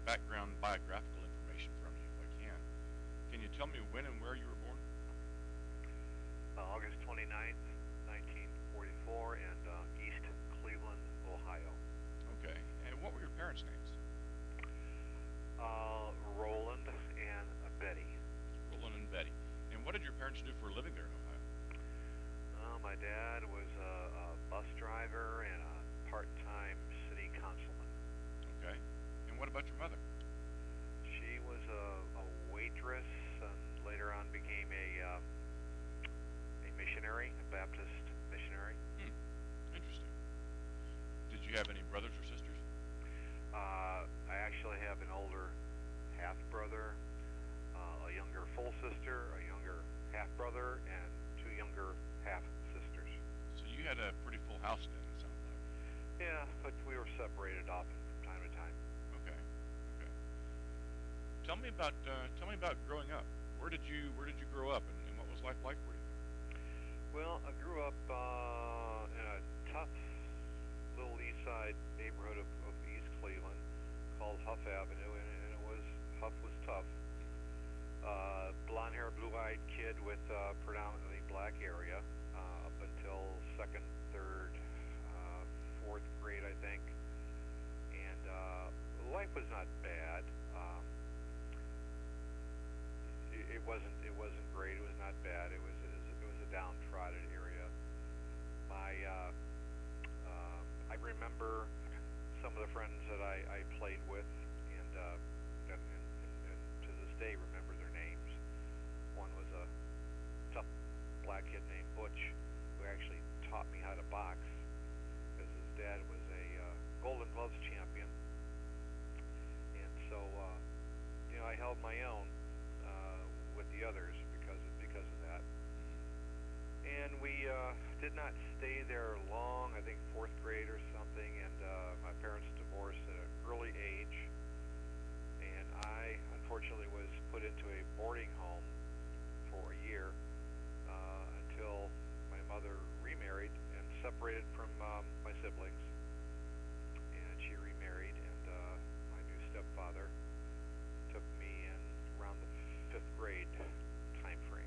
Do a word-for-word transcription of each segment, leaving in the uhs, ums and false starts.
background biographical information from you if I can. Can you tell me when and where you were born? Uh, August twenty-ninth, nineteen forty-four, in uh, East Cleveland, Ohio. Okay. And what were your parents' names? Uh, Roland and uh, Betty. Roland and Betty. And what did your parents do for a living there in Ohio? Uh, my dad was a, a bus driver and a part-time city councilman. Okay. And what about your mother? She was a, a waitress and later on became a uh, a missionary, a Baptist missionary. Hmm. Interesting. Did you have any brothers or sisters? Uh, I actually have an older half-brother, uh, a younger full sister, a younger half-brother, and two younger half-sisters. So you had a pretty full house then, it sounds like. Yeah, but we were separated often from time to time. Okay. Okay. Tell me about uh, tell me about growing up. Where did you Where did you grow up, and, and what was life like for you? Well, I grew up uh, in a tough little east side neighborhood of, of East Cleveland called Huff Avenue, and, and it was Huff was tough. Uh, blonde-haired, blue-eyed kid with uh, predominantly black area uh, up until second, third, uh, fourth grade, I think. And uh, life was not bad. Um, it, it wasn't. It wasn't great. It was not bad. It was. It was, it was a downtrodden area. My. Uh, uh, I remember some of the friends that I, I played with, and, uh, and, and, and to this day remember their names. One was a tough black kid named Butch, who actually taught me how to box, because his dad was a uh, Golden Gloves champion. And so, uh, you know, I held my own uh, with the others because of, because of that. And we uh, did not stay there long, I think fourth grade or something, and uh, my parents divorced at an early age. And I, unfortunately, was put into a boarding home for a year uh, until my mother remarried and separated from um, my siblings. And she remarried, and uh, my new stepfather took me in around the fifth grade time frame.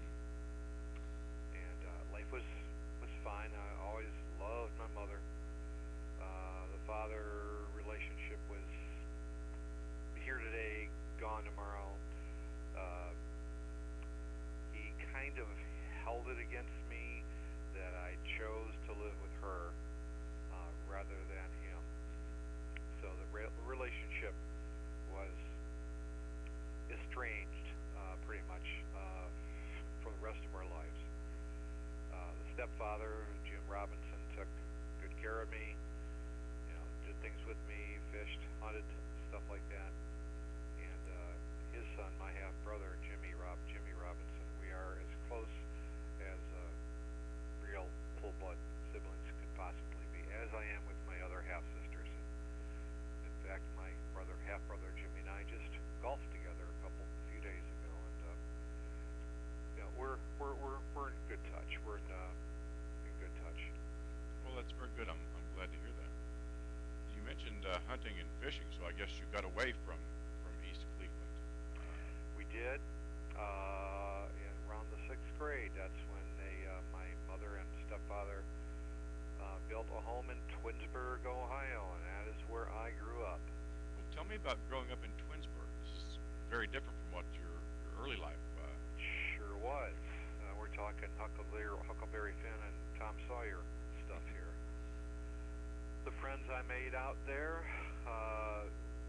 And uh, life was, was fine. I always loved my mother. Uh, the father relationship was here today, gone tomorrow. Uh, he kind of held it against me that I chose to live with her uh, rather than him. So the re- relationship was estranged uh, pretty much uh, for the rest of our lives. Uh, the stepfather, Jim Robinson, took good care of me, you know, did things with me, fished, hunted, stuff like that. And uh, his son, my half-brother, Jimmy Rob, Jimmy Robinson, we are as close as uh, real full-blood siblings could possibly be, as I am with my other half-sisters. In fact, my brother, half-brother Jimmy and I just golfed together a couple, a few days ago, and uh, you know, we're we're we're we're in good touch. We're in, uh, in good touch. Well, that's very good. I'm, I'm glad to hear that. You mentioned uh, hunting and fishing, so I guess you got away from, from East Cleveland. Uh, We did. Uh, in around the sixth grade, that's when they, uh, my mother and stepfather uh, built a home in Twinsburg, Ohio, and that is where I grew up. well, tell me about growing up in Twinsburg. This is very different from what your, your early life. Uh, Sure was. Uh, we're talking Huckleberry, Huckleberry Finn and Tom Sawyer stuff here. The friends I made out there, uh,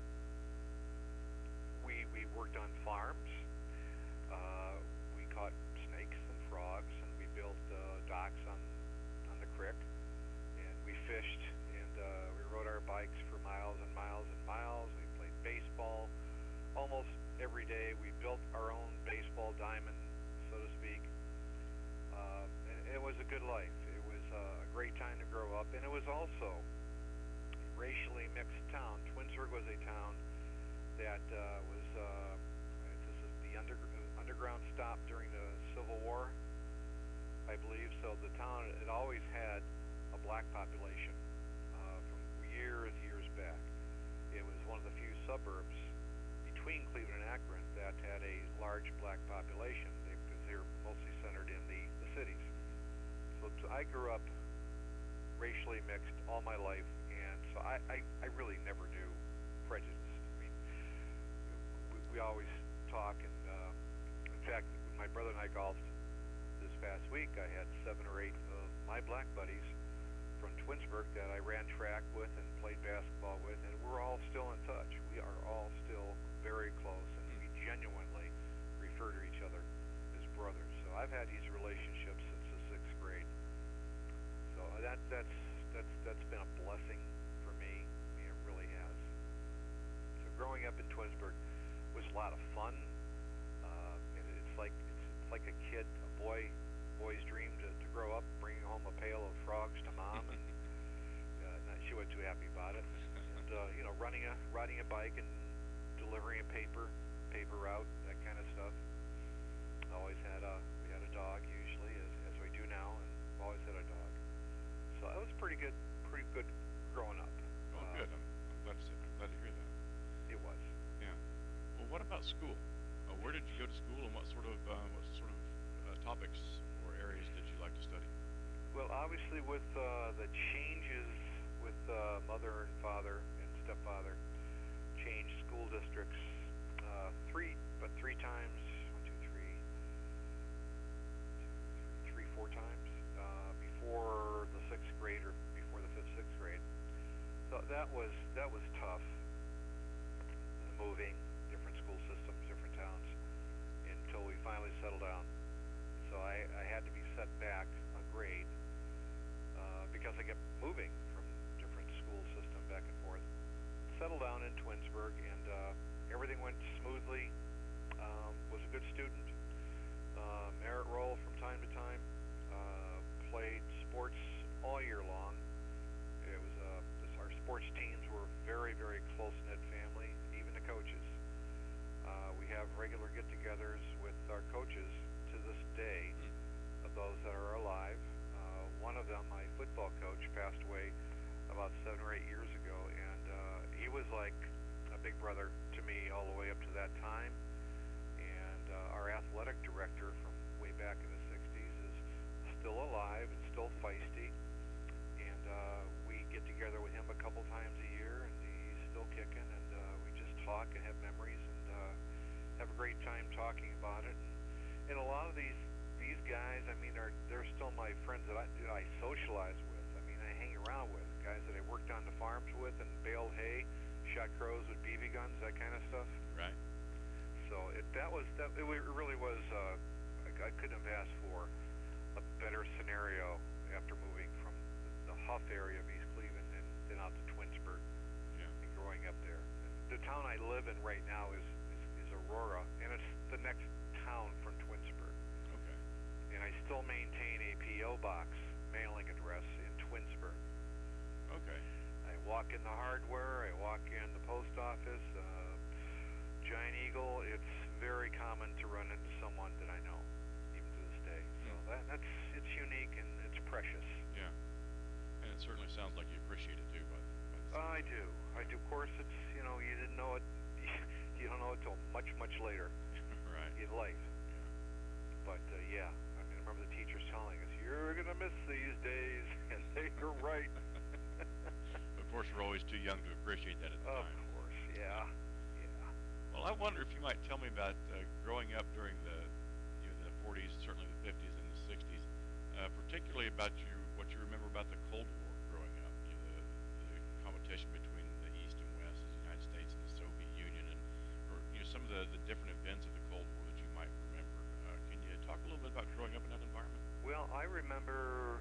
we we worked on farms. Uh, we caught snakes and frogs, and we built uh, docks on on the creek, and we fished, and uh, we rode our bikes for miles and miles and miles. We played baseball almost every day. We built our own baseball diamond, so to speak. Uh, and it was a good life. It was uh, a great time to grow up, and it was also a racially mixed town. Twinsburg was a town that uh, was uh, this is the under, underground stop during the Civil War, I believe. So the town it always had a black population uh, from years years back. It was one of the few suburbs that had a large black population they, because they're mostly centered in the, the cities. So, so I grew up racially mixed all my life, and so I, I, I really never knew prejudice. I mean, we, we always talk, and uh, in fact, when my brother and I golfed this past week, I had seven or eight of my black buddies from Twinsburg that I ran track with and played basketball with, and we're all still in touch. We are all still very close, and we genuinely refer to each other as brothers. So I've had these relationships since the sixth grade. So that that's that's that's been a blessing for me. I mean, it really has. So growing up in Twinsburg was a lot of fun. Uh, and it's like it's, it's like a kid, a boy, boy's dream to, to grow up, bringing home a pail of frogs to mom, and uh, not, she wasn't too happy about it. And uh, you know, running a riding a bike and delivering a paper paper route, that kind of stuff. Always had a we had a dog usually, as as we do now, and always had a dog. So it was pretty good, pretty good growing up. Oh, Uh, good. I'm, I'm glad to, I'm glad to hear that. It was. Yeah. Well, what about school? Uh, where did you go to school, and what sort of uh, what sort of uh, topics or areas did you like to study? Well, obviously with uh, the changes with uh, mother and father and stepfather, changed school districts uh, three, but three times. One, two, three, three, four times uh, before the sixth grade or before the fifth, sixth grade. So that was that was tough. Uh, moving, different school systems, different towns, until we finally settled down. So I, I had to be set back a grade uh, because I kept moving from different school system back and forth. Settled down in Twinsburg, and uh, everything went smoothly. Um, was a good student. Uh, merit roll from time to time. Uh, played sports all year long. It was uh, this, our sports teams were very, very close-knit family, even the coaches. Uh, we have regular get-togethers with our coaches to this day, of those that are alive. Uh, one of them, my football coach, passed away about seven or eight years ago, and uh, he was like a big brother to me all the way up to that time. And uh, our athletic director from way back in the sixties is still alive and still feisty, and uh, we get together with him a couple times a year, and he's still kicking, and uh, we just talk and have memories, and uh, have a great time talking about it. And, and a lot of these these guys, I mean, are they're still my friends that I that I socialize with. I mean, I hang around with guys that I worked on the farms with and baled hay, shot crows with B B guns, that kind of stuff. Right. So it that was that it really was. Uh, I, I couldn't have asked for a better scenario after moving from the, the Huff area of East Cleveland and then out to Twinsburg. Yeah. And growing up there. The town I live in right now is, is, is Aurora, and it's the next town from Twinsburg. Okay. And I still maintain a P O box mailing address in Twinsburg. Okay. I walk in the hardware, I walk in the post office, uh, Giant Eagle. It's very common to run into someone that I know, even to this day. So Mm. that, that's it's unique and it's precious. Yeah. And it certainly sounds like you appreciate it too, but. Uh, I do. I do. Of course, it's you know you didn't know it. You don't know it till much much later Right. in life. But uh, yeah, I mean, I remember the teachers telling us, "You're gonna miss these days," and they were right. Of course, we're always too young to appreciate that at the Of time. course, yeah, yeah. Well, I wonder if you might tell me about uh, growing up during the you know, the forties, certainly the fifties and the sixties, uh, particularly about you what you remember about the Cold War growing up. You know, the, the competition between the East and West, the United States and the Soviet Union, and or, you know some of the, the different events of the Cold War that you might remember. Uh, can you talk a little bit about growing up in that environment? Well, I remember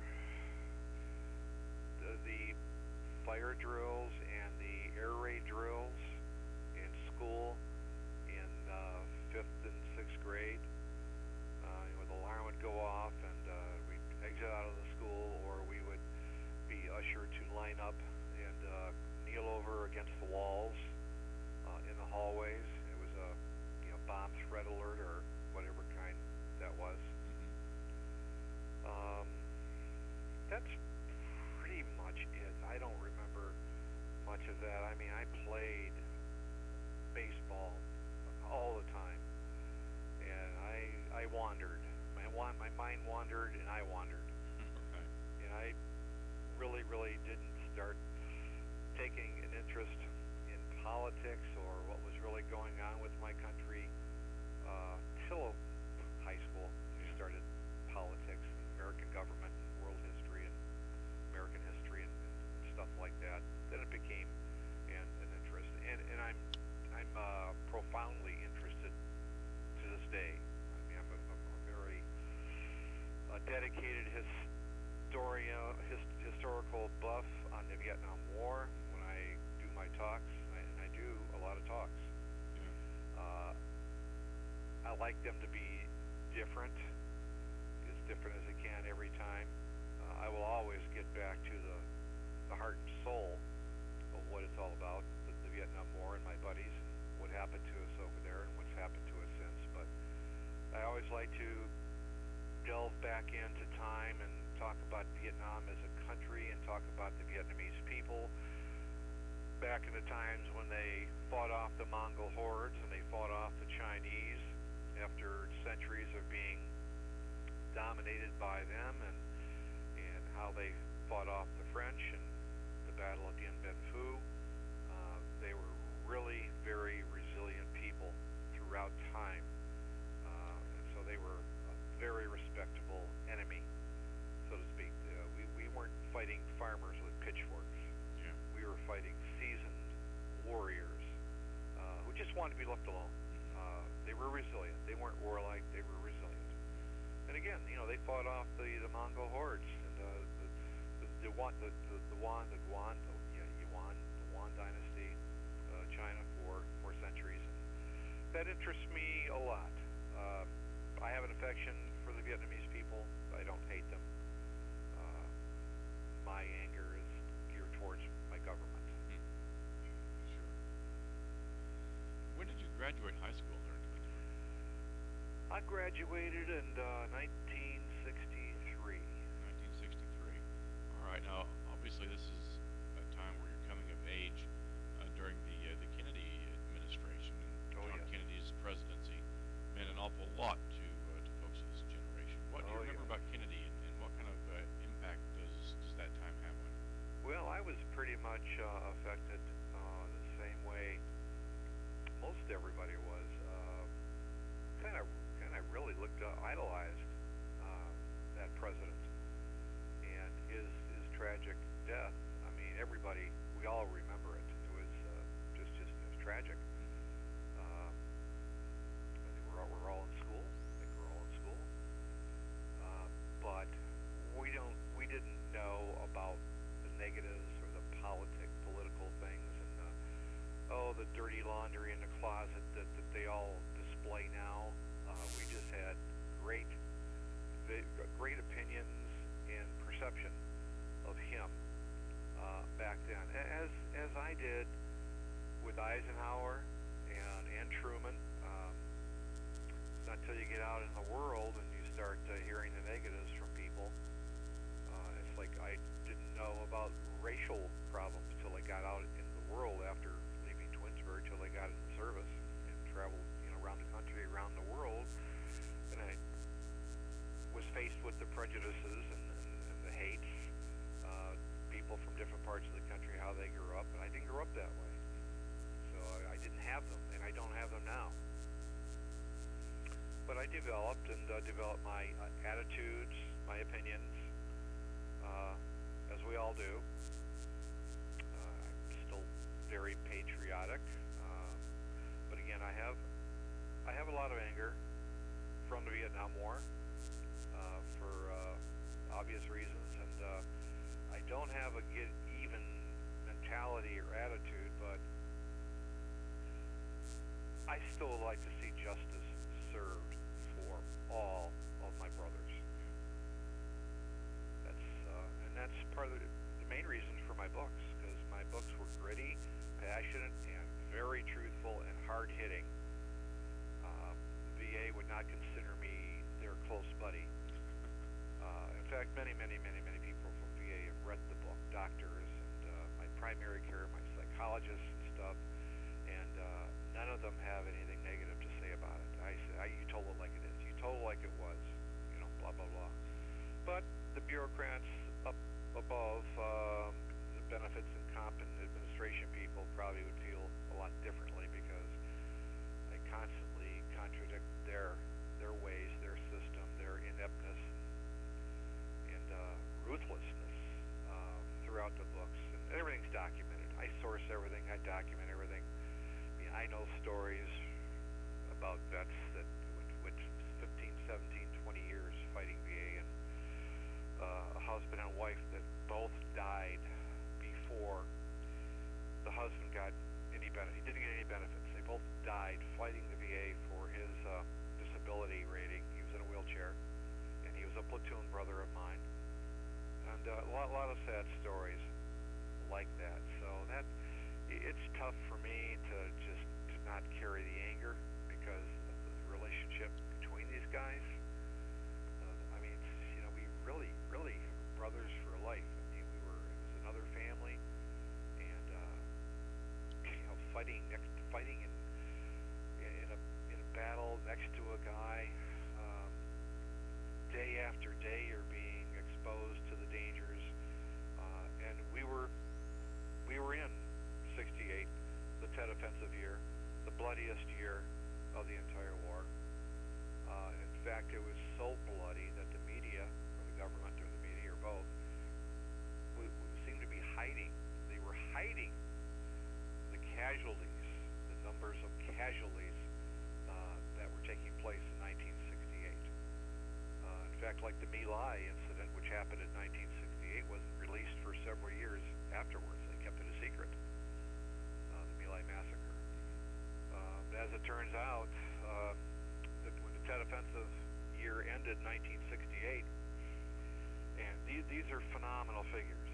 the, the fire drills and the air raid drills in school in uh, fifth and sixth grade. Uh, you know, the alarm would go off, and uh, we'd exit out of the school, or we would be ushered to line up and uh, kneel over against the walls uh, in the hallways. It was a you know bomb threat alert or whatever kind that was. Mm-hmm. Um, that's pretty much it. I don't remember much of that. I mean, I played baseball all the time. I wandered. My wan- my mind wandered, and I wandered, Right. and I really, really didn't start taking an interest in politics or what was really going on with my country uh, till high school. We Yeah. started politics, and American government, and world history, and American history, and, and stuff like that. Then it became an, an interest, and and I'm I'm uh, profoundly interested to this day. I mean, I'm a, I'm a very uh, dedicated historian, his, historical buff on the Vietnam War. When I do my talks, I, and I do a lot of talks, Yeah. uh, I like them to be different, as different as I can every time. Uh, I will always get back to the, the heart and soul of what it's all about, the, the Vietnam War and my buddies, and what happened to us over there and what's happened to us since. But I always like to delve back into time and talk about Vietnam as a country and talk about the Vietnamese people back in the times when they fought off the Mongol hordes and they fought off the Chinese after centuries of being dominated by them, and and how they fought off the French and the Battle of Dien Bien Phu. Uh, they were really very resilient people throughout time, uh, and so they were a very respectable enemy, so to speak. Uh, we, we weren't fighting farmers with pitchforks. Yeah. We were fighting seasoned warriors uh, who just wanted to be left alone. Mm-hmm. Uh, they were resilient. They weren't warlike. They were resilient. And again, you know, they fought off the, the Mongol hordes and uh, the the the Yuan the the, the Yuan the Guan the yeah, Yuan the Yuan dynasty, uh, China for for centuries. And that interests me a lot. Uh, I have an affection for the Vietnamese people. I don't hate them. Uh, my anger is geared towards my government. Hmm. Sure. When did you graduate high school there in Twin River? I graduated in uh, nineteen sixty-three. nineteen sixty-three. All right. Now, obviously, this is a time where you're coming of age uh, during the uh, the Kennedy administration, and Oh, John yes. Kennedy's presidency meant an awful lot to uh, to folks of this generation. What do you Oh, remember yes. about Kennedy, and, and what kind of uh, impact does does that time have on you? Well, I was pretty much uh, affected uh, the same way most everybody was. Uh, kind of, kind of really looked uh, idolized uh, that president and his his tragic death. I mean, everybody, we all remember it. It was uh, just just it was tragic. Uh, I think we're all, we're all in school. I think we're all in school. Uh, but we don't we didn't know about the negatives or the politic political things and the, oh the dirty laundry in the closet that, that they all display now. Uh, we just had great vi- great opinions and perception of him uh, back then, A- as as I did with Eisenhower and and Truman. Um, it's not until you get out in the world and you start uh, hearing the negatives from people. Uh, it's like I didn't know about racial problems till I got out in the world after leaving Twinsburg, till I got in the service and traveled, you know, around the country, around the world, and I was faced with the prejudices and, and, and the hates, uh, people from different parts of the country, how they grew up, and I didn't grow up that way. So I, I didn't have them, and I don't have them now. But I developed and uh, developed my uh, attitudes, my opinions, uh, as we all do. Uh, I'm still very patriotic, uh, but again, I have I have a lot of anger from the Vietnam War uh, for uh, obvious reasons, and uh, I don't have a get even mentality or attitude, but I still would like to see justice served for all of my brothers. That's uh, and that's part of the, the main reasons for my books, because my books were gritty, passionate, and very truthful and hard-hitting. Uh, the V A would not consider me their close buddy. Uh, in fact, many, many, many, many people from V A have read the book, doctors and uh, my primary care, my psychologists and stuff, and uh, none of them have anything negative to say about it. I, say, I you told it like it is. You told like it was, you know, blah blah blah. But the bureaucrats up above, um, the benefits and comp and administration people probably would feel a lot differently because I constantly contradict their their ways, their system, their ineptness and uh, ruthlessness uh, throughout the books. And everything's documented. I source everything. I document everything. I mean, I know stories about vets that went fifteen, seventeen, twenty years fighting V A, and uh, a husband and wife that both died before the husband got any benefit. He didn't get any benefits. They both died fighting the V A for his uh, disability rating. He was in a wheelchair, and he was a platoon brother of mine. And uh, a lot, lot of sad stories like that. So that it's tough for me to just to not carry the anger because of the relationship between these guys. Uh, I mean, you know, we really, really were brothers for life. I mean, we were. It was another family, and uh, you know, fighting next, fighting in in a in a battle next to a guy. Um, day after day, you're being exposed to the dangers, uh, and we were we were in sixty-eight, the Tet Offensive year, the bloodiest year of the entire war. Uh, in fact, it was so bloody that the media, or the government, or the media, or both, w- w- seemed to be hiding. They were hiding the casualties, the numbers of casualties uh, that were taking place in nineteen sixty-eight. Uh, in fact, like the My Lai incident, which happened in nineteen sixty-eight, wasn't released for several years afterwards. They kept it a secret, uh, the My Lai massacre. Uh, but as it turns out, uh, that when the Tet Offensive year ended in nineteen sixty-eight, and these, these are phenomenal figures.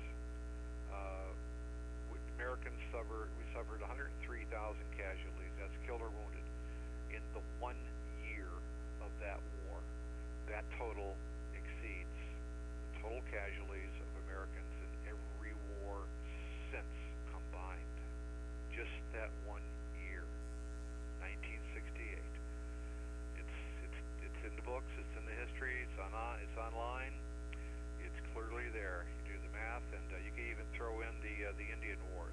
Uh, Americans suffered, we suffered one hundred three thousand casualties, that's killed or wounded, in the one year of that war. That total exceeds the total casualties of Americans in every war since combined. Just that one year, nineteen sixty-eight. It's it's it's in the books. It's in the history. It's on it's online. It's clearly there. You do the math, and uh, you can even throw in the uh, the Indian Wars.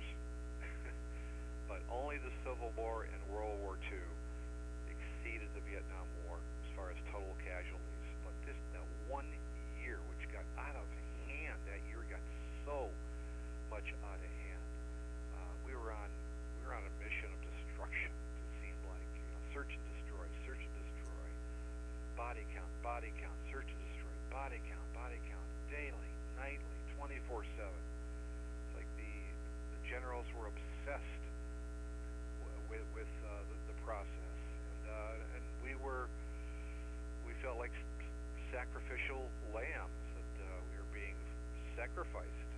But only the Civil War and World War Two exceeded the Vietnam War as far as total casualties. But this that one year, which got out of hand, that year got so much out of hand. Uh, we were on we were on a mission of destruction. It seemed like, you know, search and destroy, search and destroy, body count, body count, search and destroy, body count, body count, daily, nightly, twenty-four seven. It's like the the generals were obsessed w- with with uh, the, the process, and uh, and we were we felt like sacrificial lambs that uh, we were being sacrificed,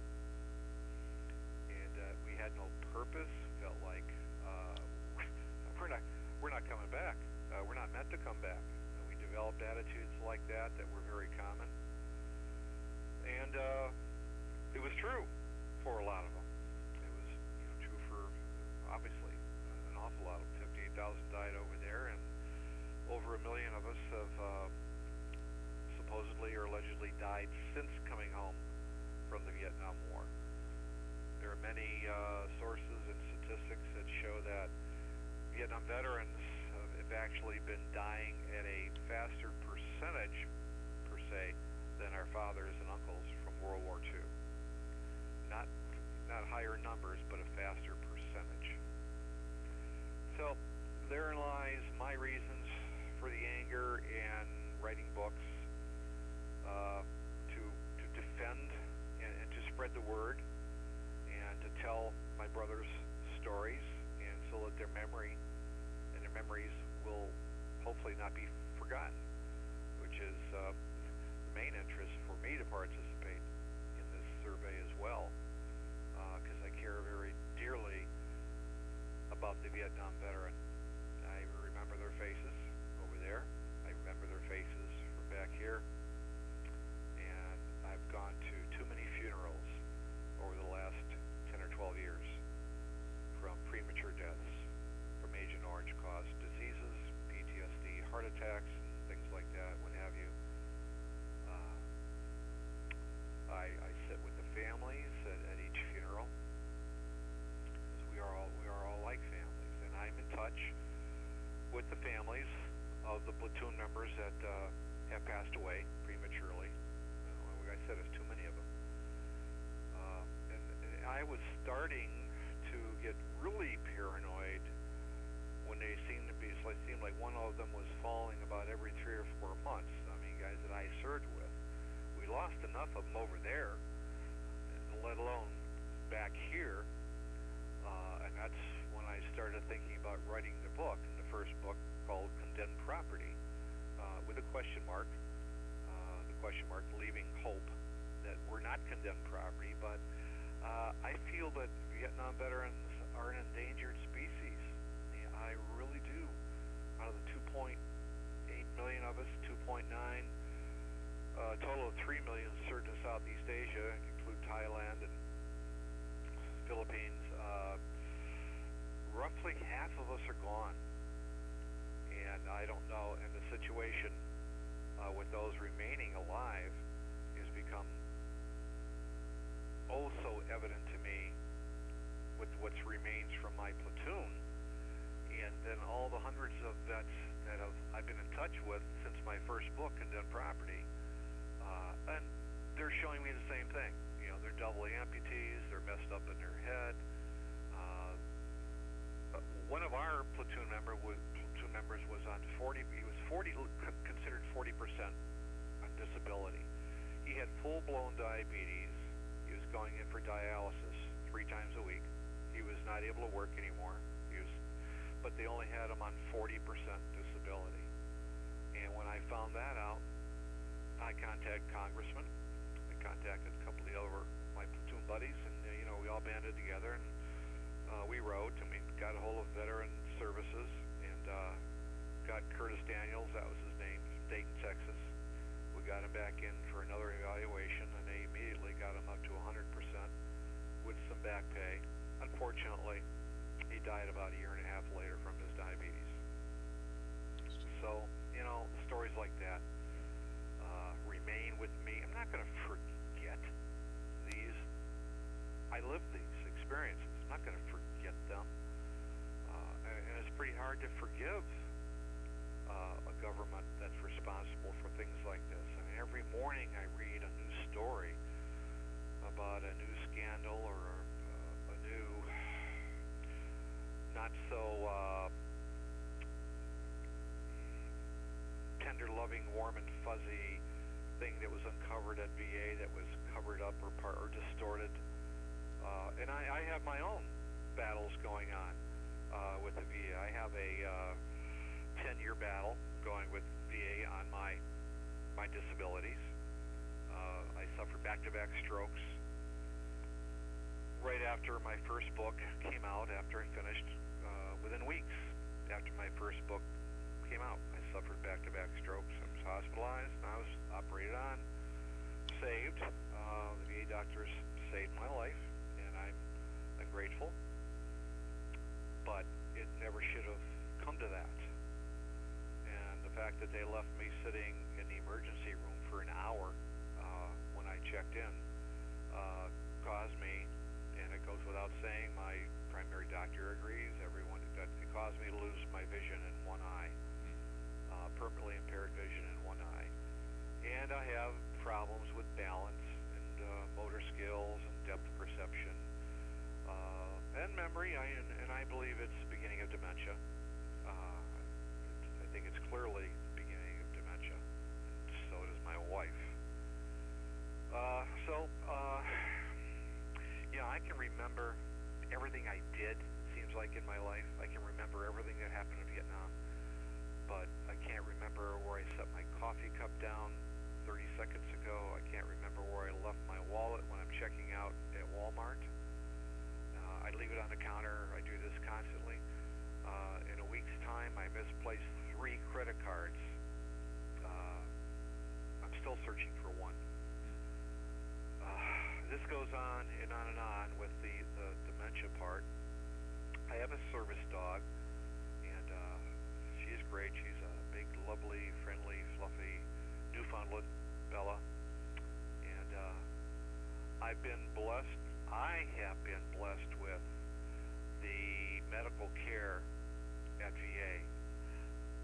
and uh, we had no purpose. Felt like uh, we're not we're not coming back. Uh, we're not meant to come back. And we developed attitudes like that that were very common, and uh, it was true for a lot of them. It was, you know, true for obviously an awful lot of them. fifty-eight thousand died over there, and over a million of us have uh, supposedly or allegedly died since coming home from the Vietnam War. There are many uh, sources and statistics that show that Vietnam veterans have actually been dying at a faster percentage, per se, than our fathers and uncles from World War Two. Not, not higher numbers, but a faster percentage. So therein lies my reasons for the anger and writing books, uh, to to defend and, and to spread the word, and to tell my brothers' stories, and so that their memory and their memories will hopefully not be forgotten, which is uh, the main interest for me to participate in this survey as well, because uh, I care very dearly about the Vietnam veteran. I remember their faces over there. I remember their faces from back here. And I've gone to too many funerals over the last ten or twelve years from premature deaths from Agent Orange caused diseases, P T S D, heart attacks, and things like families of the platoon members that uh, have passed away prematurely. Uh, like I said, there's too many of them. Uh, and, and I was starting to get really paranoid when they seemed to be, so it seemed like one of them was falling about every three or four months. I mean, guys that I served with. We lost enough of them over there, let alone back here, uh, and that's when I started thinking about writing the book, and the first book called Condemned Property, uh, with a question mark, uh, the question mark leaving hope that we're not condemned property, but uh, I feel that Vietnam veterans are an endangered species. Yeah, I really do. Out of the two point eight million of us, two point nine, uh, a total of three million served in Southeast Asia, include Thailand and Philippines. Uh, roughly half of us are gone. And I don't know, and the situation uh, with those remaining alive has become oh so evident to me with what remains from my platoon, and then all the hundreds of vets that have I've been in touch with since my first book, Condemned Property, uh, and they're showing me the same thing. You know, they're double amputees, they're messed up in their head. Uh, one of our platoon member was platoon members was on forty. He was forty, considered forty percent on disability. He had full-blown diabetes. He was going in for dialysis three times a week. He was not able to work anymore. He was, but they only had him on forty percent disability. And when I found that out, I contacted congressmen. I contacted a couple of the other my platoon buddies, and uh, you know, we all banded together and uh, we wrote, and we got a hold of Veteran Services and uh, got Curtis Daniels, that was his name, from Dayton, Texas. We got him back in for another evaluation, and they immediately got him up to one hundred percent with some back pay. Unfortunately, he died about a year and a half later from his diabetes. So, you know, stories like that uh, remain with me. I'm not going to forget these. I lived these experiences. I'm not going to forget them. Uh, and, and it's pretty hard to forgive uh, a government that's responsible for things like this. I mean, every morning I read a new story about a new scandal or uh, a new, not so uh, tender, loving, warm, and fuzzy thing that was uncovered at V A that was covered up or, par- or distorted. Uh, and I, I have my own battles going on uh, with the V A. I have a ten-year uh, battle going with V A on my my disabilities. Uh, I suffered back-to-back strokes right after my first book came out, after I finished, uh, within weeks after my first book came out. I suffered back-to-back strokes. I was hospitalized, and I was operated on, saved. Uh, the V A doctors saved my life, and I'm, I'm grateful. But it never should have come to that. And the fact that they left me sitting in the emergency room for an hour uh, when I checked in uh, caused me, and it goes without saying, my primary doctor agrees, everyone, that it caused me to lose my vision in one eye, uh, permanently impaired vision in one eye. And I have problems with balance and uh, motor skills and depth perception uh, and memory, I, and, and I believe it's the beginning of dementia. Uh, it's, I think it's clearly the beginning of dementia, and so does my wife. Uh, so, uh, yeah, I can remember everything I did, seems like, in my life. I can remember everything that happened in Vietnam, but I can't remember where I set my coffee cup down thirty seconds ago. I can't remember where I left my wallet when I'm checking out at Walmart. Uh, I leave it on the counter. I do this constantly. Uh, in a week's time, I misplaced three credit cards. Uh, I'm still searching for one. Uh, this goes on and on and on with the, the dementia part. I have a service dog, and uh, she's great. She's a big, lovely, friendly, fluffy Newfoundland, Bella. And uh, I've been blessed, I have been blessed with the medical care at V A.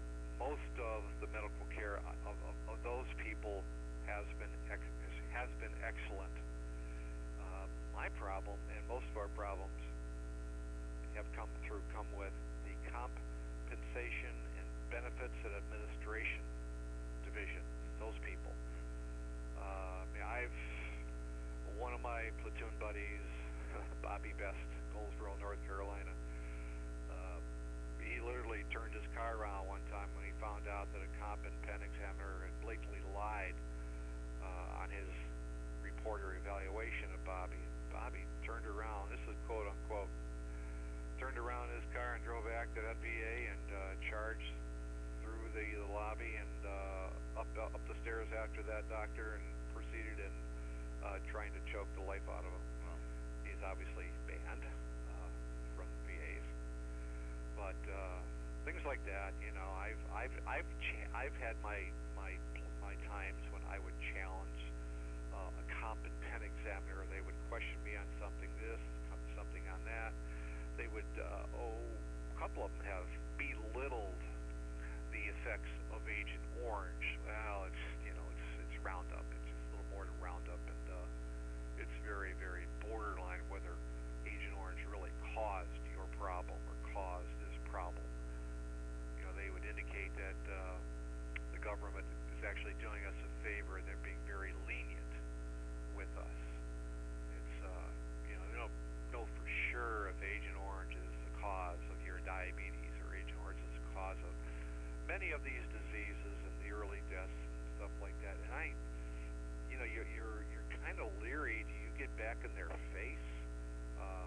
most of the medical care of, of, of those people has been ex- has been excellent. Uh, my problem and most of our problems have come through come with the compensation and benefits and administration division. Those people. Uh, I've one of my platoon buddies, Bobby Best, Goldsboro, North Carolina. Uh, he literally turned his car around one time when he found out that a comp and pen examiner had blatantly lied uh, on his report or evaluation of Bobby. Bobby turned around. This is quote unquote. Turned around in his car and drove back to that V A and uh, charged through the, the lobby and uh, up up the stairs after that doctor and proceeded in uh, trying to choke the life out of him. Wow. He's obviously banned uh, from V As, but uh, things like that. You know, I've I've I've cha- I've had my my my times when I would challenge uh, a comp and pen examiner. They would question me on something this, something on that. They would, uh, oh, a couple of them have belittled the effects of Agent Orange. Well, it's, you know, it's it's Roundup. It's just a little more than Roundup, and uh, it's very, very borderline whether Agent Orange really caused your problem or caused this problem. You know, they would indicate that uh, the government is actually doing us a favor, and they're being very lenient with us. It's, uh, you know, they don't know for sure if Agent Orange is the cause of your diabetes or Agent Orange is the cause of many of these diseases and the early deaths and stuff like that. And I, you know, you're you're, you're kind of leery. Do you get back in their face uh,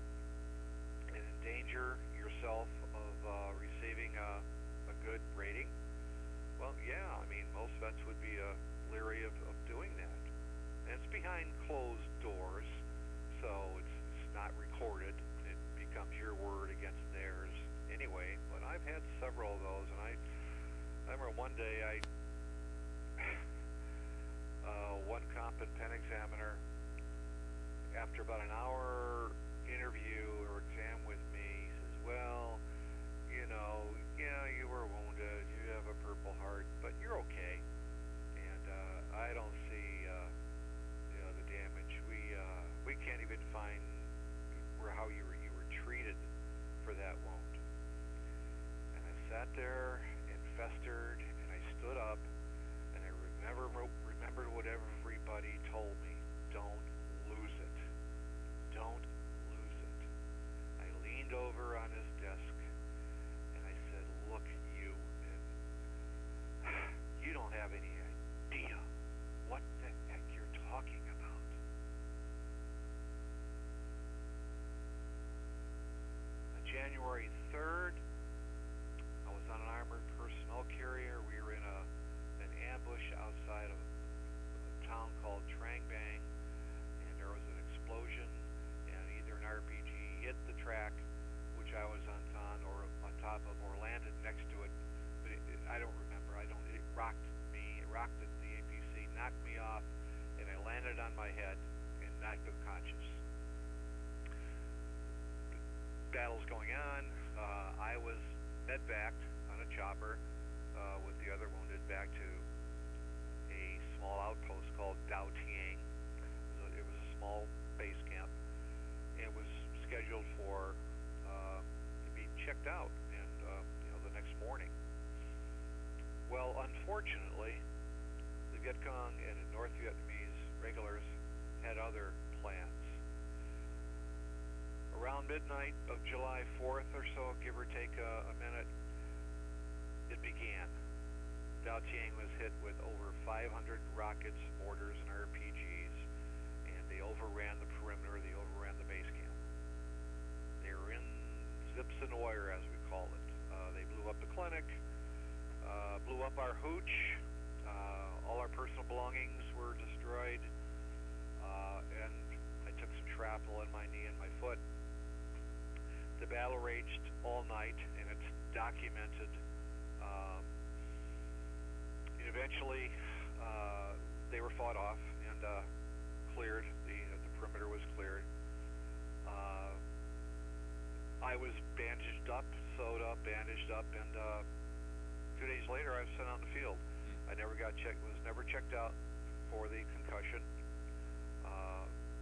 and endanger yourself of uh, receiving a, a good rating? Well, yeah. I mean, most vets would be uh, leery of, of doing that. And it's behind closed doors, so it's not recorded. It becomes your word against theirs anyway. But I've had several of those, and I, I remember one day I, uh, one comp and pen examiner, after about an hour interview or exam with me, says, "Well, you know, yeah, you were wounded, you have a Purple Heart, but you're okay, and uh, I don't see, uh, you know, the damage. We uh, we can't even find." Or how you were you were treated for that wound. And I sat there and festered, and I stood up, and I remember remembered what everybody told me: don't lose it, don't lose it. I leaned over on his desk, and I said, "Look, you, and you don't have any idea what the heck you're talking about." January third, I was on an armored personnel carrier. We were in a an ambush outside of a town called Trang Bang, and there was an explosion, and either an R P G hit the track, which I was on, on or on top of, or landed next to it. But it, it, I don't remember. I don't. It rocked me. It rocked the, the A P C, knocked me off, and I landed on my head and knocked unconscious. Battles going on. Uh, I was medvaced on a chopper uh, with the other wounded back to a small outpost called Dao Tiang. So it was a small base camp. It was scheduled for uh, to be checked out, and uh, you know, the next morning. Well, unfortunately, the Viet Cong and the North Vietnamese regulars had other plans. Around midnight of July fourth or so, give or take a, a minute, it began. Dao Tiang was hit with over five hundred rockets, mortars, and R P Gs, and they overran the perimeter, they overran the base camp. They were in zips and wire, as we call it. Uh, they blew up the clinic, uh, blew up our hooch, uh, all our personal belongings were destroyed, uh, and I took some shrapnel in my knee and my foot. The battle raged all night, and it's documented. Um, and eventually, uh, they were fought off and uh, cleared. The, uh, the perimeter was cleared. Uh, I was bandaged up, sewed up, bandaged up, and uh, Two days later, I was sent out in the field. Hmm. I never got checked. Was never checked out for the concussion. Uh,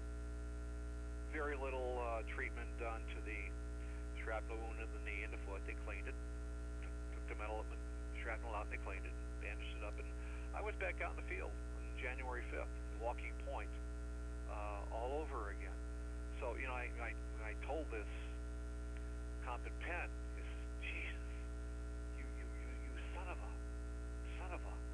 very little uh, treatment done to the shrapnel wound in the knee and the foot. They cleaned it, took, took the metal shrapnel out, and they cleaned it, bandaged it up, and I was back out in the field on January fifth, walking point, uh, all over again. So you know, I, I when I told this competent pen, is Jesus, you you you you son of a son of a.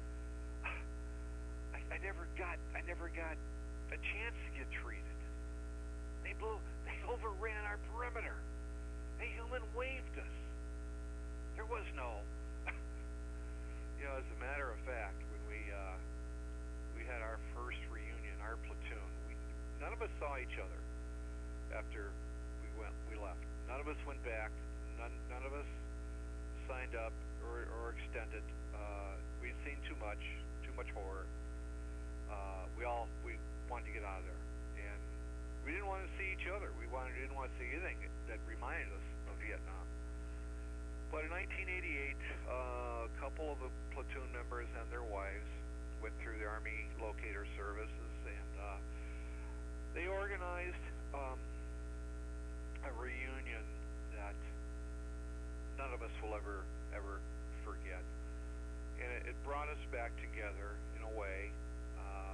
I, I never got I never got a chance to get treated. They blew they overran our perimeter. A human waved us. There was no. You know, as a matter of fact, when we uh, we had our first reunion, our platoon, we none of us saw each other after we went we left. None of us went back. None none of us signed up or, or extended. Uh, we'd seen too much, too much horror. Uh, we all we wanted to get out of there, and we didn't want to see each other. We wanted didn't want to see anything that reminded us of Vietnam. But in nineteen eighty-eight, uh, a couple of the platoon members and their wives went through the Army Locator Services, and uh, they organized um, a reunion that none of us will ever, ever forget. And it, it brought us back together in a way, uh,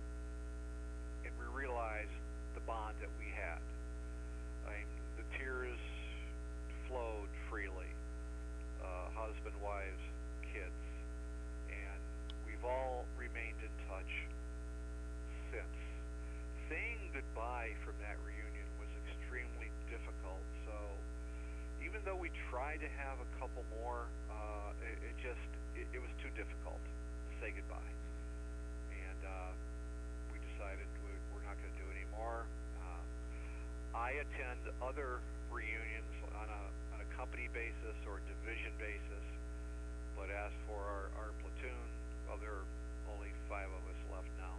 and we realized the bond that we had. I mean, the tears flowed freely. Uh, husband, wives, kids, and we've all remained in touch since. Saying goodbye from that reunion was extremely difficult, so even though we tried to have a couple more, uh, it, it just, it, it was too difficult to say goodbye. And uh, we decided we- we're not going to do any more. Uh, I attend other reunions on a on a company basis or division basis, but as for our, our platoon, well, there are only five of us left now.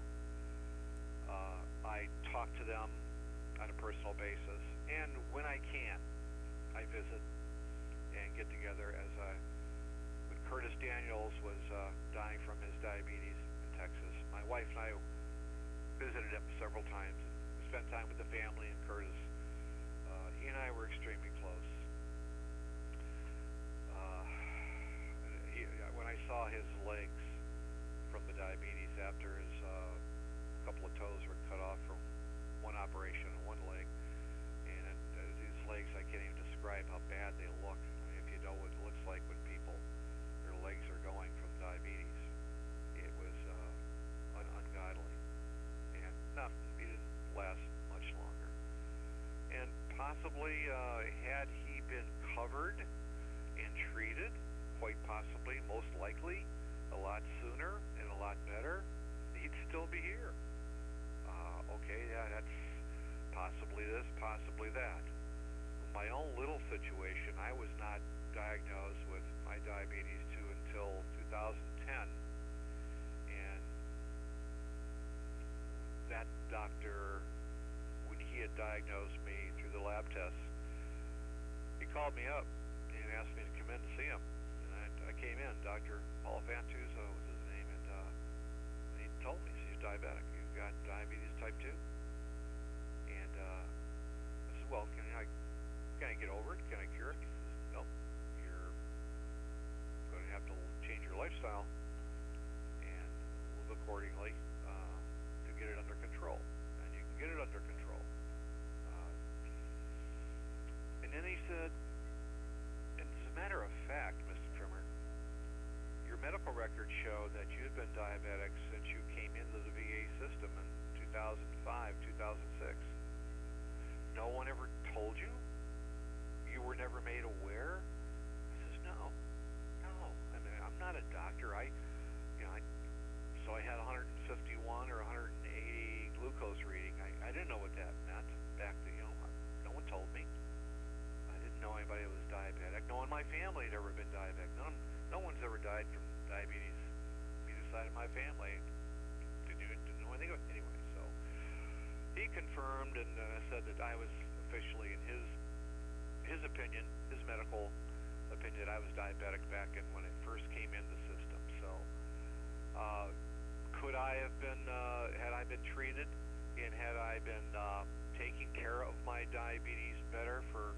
Uh, I talk to them on a personal basis, and when I can, I visit and get together. As I, when Curtis Daniels was uh, dying from his diabetes in Texas, my wife and I visited him several times, spent time with the family and Curtis. Uh, he and I were extremely close. Uh, he, when I saw his legs from the diabetes after his uh, couple of toes were cut off from one operation on one leg, and uh, his legs, I can't even describe how bad they look. I mean, if you know what it looks like when people, their legs are going from diabetes, it was uh, un- ungodly, and not, he didn't last much longer. And possibly, uh, had he been covered and treated, quite possibly, most likely, a lot sooner and a lot better, he'd still be here. Uh, okay, yeah, that's possibly this, possibly that. My own little situation, I was not diagnosed with my diabetes two until two thousand ten, and that doctor, when he had diagnosed me through the lab tests, he called me up and asked me to come in to see him. And I, I came in. Doctor Paul Fantuzo was his name, and uh, he told me, he's diabetic. You've got diabetes type two. And uh, I said, well, can I, can I get over it? Can I cure it? He says, nope. You're going to have to change your lifestyle and move accordingly uh, to get it under control. And you can get it under control. Uh, and then he said, and as a matter of fact, Mister Trimmer, your medical records show that you've been diabetic since you came into the V A system in two thousand five, two thousand six. No one ever told you? You were never made aware? I says, no, no. I mean, I'm not a doctor. I, you know, I, so I had one fifty-one or one eighty glucose reading. I, I didn't know what that meant back then. You know, no one told me. I didn't know anybody that was diabetic. No one in my family had ever been diabetic. None, no one's ever died from diabetes. Either side of my family didn't, even, didn't know anything about it. Anyway, so he confirmed and uh, said that I was officially, in his his opinion, his medical opinion, I was diabetic back in when it first came in the system. So, uh, could I have been, uh, had I been treated and had I been uh, taking care of my diabetes better for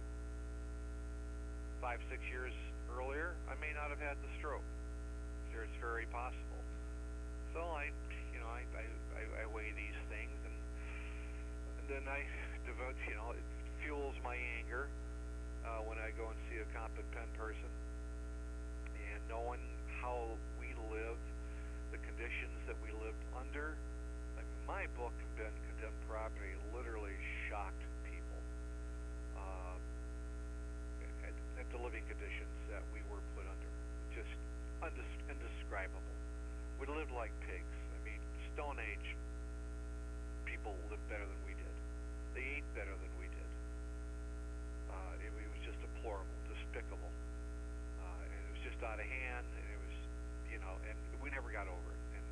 five, six years earlier, I may not have had the stroke. Sure, it's very possible. So I, you know, I, I, I, I weigh these things, and, and then I devote, you know, it fuels my anger uh, when I go and see a competent pen person, and knowing how we live, the conditions that we lived under. I mean, my book, Ben Condemned Property, literally shocked people uh, at, at the living conditions that we were put under. Just undes- indescribable. We lived like pigs. I mean, Stone Age people lived better than we did. They ate better than we did. Uh, it, it was just deplorable, despicable, uh, and it was just out of hand. And it was, you know, and we never got over it. And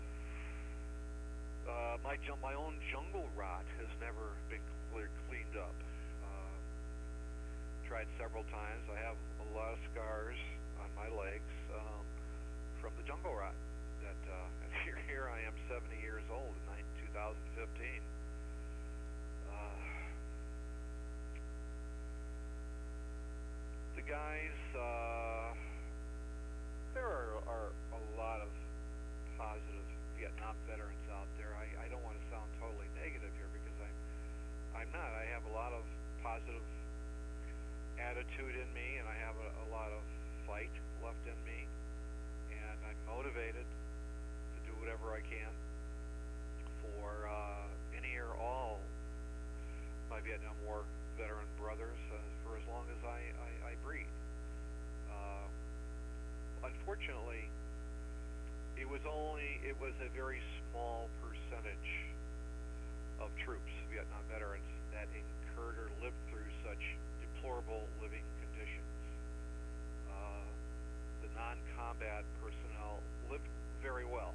uh, my jun- my own jungle rot has never been clear, cleaned up. Uh, tried several times. I have a lot of scars on my legs um, from the jungle rot. That uh, and here, here I am, seventy years old in two thousand fifteen. Uh, the guys, uh, there are, are a lot of positive Vietnam veterans out there. I, I don't want to sound totally negative here because I'm I'm not. I have a lot of positive attitude in me, and I have a, a lot of fight left in me, and I'm motivated to do whatever I can for uh, any or all my Vietnam War veteran brothers uh, for as long as I, I, I breathe. Uh, unfortunately, it was only it was a very small percentage of troops, Vietnam veterans, that incurred or lived through such deplorable living conditions. Uh, the non-combat personnel lived very well.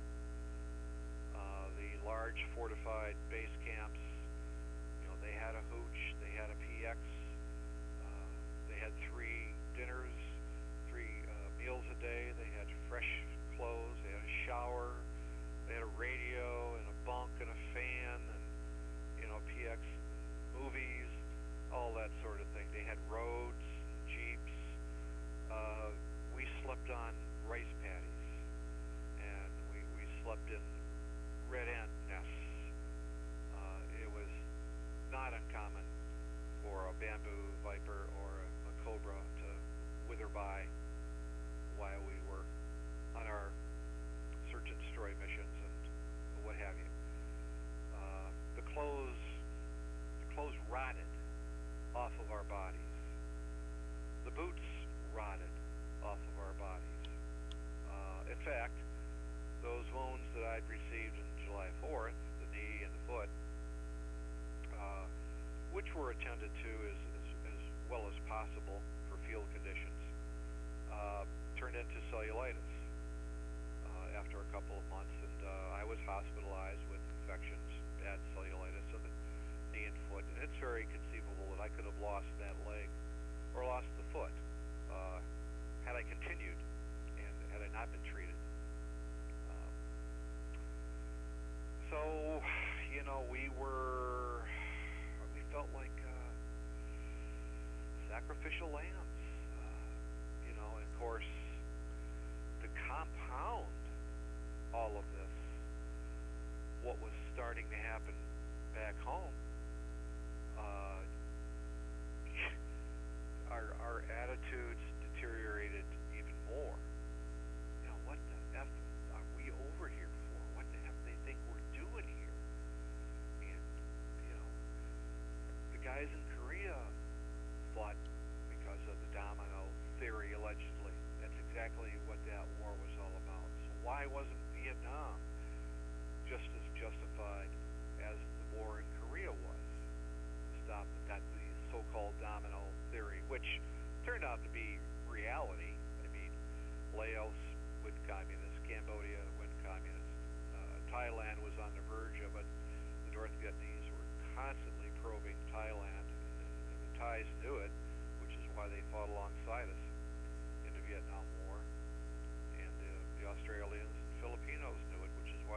Uh, the large fortified base camps, you know, they had a hooch, they had a P X, uh, they had three dinners, three uh, meals a day, they had fresh clothes, they had a shower, they had a radio and a bunk and a fan and, you know, P X movies, all that sort of thing. They had roads, jeeps. Uh, we slept on rice paddies, and we, we slept in red ant nests. Uh, it was not uncommon for a bamboo viper or a, a cobra to wither by while we were on our search and destroy missions and what have you. Uh, the clothes, the clothes rotted off of our bodies. The boots rotted off of our bodies. Uh, in fact, those wounds that I'd received on July fourth, the knee and the foot, uh, which were attended to as, as, as well as possible for field conditions, uh, turned into cellulitis uh, after a couple of months, and uh, I was hospitalized with infections, bad cellulitis of the knee and foot, and it's very conceivable that I could have lost that leg or lost the foot uh, had I continued and had I not been treated. Um, so, you know, we were, we felt like uh, sacrificial lambs, uh, you know, and of course, to compound all of this, what was starting to happen back home, uh, our, our attitudes deteriorated even more. You know, what the F are we over here for? What the F do they think we're doing here? And, you know, the guys in Korea fought because of the domino theory, allegedly. That's exactly what that war was all about. So why wasn't Vietnam just as justified as the war in Korea was? Stop that the so-called domino theory, which turned out to be reality. I mean, Laos went communist, Cambodia went communist, uh, Thailand was on the verge of it. The North Vietnamese were constantly probing Thailand, and, and the Thais knew it, which is why they fought alongside us.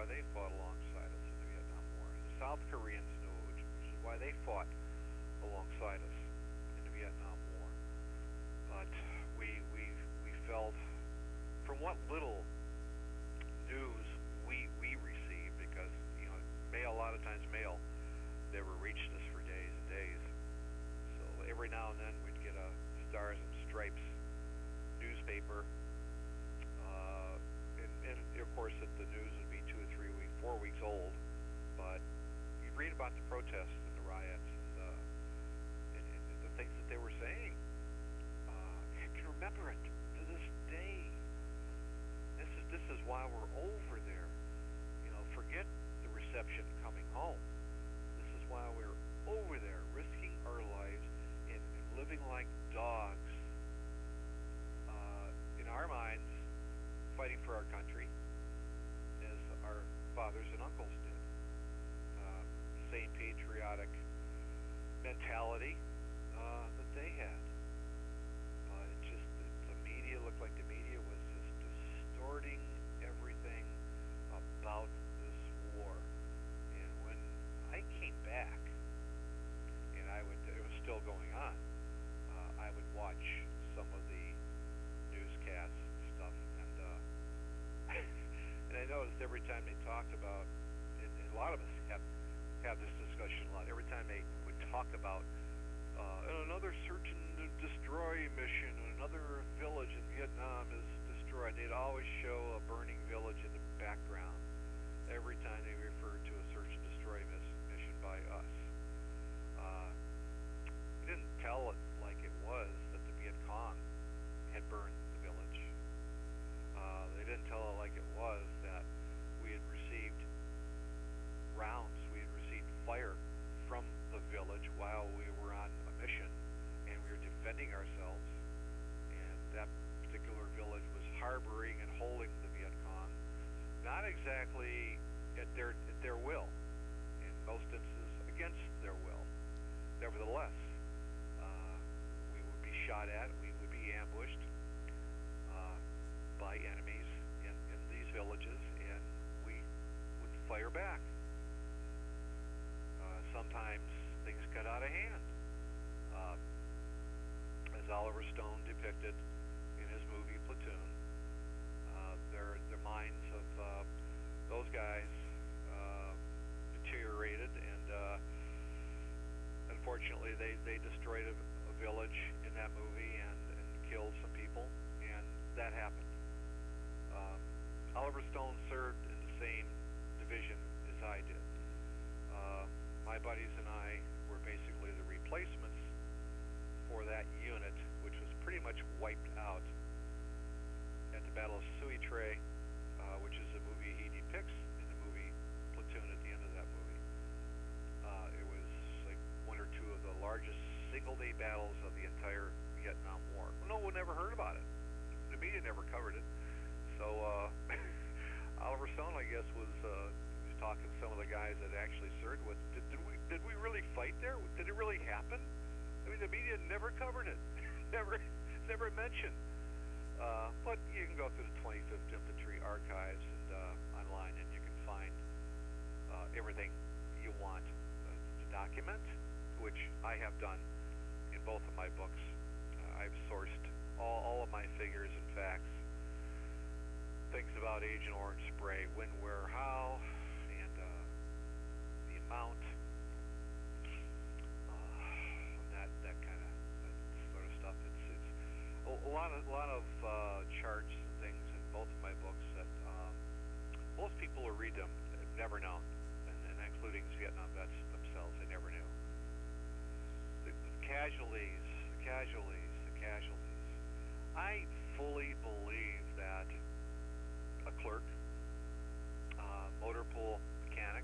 they fought alongside us in the Vietnam War. The South Koreans knew it, which, which is why they fought alongside us in the Vietnam War. But we we we felt, from what little news we we received, because you know mail, a lot of times mail never reached us for days and days. So every now and then we'd get a Stars and Stripes newspaper, uh, and, and of course that the news would be two or three weeks, four weeks old, but you'd read about the protests and the riots and, uh, and, and the things that they were saying. Uh, you can remember it to this day. This is this is why we're over there. You know, forget the reception coming home. This is why we're over there, risking our lives and, and living like dogs. In our minds, fighting for our country, as our fathers and uncles did. Uh, same patriotic mentality uh, that they had. But it just, the, the media looked like the media was just distorting everything about this war. And when I came back, and I would, it was still going on, uh, I would watch some of the newscasts and stuff, and uh, and I noticed every time they talked about, and, and a lot of us have have this discussion a lot. Every time they would talk about uh, another search and destroy mission, another village in Vietnam is destroyed, they'd always show a burning village in the background every time they referred to a search and destroy miss, mission by us. Uh, they didn't tell it like it was that the Viet Cong had burned the village. Uh, they didn't tell it like it was that we had received rounds, we had received fire from the village while we were on a mission, and we were defending ourselves, and that particular village was harboring and holding the Viet Cong, not exactly at their at their will, in most instances against their will. Nevertheless, uh, we would be shot at, we would be ambushed uh, by enemies in, in these villages, and we would fire back. Uh, sometimes things got out of hand, uh, as Oliver Stone depicted in his movie Platoon. Uh, their their minds of uh, those guys uh, deteriorated, and uh, unfortunately, they they destroyed a, a village in that movie and, and killed some people, and that happened. Um, Oliver Stone served in the same division as I did. Uh, my buddies and I were basically the replacements for that unit, which was pretty much wiped out at the Battle of Sui Tre, uh, which is a movie he depicts in the movie Platoon at the end of that movie. Uh, it was like one or two of the largest single-day battles of the entire Vietnam War. No one ever heard about it. The media never covered it. So uh, Oliver Stone, I guess, was, uh, was talking to some of the guys that actually served with. Did, did we did we really fight there? Did it really happen? I mean, the media never covered it. never never mentioned. Uh, but you can go through the twenty-fifth Infantry archives and uh, online, and you can find uh, everything you want uh, to document, which I have done in both of my books. Uh, I've sourced all, all of my figures and facts, things about Agent Orange Spray, when, where, how, and uh, the amount, uh, that that kind of sort of stuff. It's it's a, a lot of a lot of uh, charts and things in both of my books that um, most people who read them have never known, and, and including Vietnam vets themselves, they never knew. The, the casualties, the casualties, the casualties. I fully believe that a clerk, uh, motor pool mechanic,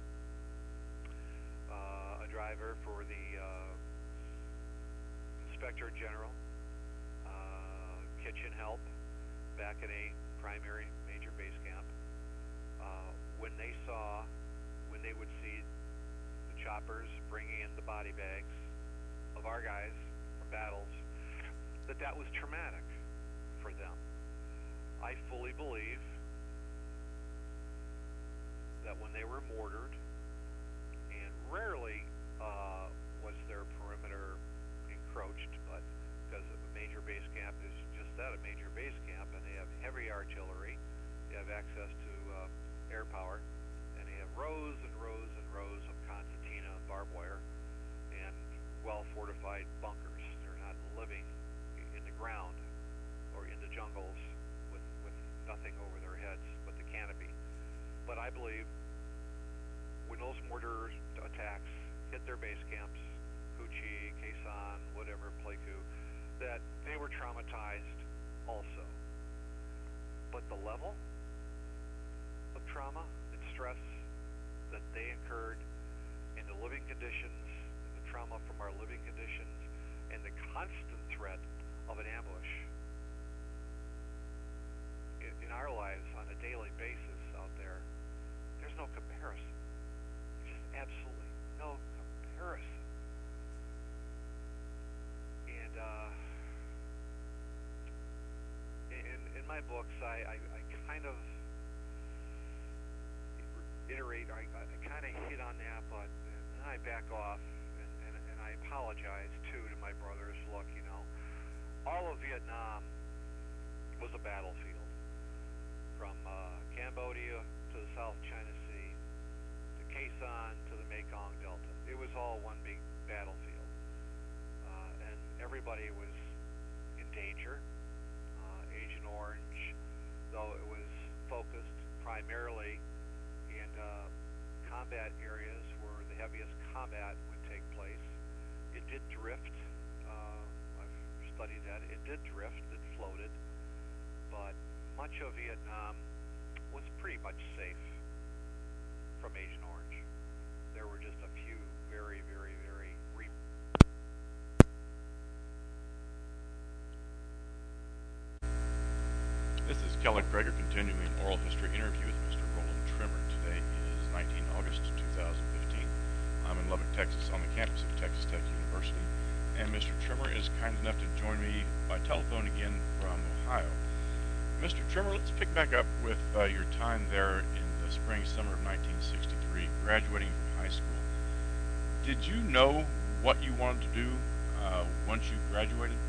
uh, a driver for the uh, Inspector General, uh, kitchen help back in a primary major base camp, uh, when they saw, when they would see the choppers bringing in the body bags of our guys from battles, that that was traumatic for them. I fully believe that when they were mortared, and rarely uh, was their perimeter encroached, but because a major base camp is just that, a major base camp, and they have heavy artillery, they have access to uh, air power, and they have rows and rows and rows of concertina barbed wire and well-fortified bunkers. They're not living in the ground or in the jungles with, with nothing over their heads but the canopy. But I believe when those mortar attacks hit their base camps, Cucci, Quezon, whatever, Pleiku, that they were traumatized also. But the level of trauma and stress that they incurred, and the living conditions, and the trauma from our living conditions, and the constant threat of an ambush in, in our lives on a daily basis out there, there's no comparison. Just absolutely no comparison. And uh, in, in my books, I, I, I kind of iterate, I, I kind of hit on that, but then I back off, and, and, and I apologize, too, to my brothers. Look, you know, all of Vietnam was a battlefield. From uh, Cambodia to the South China Sea, to Quezon to the Mekong Delta. It was all one big battlefield. Uh, and everybody was in danger. Uh, Agent Orange, though it was focused primarily in uh, combat areas where the heaviest combat would take place, it did drift. Uh, I've studied that. It did drift. It floated. But much of Vietnam was pretty much safe from Agent Orange. There were just a few very, very, very re- This is Kelly Krager continuing oral history interview with Mister Roland Trimmer. Today is nineteenth of August two thousand fifteen. I'm in Lubbock, Texas on the campus of Texas Tech University, and Mister Trimmer is kind enough to join me by telephone again from Ohio. Mister Trimmer, let's pick back up with uh, your time there in the spring, summer of nineteen sixty-three, graduating from high school. Did you know what you wanted to do uh, once you graduated?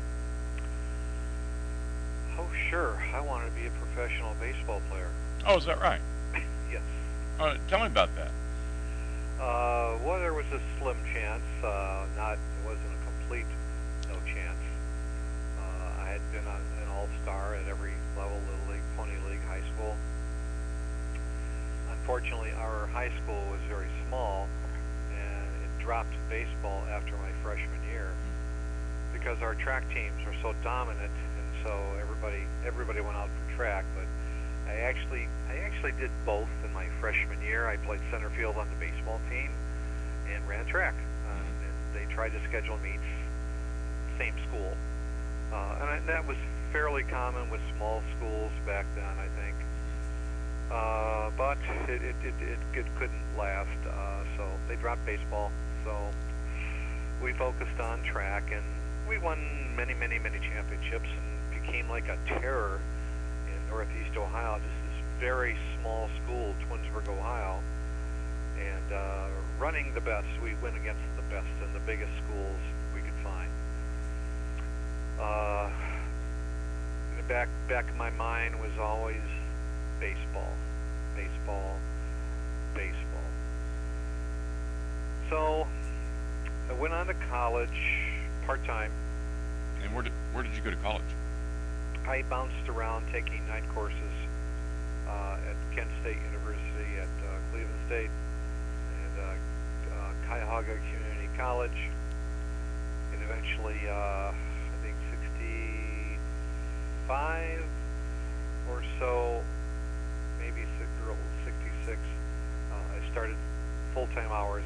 Oh, sure. I wanted to be a professional baseball player. Oh, is that right? Yes. Uh, tell me about that. Uh, well, there was a slim chance. Uh, not, it wasn't a complete no chance. Uh, I had been on, an all-star at every level, Little League, Pony League, high school. Unfortunately, our high school was very small, and it dropped baseball after my freshman year because our track teams were so dominant, and so everybody everybody went out for track. But I actually I actually did both in my freshman year. I played center field on the baseball team and ran track. Uh, and they tried to schedule meets, same school. Uh, and I, that was fairly common with small schools back then, I think. Uh, but it, it, it, it, it couldn't last, uh, so they dropped baseball. So we focused on track, and we won many, many, many championships and became like a terror in Northeast Ohio, just this very small school, Twinsburg, Ohio. And uh, running the best, we went against the best and the biggest schools we could find. Uh, in the back back of my mind was always baseball, baseball, baseball. So I went on to college part time. And where did where did you go to college? I bounced around taking night courses uh, at Kent State University, at uh, Cleveland State, and uh, uh, Cuyahoga Community College, and eventually, uh, I think sixty-five or so, maybe sixty-six, uh, I started full-time hours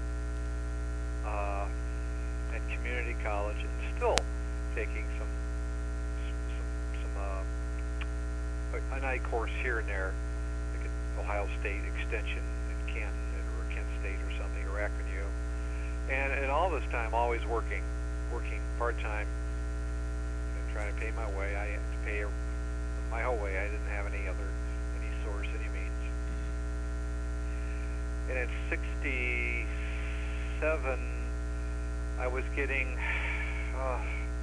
uh, at community college, and still taking some some, some uh, a night course here and there, like at Ohio State Extension in Canton or Kent State or something, or Akron U. And, and all this time, always working, working part-time, and trying to pay my way. I had to pay my whole way. I didn't have any other, any source, any means. and in sixty-seven, I was getting, uh,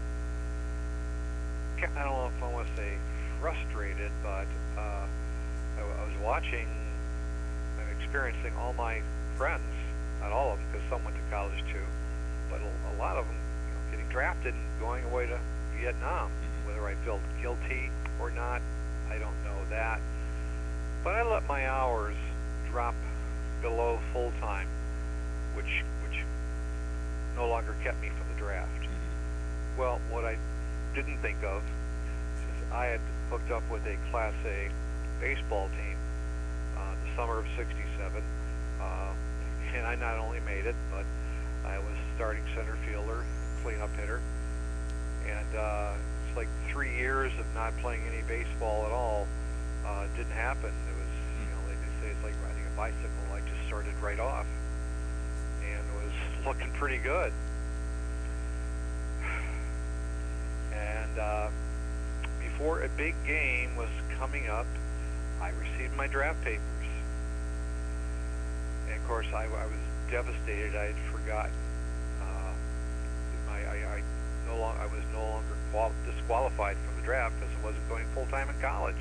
I don't know if I want to say frustrated, but uh, I, I was watching and experiencing all my friends, not all of them, because some went to college too, but a, a lot of them, you know, getting drafted and going away to Vietnam. Whether I felt guilty or not, I don't know that. But I let my hours drop below full time, which which no longer kept me from the draft. Mm-hmm. Well, what I didn't think of is I had hooked up with a Class A baseball team uh, the summer of sixty-seven, uh, and I not only made it, but I was starting center fielder, cleanup hitter, and uh, it's like three years of not playing any baseball at all uh, didn't happen. It was, you know, they say it's like riding a bicycle. I just started right off, and was looking pretty good. And uh, before a big game was coming up, I received my draft papers. And of course, I, I was devastated. I had forgotten. Uh, I, I, I no long, I was no longer qual- disqualified from the draft because I wasn't going full time in college.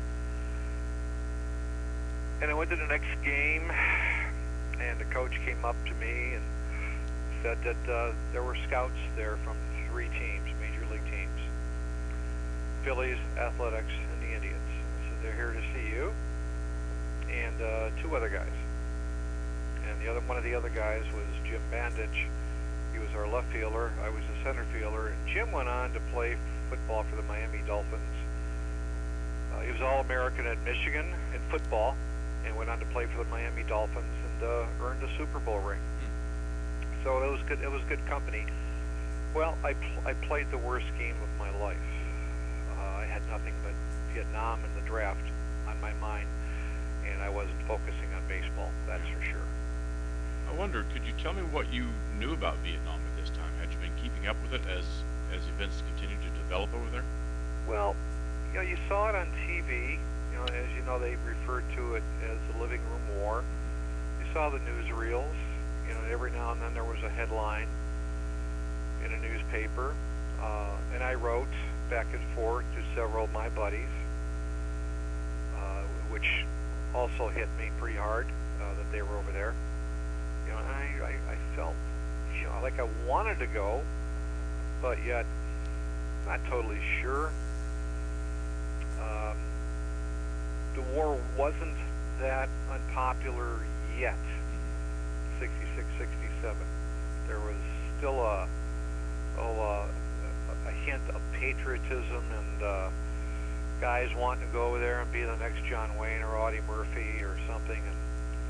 Mm-hmm. And I went to the next game, and the coach came up to me and said that uh, there were scouts there from three teams, major league teams: Phillies, Athletics, and the Indians. So they're here to see you and uh, two other guys. And the other one of the other guys was Jim Bandage. He was our left fielder. I was the center fielder. And Jim went on to play football for the Miami Dolphins. Uh, he was All-American at Michigan in football, and went on to play for the Miami Dolphins and uh, earned a Super Bowl ring. So it was good. It was good company. Well, I pl- I played the worst game of my life. Uh, I had nothing but Vietnam and the draft on my mind, and I wasn't focusing on baseball. That's for sure. I wonder, could you tell me what you knew about Vietnam at this time? Had you been keeping up with it as as events continued to develop over there? Well, you know, you saw it on T V. You know, as you know, they referred to it as the living room war. You saw the newsreels. You know, every now and then there was a headline in a newspaper, uh, and I wrote back and forth to several of my buddies, uh, which also hit me pretty hard uh, that they were over there. You know, and I, I, I felt, you know, like I wanted to go, but yet not totally sure. Um, the war wasn't that unpopular yet. sixty-six, sixty-seven. There was still a, oh, uh, a hint of patriotism and uh, guys wanting to go over there and be the next John Wayne or Audie Murphy or something. And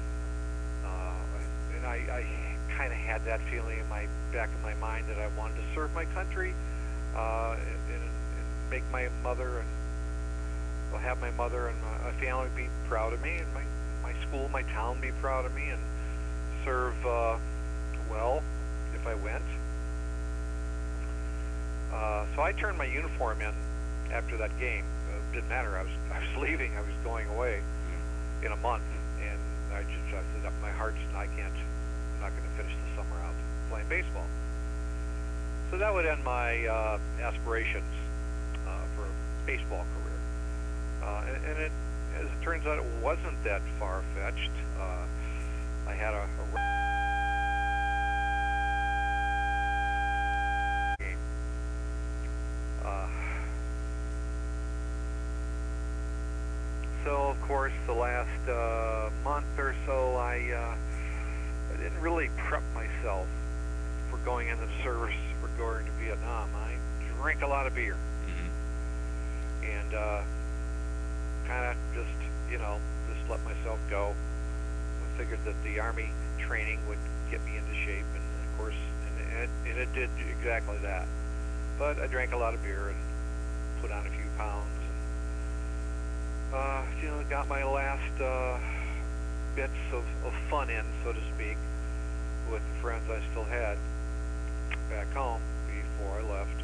uh, and I, I kind of had that feeling in my back of my mind that I wanted to serve my country uh, and, and, and make my mother and well, have my mother and my family be proud of me, and my, my school, my town be proud of me, and serve uh, well if I went. Uh, so I turned my uniform in after that game. Uh, it didn't matter. I was I was leaving. I was going away in a month, and I just I said, my heart's I can't. I'm not going to finish the summer out playing baseball. So that would end my uh, aspirations uh, for a baseball career. Uh, and, and it, as it turns out, it wasn't that far-fetched. Uh, I had a, a game. Uh, so, of course, the last uh, month or so, I, uh, I didn't really prep myself for going into the service for going to Vietnam. I drank a lot of beer. Mm-hmm. And uh, kind of just, you know, just let myself go. I figured that the Army training would get me into shape, and of course, and, and, and it did exactly that. But I drank a lot of beer and put on a few pounds, and, uh, you know, got my last uh, bits of, of fun in, so to speak, with the friends I still had back home before I left.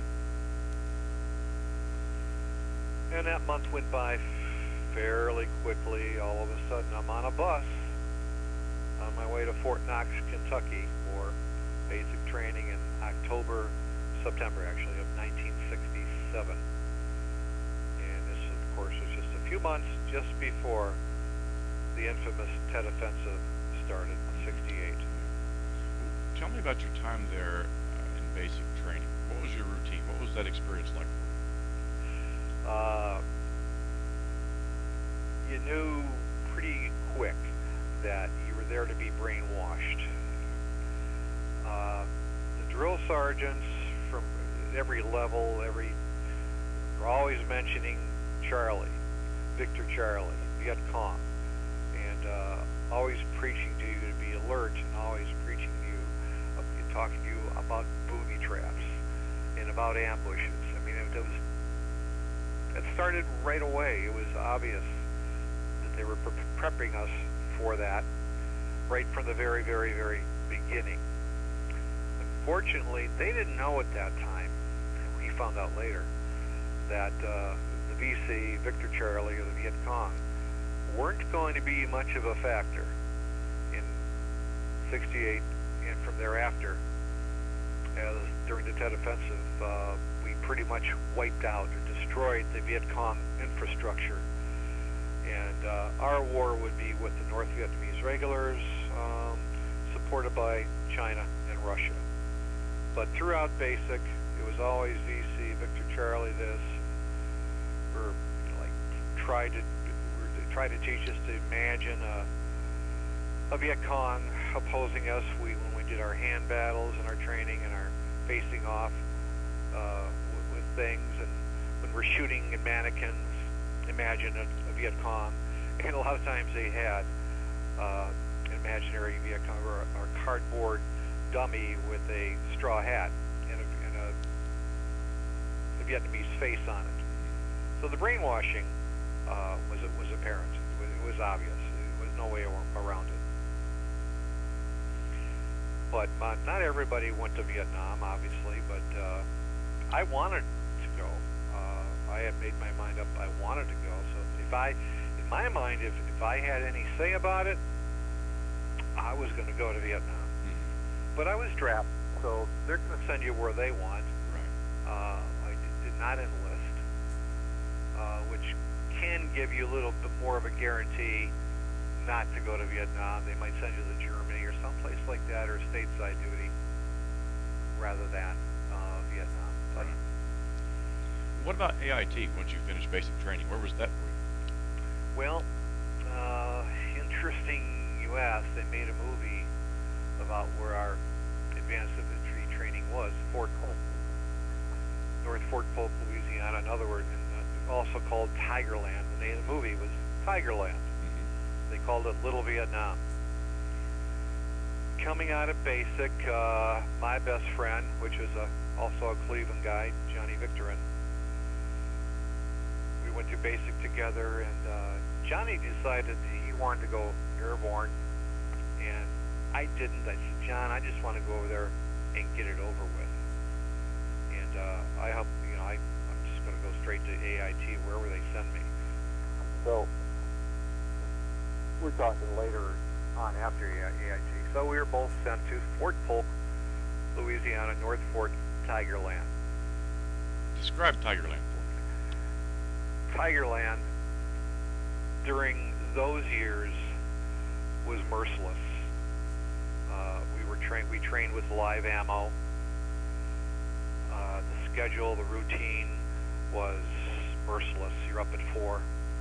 And that month went by fairly quickly. All of a sudden, I'm on a bus on my way to Fort Knox, Kentucky for basic training in October, September actually, of nineteen sixty-seven. And this, of course, was just a few months just before the infamous Tet Offensive started in sixty-eight. Tell me about your time there uh, in basic training. What was your routine? What was that experience like for you? Uh, you knew pretty quick that you were there to be brainwashed. Uh, the drill sergeants from every level, every were always mentioning Charlie, Victor Charlie, Viet Cong, and uh, always preaching to you to be alert, and always preaching to you, uh, talking to you about booby traps and about ambushes. I mean, it, it was it started right away. It was obvious that they were pre- prepping us for that right from the very, very, very beginning. Unfortunately, they didn't know at that time, we found out later, that uh, the V C, Victor Charlie, or the Viet Cong weren't going to be much of a factor in sixty-eight and from thereafter, as during the Tet Offensive, uh, we pretty much wiped out or destroyed the Viet Cong infrastructure. And uh, our war would be with the North Vietnamese regulars, um, supported by China and Russia. But throughout basic, it was always V C, Victor Charlie, this. We're you know, like tried to we're, they tried to teach us to imagine a, a Viet Cong opposing us. We when we did our hand battles and our training and our facing off uh, with, with things, and when we're shooting at mannequins, imagine a, a Viet Cong. And a lot of times they had uh, an imaginary Viet Cong or a, or a cardboard dummy with a straw hat and a, and a, a Vietnamese face on it. So the brainwashing uh, was was apparent. It was, it was obvious. There was no way around it. But uh, not everybody went to Vietnam, obviously. But uh, I wanted to go. Uh, I had made my mind up. I wanted to go. So if I, in my mind, if if I had any say about it, I was going to go to Vietnam. But I was drafted, so they're going to send you where they want. Right. Uh, I did, did not enlist, uh, which can give you a little bit more of a guarantee not to go to Vietnam. They might send you to Germany or someplace like that, or stateside duty, rather than uh, Vietnam. But right. What about A I T once you finished basic training? Where was that for you? Well, uh, interesting you asked. They made a movie about where our advanced infantry training was, Fort Polk, North Fort Polk, Louisiana. In other words, uh, also called Tigerland. The name of the movie was Tigerland. Mm-hmm. They called it Little Vietnam. Coming out of basic, uh, my best friend, which was a, also a Cleveland guy, Johnny Victorin, we went through basic together, and uh, Johnny decided that he wanted to go airborne, and I didn't. I said, John, I just want to go over there and get it over with. And uh, I hope, you know, I, I'm just going to go straight to A I T, wherever they send me. So we're talking later on after A I T. So we were both sent to Fort Polk, Louisiana, North Fort, Tigerland. Describe Tigerland for me. Tigerland, during those years, was merciless. Uh, we were trained. We trained with live ammo. Uh, the schedule, the routine was merciless. You're up at four.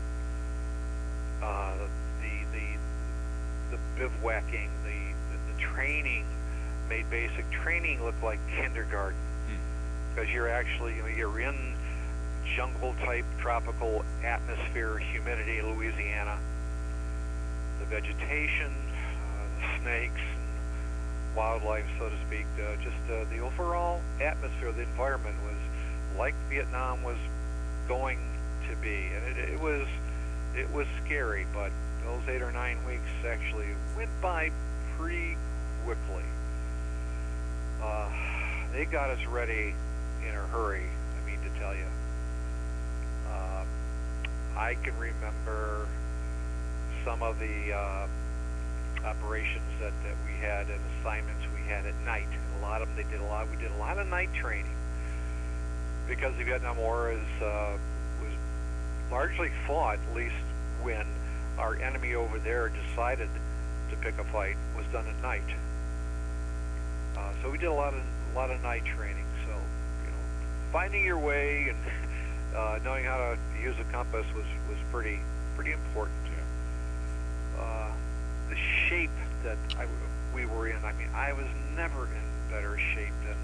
Uh, the the the bivouacking, the, the the training made basic training look like kindergarten, because hmm. you're actually you know, you're in jungle type tropical atmosphere, humidity, Louisiana. The vegetation, uh, the snakes. Wildlife, so to speak, uh, just uh, the overall atmosphere, the environment was like Vietnam was going to be, and it, it was it was scary. But those eight or nine weeks actually went by pretty quickly. Uh, they got us ready in a hurry. I mean to tell you, uh, I can remember some of the uh, operations that, that we had and assignments we had at night. And a lot of them, they did a lot. We did a lot of night training because the Vietnam War is uh, was largely fought, at least when our enemy over there decided to pick a fight, was done at night. Uh, so we did a lot of a lot of night training. So you know, finding your way and uh, knowing how to use a compass was was pretty pretty important. Yeah. Uh, the shape that I, we were in, I mean, I was never in better shape than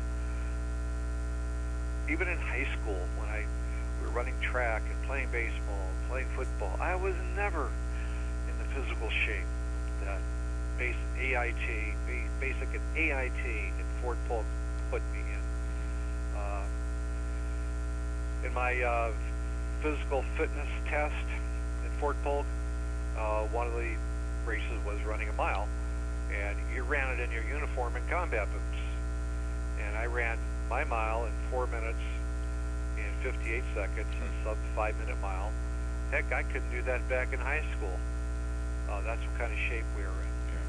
even in high school when I we were running track and playing baseball, playing football. I was never in the physical shape that base A I T, basic and A I T in Fort Polk put me in. Uh, in my uh, physical fitness test in Fort Polk, uh, one of the races was running a mile, and you ran it in your uniform and combat boots. And I ran my mile in four minutes and fifty-eight seconds, a sub five minute mile. Heck, I couldn't do that back in high school. Uh, that's what kind of shape we were in. Yeah.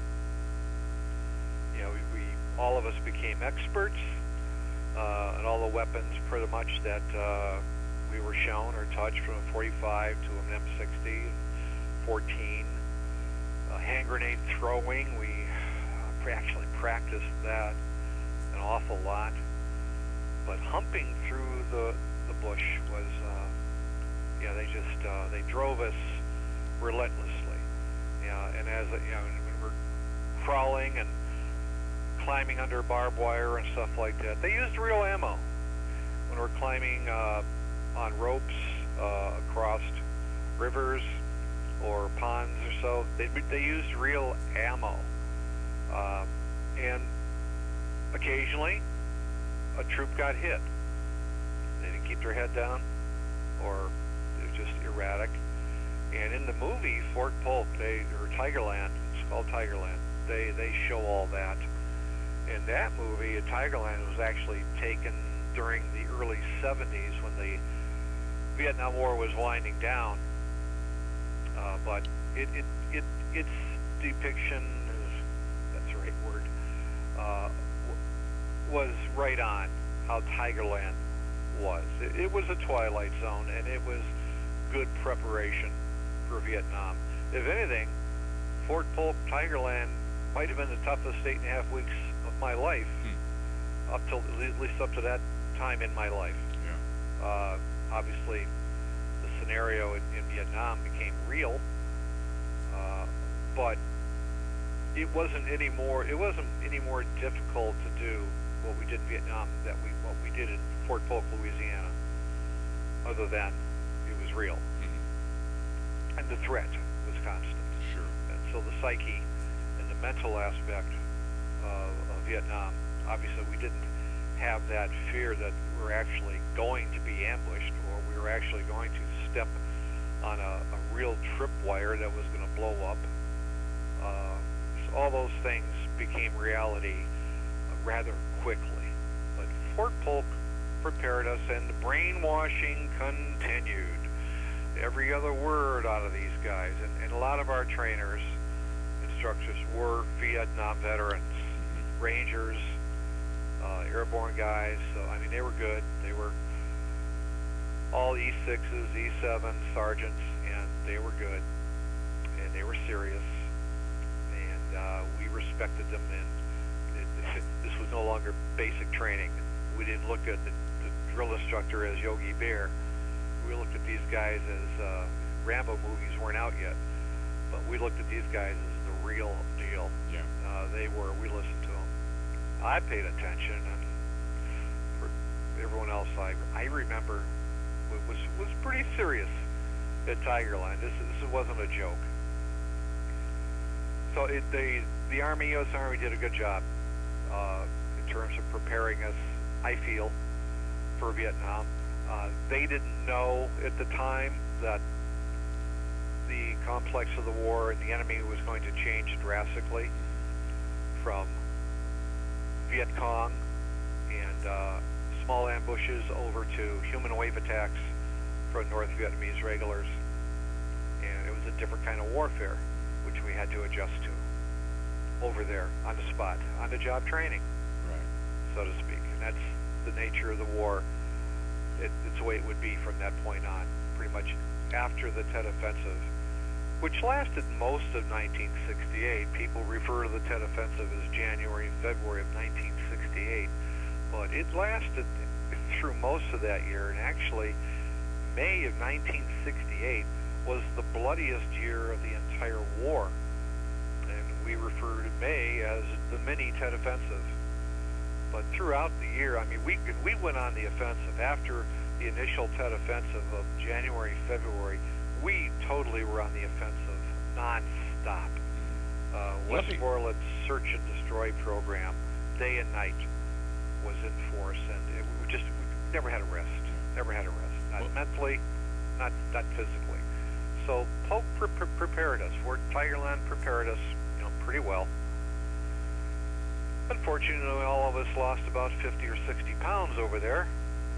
You know, we, we all of us became experts, uh, and all the weapons pretty much that uh, we were shown or touched, from a forty-five to an M sixty, fourteen. Uh, hand grenade throwing, we uh, actually practiced that an awful lot. But humping through the, the bush was, uh, yeah, they just, uh, they drove us relentlessly. Yeah, and as, you know, when we're crawling and climbing under barbed wire and stuff like that, they used real ammo. When we're climbing uh, on ropes uh, across rivers or ponds or so, they, they used real ammo. Uh, and occasionally, a troop got hit. They didn't keep their head down, or it was just erratic. And in the movie Fort Polk, they or Tigerland, it's called Tigerland. They they show all that. In that movie, Tigerland was actually taken during the early seventies when the Vietnam War was winding down. Uh, but it, it it its depiction, is that's the right word, uh, was right on how Tigerland was. It, it was a twilight zone, and it was good preparation for Vietnam. If anything, Fort Polk, Tigerland might have been the toughest eight and a half weeks of my life, hmm. up till at least up to that time in my life. Yeah. Uh, obviously, the scenario in, in Vietnam became real, uh, but it wasn't any more. It wasn't any more difficult to do what we did in Vietnam that we what we did in Fort Polk, Louisiana, other than it was real, mm-hmm. and the threat was constant. Sure. And so the psyche and the mental aspect of, of Vietnam, obviously we didn't have that fear that we're actually going to be ambushed, or we were actually going to step on a, a real tripwire that was going to blow up. Uh, so all those things became reality rather quickly. But Fort Polk prepared us, and the brainwashing continued. Every other word out of these guys, and, and a lot of our trainers, instructors, were Vietnam veterans, mm-hmm. Rangers, uh, airborne guys. So I mean, they were good. They were all E sixes, E sevens, sergeants, and they were good, and they were serious, and uh, we respected them. And this was no longer basic training. We didn't look at the, the drill instructor as Yogi Bear. We looked at these guys as uh, Rambo movies weren't out yet, but we looked at these guys as the real deal. Yeah. Uh, they were. We listened to them. I paid attention, and for everyone else, I I remember it was was pretty serious at Tigerland. This this wasn't a joke. So it, the the Army, U S Army, did a good job. Uh, in terms of preparing us, I feel, for Vietnam. Uh, they didn't know at the time that the complex of the war and the enemy was going to change drastically from Viet Cong and uh, small ambushes over to human wave attacks from North Vietnamese regulars. And it was a different kind of warfare, which we had to adjust to. over there on the spot, on the job training, Right. so to speak. And that's the nature of the war. It, it's the way it would be from that point on, pretty much after the Tet Offensive, which lasted most of nineteen sixty-eight. People refer to the Tet Offensive as January and February of nineteen sixty-eight, but it lasted through most of that year, and actually May of nineteen sixty-eight was the bloodiest year of the entire war, and we refer to May as the mini Tet Offensive. But throughout the year, I mean, we we went on the offensive after the initial Tet Offensive of January, February. We totally were on the offensive non-stop. Uh, Let me- Westmoreland's search and destroy program, day and night, was in force, and it, we just we never had a rest. Never had a rest. Not Well- mentally, not not physically. So Polk pre- pre- prepared us. Fort Tigerland prepared us, you know, pretty well. Unfortunately, all of us lost about fifty or sixty pounds over there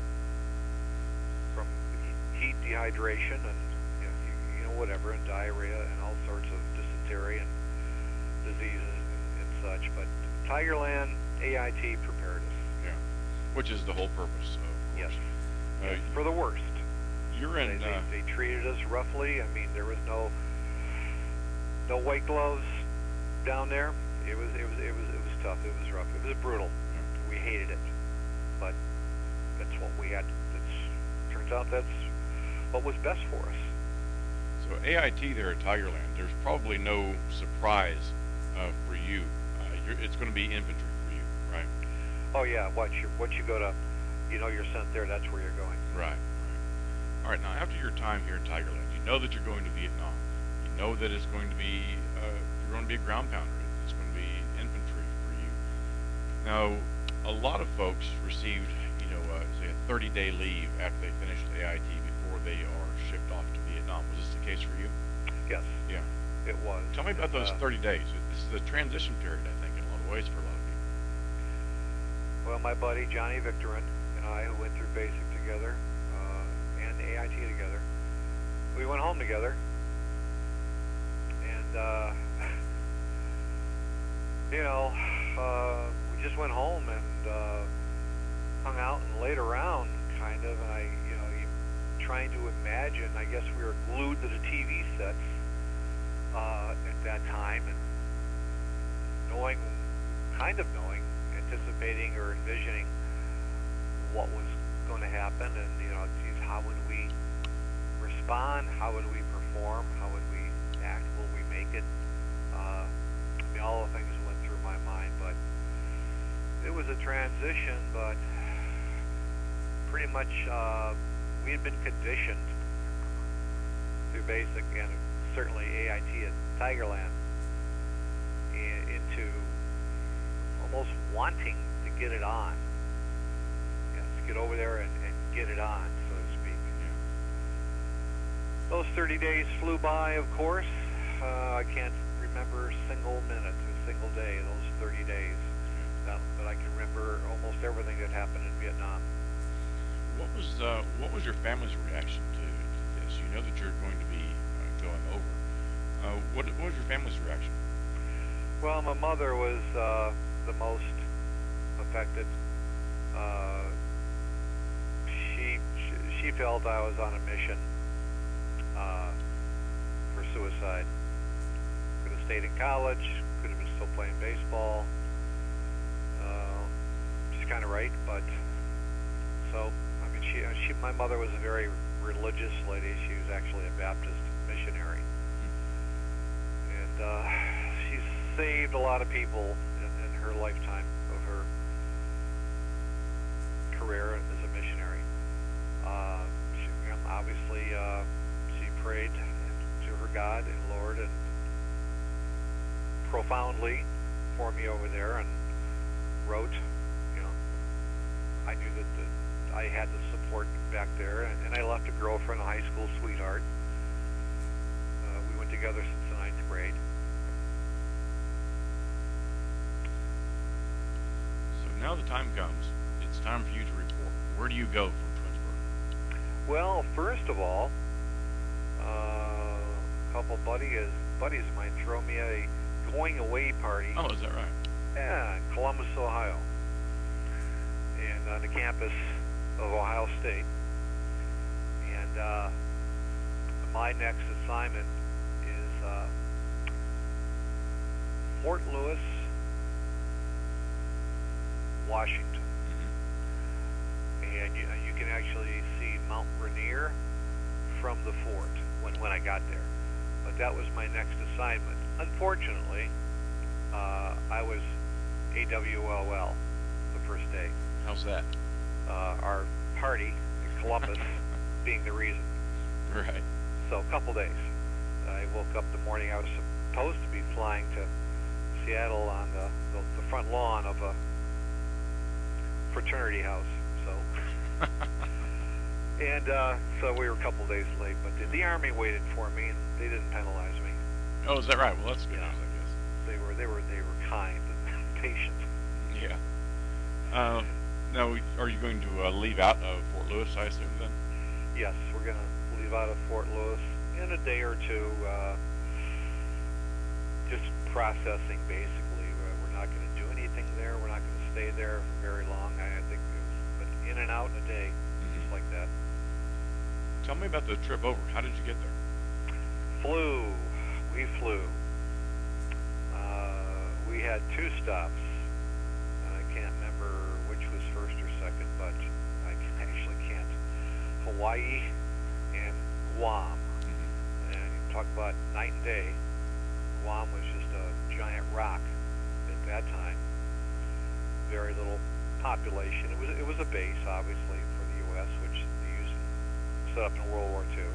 from he- heat dehydration and you know, you, you know whatever, and diarrhea and all sorts of dysentery and diseases and, and such. But Tigerland, A I T prepared us. Yeah. Which is the whole purpose, of course. Yes. Uh, Yes, for the worst. You're They, in. they, Uh, they treated us roughly. I mean, there was no no white gloves down there. It was it was it was it was tough. It was rough. It was brutal. We hated it, but that's what we had. That's turns out that's what was best for us. so A I T there at Tigerland. There's probably no surprise uh, for you. Uh, you're, it's going to be infantry for you, right? Oh yeah, once you once you go to, you know, you're sent there. That's where you're going. Right. Right. All right. Now, after your time here in Tigerland, you know that you're going to Vietnam. You know that it's going to be uh, you're going to be a ground pounder. It's going to be infantry for you. Now, a lot of folks received, you know, uh, say a thirty-day leave after they finished A I T before they are shipped off to Vietnam. Was this the case for you? Yes, Yeah. it was. Tell me about And, those uh, thirty days. This is a transition period, I think, in a lot of ways for a lot of people. Well, my buddy Johnny Victorin and I, who went through basic together uh, and A I T together, we went home together, and uh, you know, uh, we just went home and uh, hung out and laid around, kind of. And I, you know, you, trying to imagine. I guess we were glued to the T V sets uh, at that time, and knowing, kind of knowing, anticipating or envisioning what was going to happen, and you know, geez, how would we respond? How would we perform? How would we act? Will we make it? Uh, I mean, all the things went through my mind, but it was a transition. But pretty much, uh, we had been conditioned through basic and certainly A I T at Tigerland i- into almost wanting to get it on. Yes, get over there and, and get it on, so to speak. Those thirty days flew by, of course. Uh, I can't remember a single minute, a single day, those thirty days. That, but I can remember almost everything that happened in Vietnam. What was uh, what was your family's reaction to, to this? You know that you're going to be uh, going over. Uh, what, what was your family's reaction? Well, my mother was uh, the most affected. Uh, she, she she felt I was on a mission uh, for suicide. Could have stayed in college. Could have been still playing baseball. Uh, she's kind of right, but so I mean, she she my mother was a very religious lady. She was actually a Baptist missionary, and uh, she's saved a lot of people in, in her lifetime of her career as a missionary. Uh, she, you know, obviously, uh, she prayed to her God and Lord and profoundly for me over there, and wrote. You know, I knew that the, I had the support back there, and, and I left a girlfriend, a high school sweetheart. Uh, we went together since the ninth grade. So now the time comes. It's time for you to report. Where do you go from Twinsburg? Well, first of all, uh, a couple buddies buddies of mine throw me a going away party. Oh, is that right? Yeah, in Columbus, Ohio, and on the campus of Ohio State. And uh, my next assignment is uh, Fort Lewis, Washington. Mm-hmm. And you, you can actually see Mount Rainier from the fort when, when I got there. But that was my next assignment. Unfortunately, uh, I was A W O L the first day. How's that? Uh, our party in Columbus being the reason. Right. So a couple days. I woke up the morning. I was supposed to be flying to Seattle on the, the, the front lawn of a fraternity house. So, and uh, so we were a couple days late. But the, the Army waited for me, and they didn't penalize me. Oh, is that right? Well, that's good Yeah. news, I guess. They were they were they were kind and patient. Yeah. Uh, now, are you going to uh, leave out of Fort Lewis, I assume, then? Yes, we're going to leave out of Fort Lewis in a day or two. Uh, just processing, basically. We're, we're not going to do anything there. We're not going to stay there for very long. I, I think it was but in and out in a day, Mm-hmm. just like that. Tell me about the trip over. How did you get there? Flew. We flew. Uh, we had two stops. I can't remember which was first or second, but I can, actually can't. Hawaii and Guam. Mm-hmm. And you talk about night and day. Guam was just a giant rock at that time. Very little population. It was it was a base, obviously, for the U S, which they used set up in World War Two.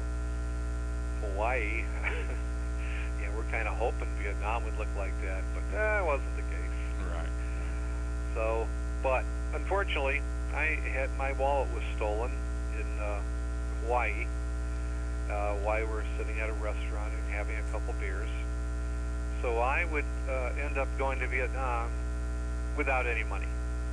Hawaii. Yeah, we're kind of hoping Vietnam would look like that, but that wasn't the case. Right. So, but unfortunately, I had my wallet was stolen in uh, Hawaii uh, while we were sitting at a restaurant and having a couple beers. So I would uh, end up going to Vietnam without any money.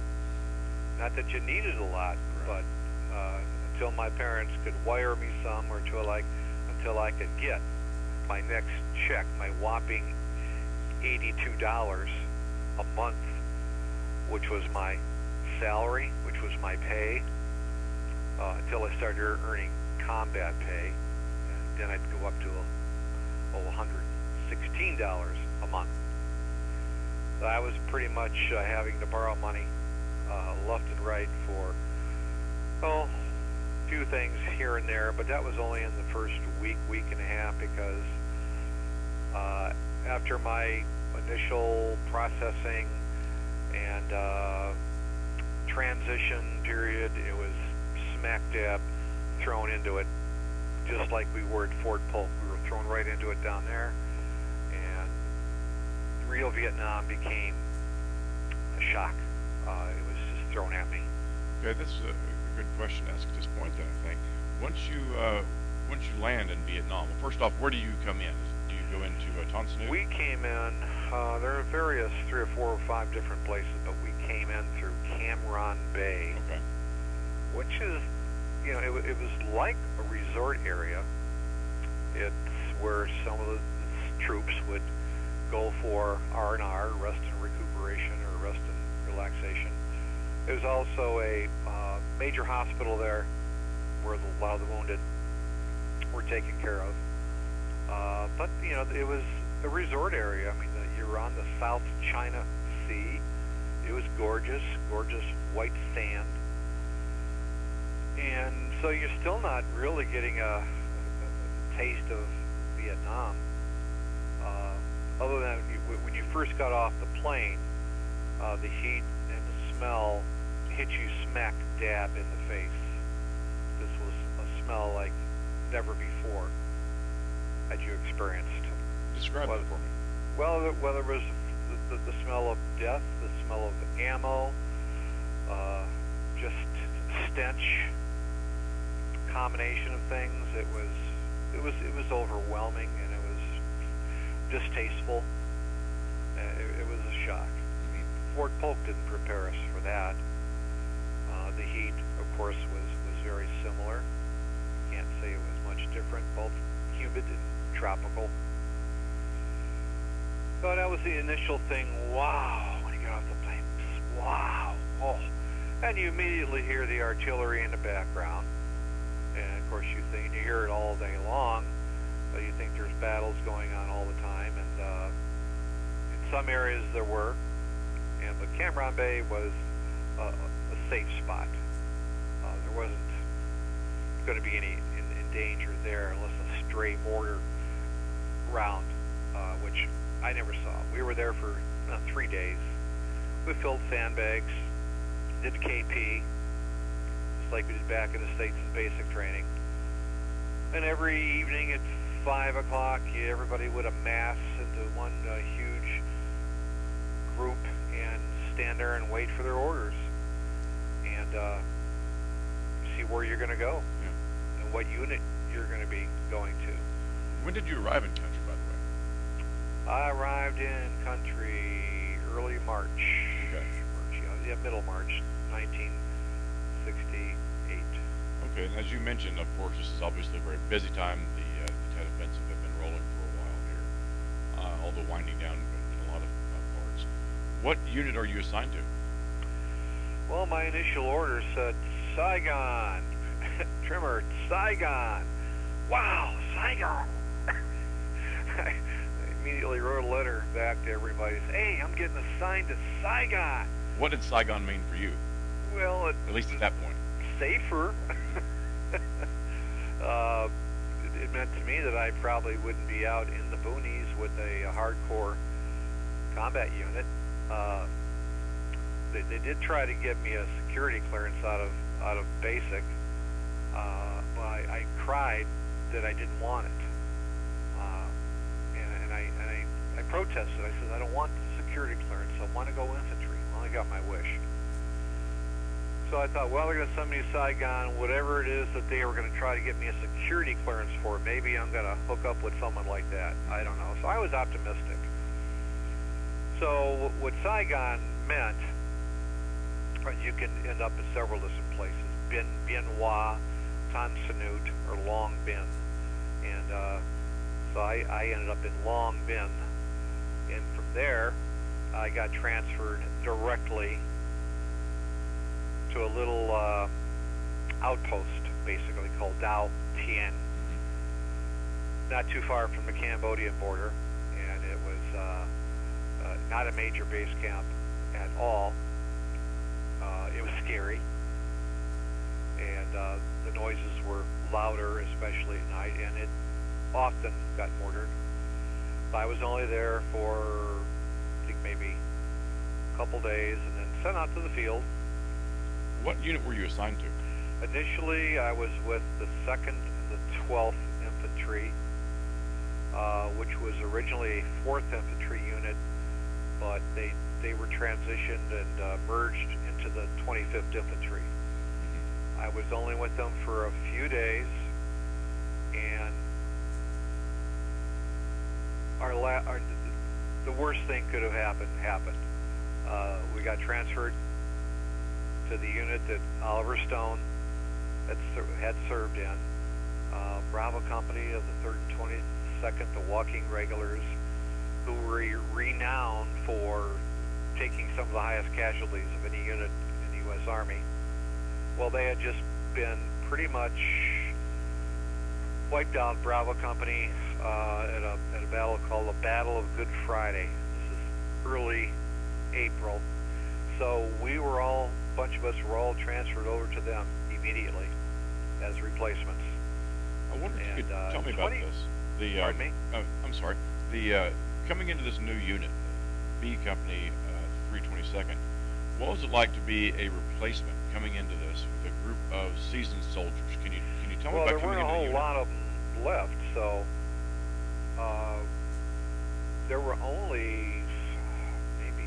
Not that you needed a lot, Right. but uh, until my parents could wire me some, or until I until I could get my next check, my whopping eighty-two dollars a month, which was my salary, which was my pay, uh, until I started earning combat pay. And then I'd go up to a, oh, one hundred sixteen dollars a month. So I was pretty much uh, having to borrow money uh, left and right for, oh, a few things here and there, but that was only in the first week, week and a half, because uh, after my initial processing and uh, transition period, it was smack dab thrown into it, just like we were at Fort Polk. We were thrown right into it down there, and real Vietnam became a shock. Uh, it was just thrown at me. Okay, this is a, a good question to ask at this point, then, I think. Once you uh, once you land in Vietnam, well, first off, where do you come in? Do you go into uh, Ton Son Nhut? We came in, uh, there are various three or four or five different places, but we came in through Cam Ranh Bay, Okay. which is, you know, it, wa- it was like a resort area. It's where some of the troops would go for R and R, rest and recuperation, or rest and relaxation. It was also a uh, major hospital there where the, a lot of the wounded were taken care of. Uh, but, you know, it was a resort area. I mean, uh, you're on the South China Sea. It was gorgeous, gorgeous white sand. And so you're still not really getting a, a, a taste of Vietnam. Uh, other than you, when you first got off the plane, uh, the heat and the smell hit you smack dab in the face. This was a smell like never before had you experienced. Describe Well, that for me. Well, the- whether it was the, the, the smell of death, the smell of ammo, uh, just stench, combination of things. It was, it was, it was overwhelming, and it was distasteful. Uh, it, it was a shock. I mean, Fort Polk didn't prepare us for that. Uh, the heat, of course, was was very similar. Can't say it was much different. Both humid and tropical. So that was the initial thing. Wow, when you get off the plane, wow, oh, and you immediately hear the artillery in the background, and of course you think you hear it all day long, but you think there's battles going on all the time, and uh, in some areas there were, and but Cam Ranh Bay was uh, a safe spot. Uh, there wasn't going to be any in, in danger there unless a stray mortar round, uh, which I never saw. We were there for uh, three days. We filled sandbags, did K P, just like we did back in the States in basic training. And every evening at five o'clock, everybody would amass into one uh, huge group and stand there and wait for their orders and uh, see where you're going to go Yeah. and what unit you're going to be going to. When did you arrive in country, by the way? I arrived in country early March. Okay. March, yeah, yeah, middle March, nineteen sixty-eight. Okay, and as you mentioned, of course, this is obviously a very busy time. The, uh, the Tet Offensive have been rolling for a while here, uh, although winding down in, in a lot of uh, parts. What unit are you assigned to? Well, my initial order said Saigon, Trimmer, Saigon. Wow, Saigon. I immediately wrote a letter back to everybody. Hey, I'm getting assigned to Saigon. What did Saigon mean for you? Well, it, At least at that point. safer. uh, it, it meant to me that I probably wouldn't be out in the boonies with a, a hardcore combat unit. Uh, they, they did try to get me a security clearance out of out of basic, uh, but I, I cried that I didn't want it, uh, and, and I and I, I protested. I said I don't want the security clearance. I want to go infantry. Well, I got my wish. So I thought, well, they're going to send me to Saigon, whatever it is that they were going to try to get me a security clearance for. Maybe I'm going to hook up with someone like that. I don't know. So I was optimistic. So what Saigon meant, you can end up in several different places. Bien, Bien Hoa, Tan Son Nhut, or Long Binh. And uh, so I, I ended up in Long Binh. And from there, I got transferred directly to a little uh, outpost, basically, called Dao Tien, not too far from the Cambodian border, and it was uh, uh, not a major base camp at all. Uh, it was scary, and uh, the noises were louder, especially at night, and it often got mortared. I was only there for, I think, maybe a couple days, and then sent out to the field. What unit were you assigned to? Initially, I was with the second and the twelfth Infantry, uh, which was originally a fourth Infantry unit, but they they were transitioned and uh, merged into the twenty-fifth Infantry. I was only with them for a few days, and our, la- our the worst thing could have happened happened. Uh, we got transferred to the unit that Oliver Stone had, ser- had served in, uh, Bravo Company of the third and twenty-second, the Walking Regulars, who were renowned for taking some of the highest casualties of any unit in the U S Army. Well, they had just been pretty much wiped out. Bravo Company uh, at, a, at a battle called the Battle of Good Friday. This is early April. So we were all, a bunch of us were all transferred over to them immediately as replacements. I wonder if you And, could uh, tell me about twenty this. The, uh, Pardon me? Uh, I'm sorry. The uh, coming into this new unit, B Company, uh, three twenty-second. What was it like to be a replacement coming into this with a group of seasoned soldiers? Can you can you tell Well, me there about coming weren't a into the whole unit? lot of them left, so uh, there were only maybe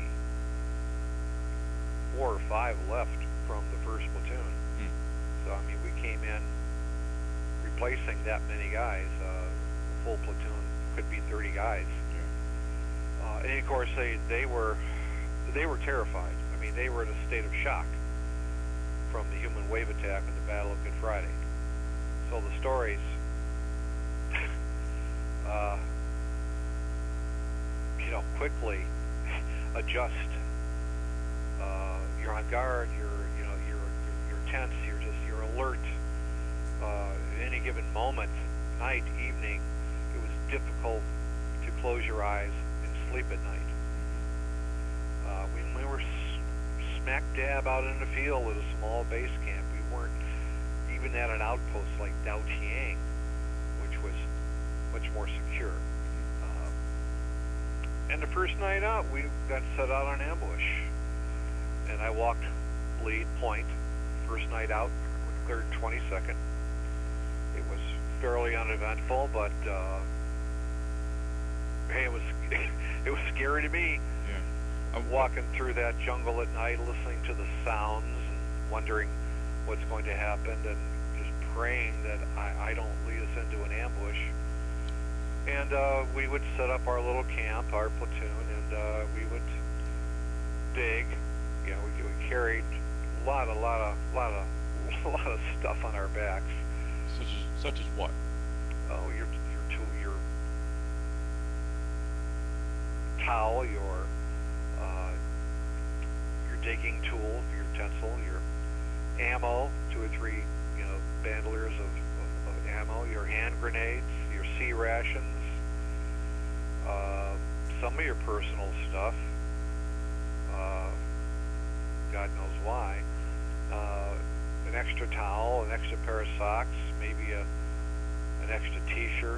four or five left from the first platoon. Hmm. So I mean, we came in replacing that many guys. Uh, a full platoon could be thirty guys. Yeah. Uh, and of course, they they were they were terrified. I mean, they were in a state of shock from the human wave attack at the Battle of Good Friday. So the stories, uh, you know, quickly adjust. Uh, you're on guard. You're, you know, you're you're tense. You're just you're alert. Uh, at any given moment, night, evening, it was difficult to close your eyes and sleep at night. Uh, when we were s- smack dab out in the field at a small base camp, we weren't even at an outpost like Dao Tiang, which was much more secure. Uh, and the first night out, we got set out on ambush, and I walked lead point. First night out, we cleared twenty-second. It was fairly uneventful, but uh, hey, it was it was scary to me. Yeah. I'm walking through that jungle at night, listening to the sounds and wondering what's going to happen, and just praying that I, I don't lead us into an ambush. And uh, we would set up our little camp, our platoon, and uh, we would dig. You know, we, we carried a lot, a lot of, lot of, a lot of stuff on our backs. Such as such as what? Oh, your your tool, your towel, your uh, your digging tool, your utensil, your ammo, two or three, you know, bandoliers of, of, of ammo, your hand grenades, your C rations, uh, some of your personal stuff. Uh, God knows why. Uh, an extra towel, an extra pair of socks, maybe a an extra T-shirt.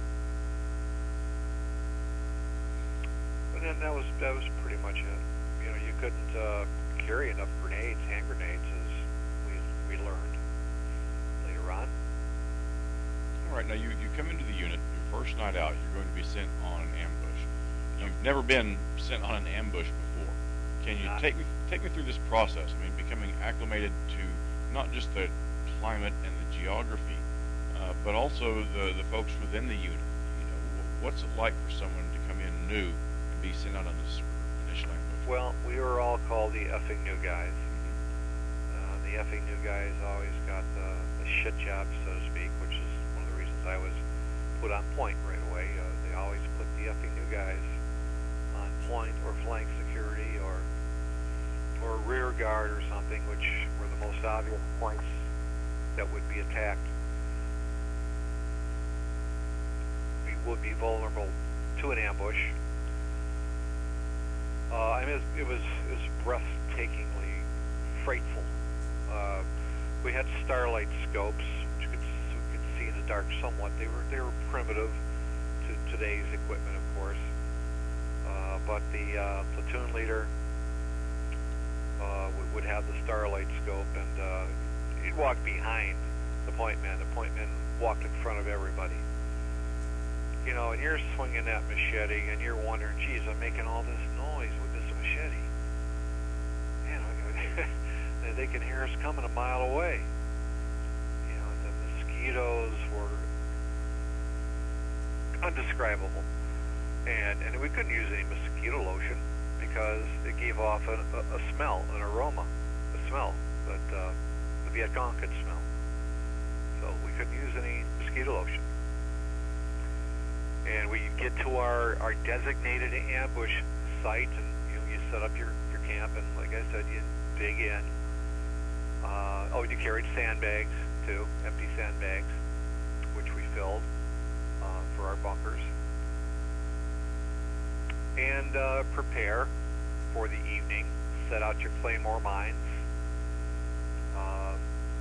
And then that was that was pretty much it. You know, you couldn't uh, carry enough grenades, hand grenades, as we we learned later on. All right, now you, you come into the unit, your first night out, you're going to be sent on an ambush. You've never been sent on an ambush before. Can you Not- take me take me through this process? I mean, becoming acclimated to not just the climate and the geography, uh, but also the, the folks within the unit. You know, wh- what's it like for someone to come in new and be sent on this initial ambush? Well, we were all called the effing new guys. Uh, the effing new guys always got the, the shit job, so to speak, which is one of the reasons I was put on point right away. Uh, they always put the effing new guys on point or flank security or or rear guard or something, which were the most obvious points that would be attacked. We would be vulnerable to an ambush. Uh, I mean, it was, it was it was breathtakingly frightful. Uh, we had starlight scopes, which could so we could see in the dark somewhat. They were they were primitive to today's equipment, of course. Uh, but the uh, platoon leader uh, would, would have the starlight scope, and uh, he'd walk behind the point man. The point man walked in front of everybody. You know, and you're swinging that machete, and you're wondering, geez, I'm making all this noise with this machete. You know, they can hear us coming a mile away. You know, the mosquitoes were undescribable. And, and we couldn't use any mosquito lotion because it gave off a, a, a smell, an aroma, a smell that uh, the Viet Cong could smell. So we couldn't use any mosquito lotion. And we get to our, our designated ambush site, and you know, you set up your, your camp, and like I said, you dig in. Uh, oh, you carried sandbags too, empty sandbags, which we filled uh, for our bunkers. And uh, prepare for the evening. Set out your claymore mines. Uh,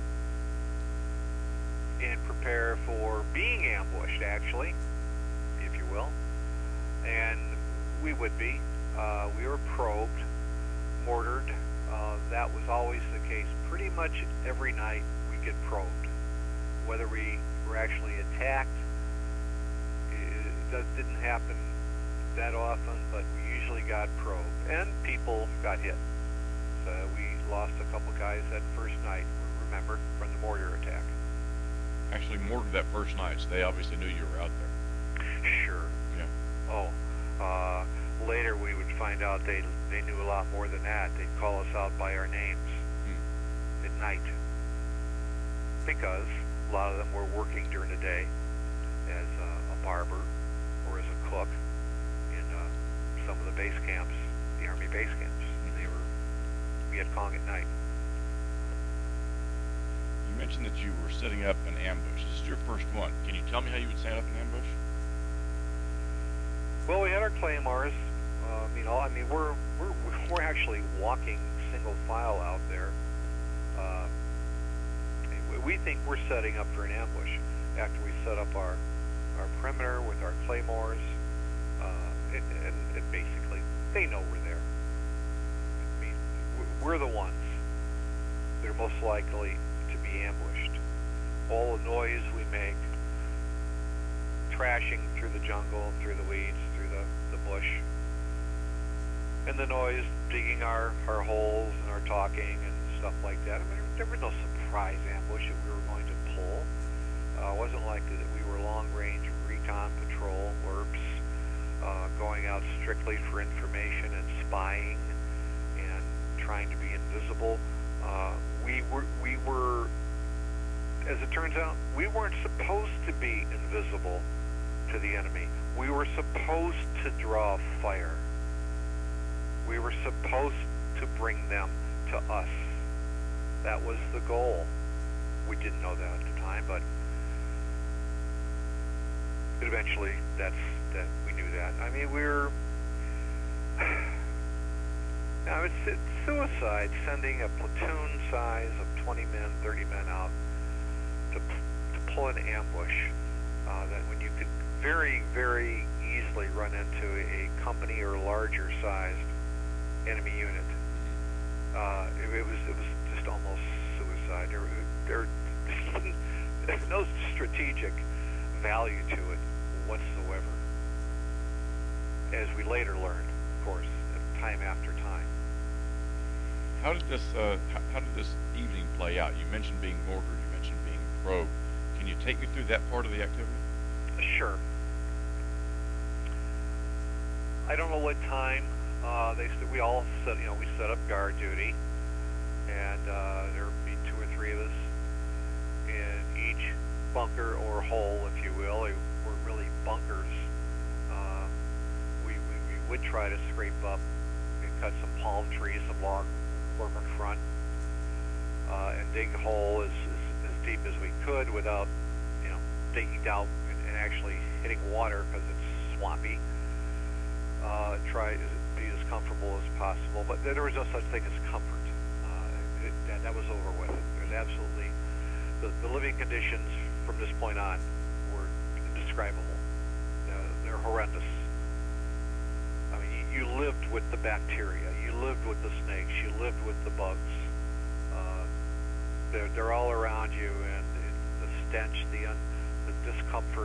and prepare for being ambushed, actually, if you will. And we would be. Uh, we were probed, mortared. Uh, that was always the case. Pretty much every night we get probed. Whether we were actually attacked, it does, didn't happen that often, but we usually got probed. And people got hit. So we lost a couple guys that first night, remember, from the mortar attack. Actually mortared that first night, so they obviously knew you were out there. Sure. Yeah. Oh, uh, later we would find out they they knew a lot more than that. They'd call us out by our names Hmm. at night because a lot of them were working during the day as a, a barber or as a cook in uh, some of the base camps, the Army base camps. They were Viet Cong at night. You mentioned that you were setting up an ambush. This is your first one. Can you tell me how you would set up an ambush? Well, we had our claymores. Um, you know, I mean, we're we're we're actually walking single file out there. Uh, we think we're setting up for an ambush after we set up our our perimeter with our claymores, uh, and, and, and basically they know we're there. I mean, we're the ones that are most likely to be ambushed. All the noise we make, trashing through the jungle, through the weeds, through the, the bush, and the noise digging our, our holes and our talking and stuff like that. I mean, there was no surprise ambush that we were going to pull. Uh, it wasn't likely that we were long-range recon patrol, W E R Ps, uh, going out strictly for information and spying and trying to be invisible. Uh, we were, we were, as it turns out, we weren't supposed to be invisible to the enemy. We were supposed to draw fire. We were supposed to bring them to us. That was the goal. We didn't know that at the time, but eventually that's that we knew that. I mean, we're now it's, it's suicide sending a platoon size of twenty men, thirty men out to to pull an ambush uh, that when you could very, very easily run into a company or larger sized enemy unit. Uh, it, it was it was just almost suicide. There, there, there's no strategic value to it whatsoever, as we later learned, of course, time after time. How did this uh, how, how did this evening play out? You mentioned being mortared. You mentioned being probed. Can you take me through that part of the activity? Sure. I don't know what time. Uh, they we all set you know we set up guard duty, and uh, there would be two or three of us in each bunker or hole, if you will. They were really bunkers. Uh, we, we we would try to scrape up and cut some palm trees, some log form in front, uh, and dig a hole as, as as deep as we could without you know digging down and, and actually hitting water because it's swampy. Uh, try to be as comfortable as possible, but there was no such thing as comfort. Uh, it, that, that was over with. There's absolutely the, the living conditions from this point on were indescribable. Uh, they're horrendous. I mean, you, you lived with the bacteria, you lived with the snakes, you lived with the bugs. Uh, they're they're all around you, and it, the stench, the un, the discomfort.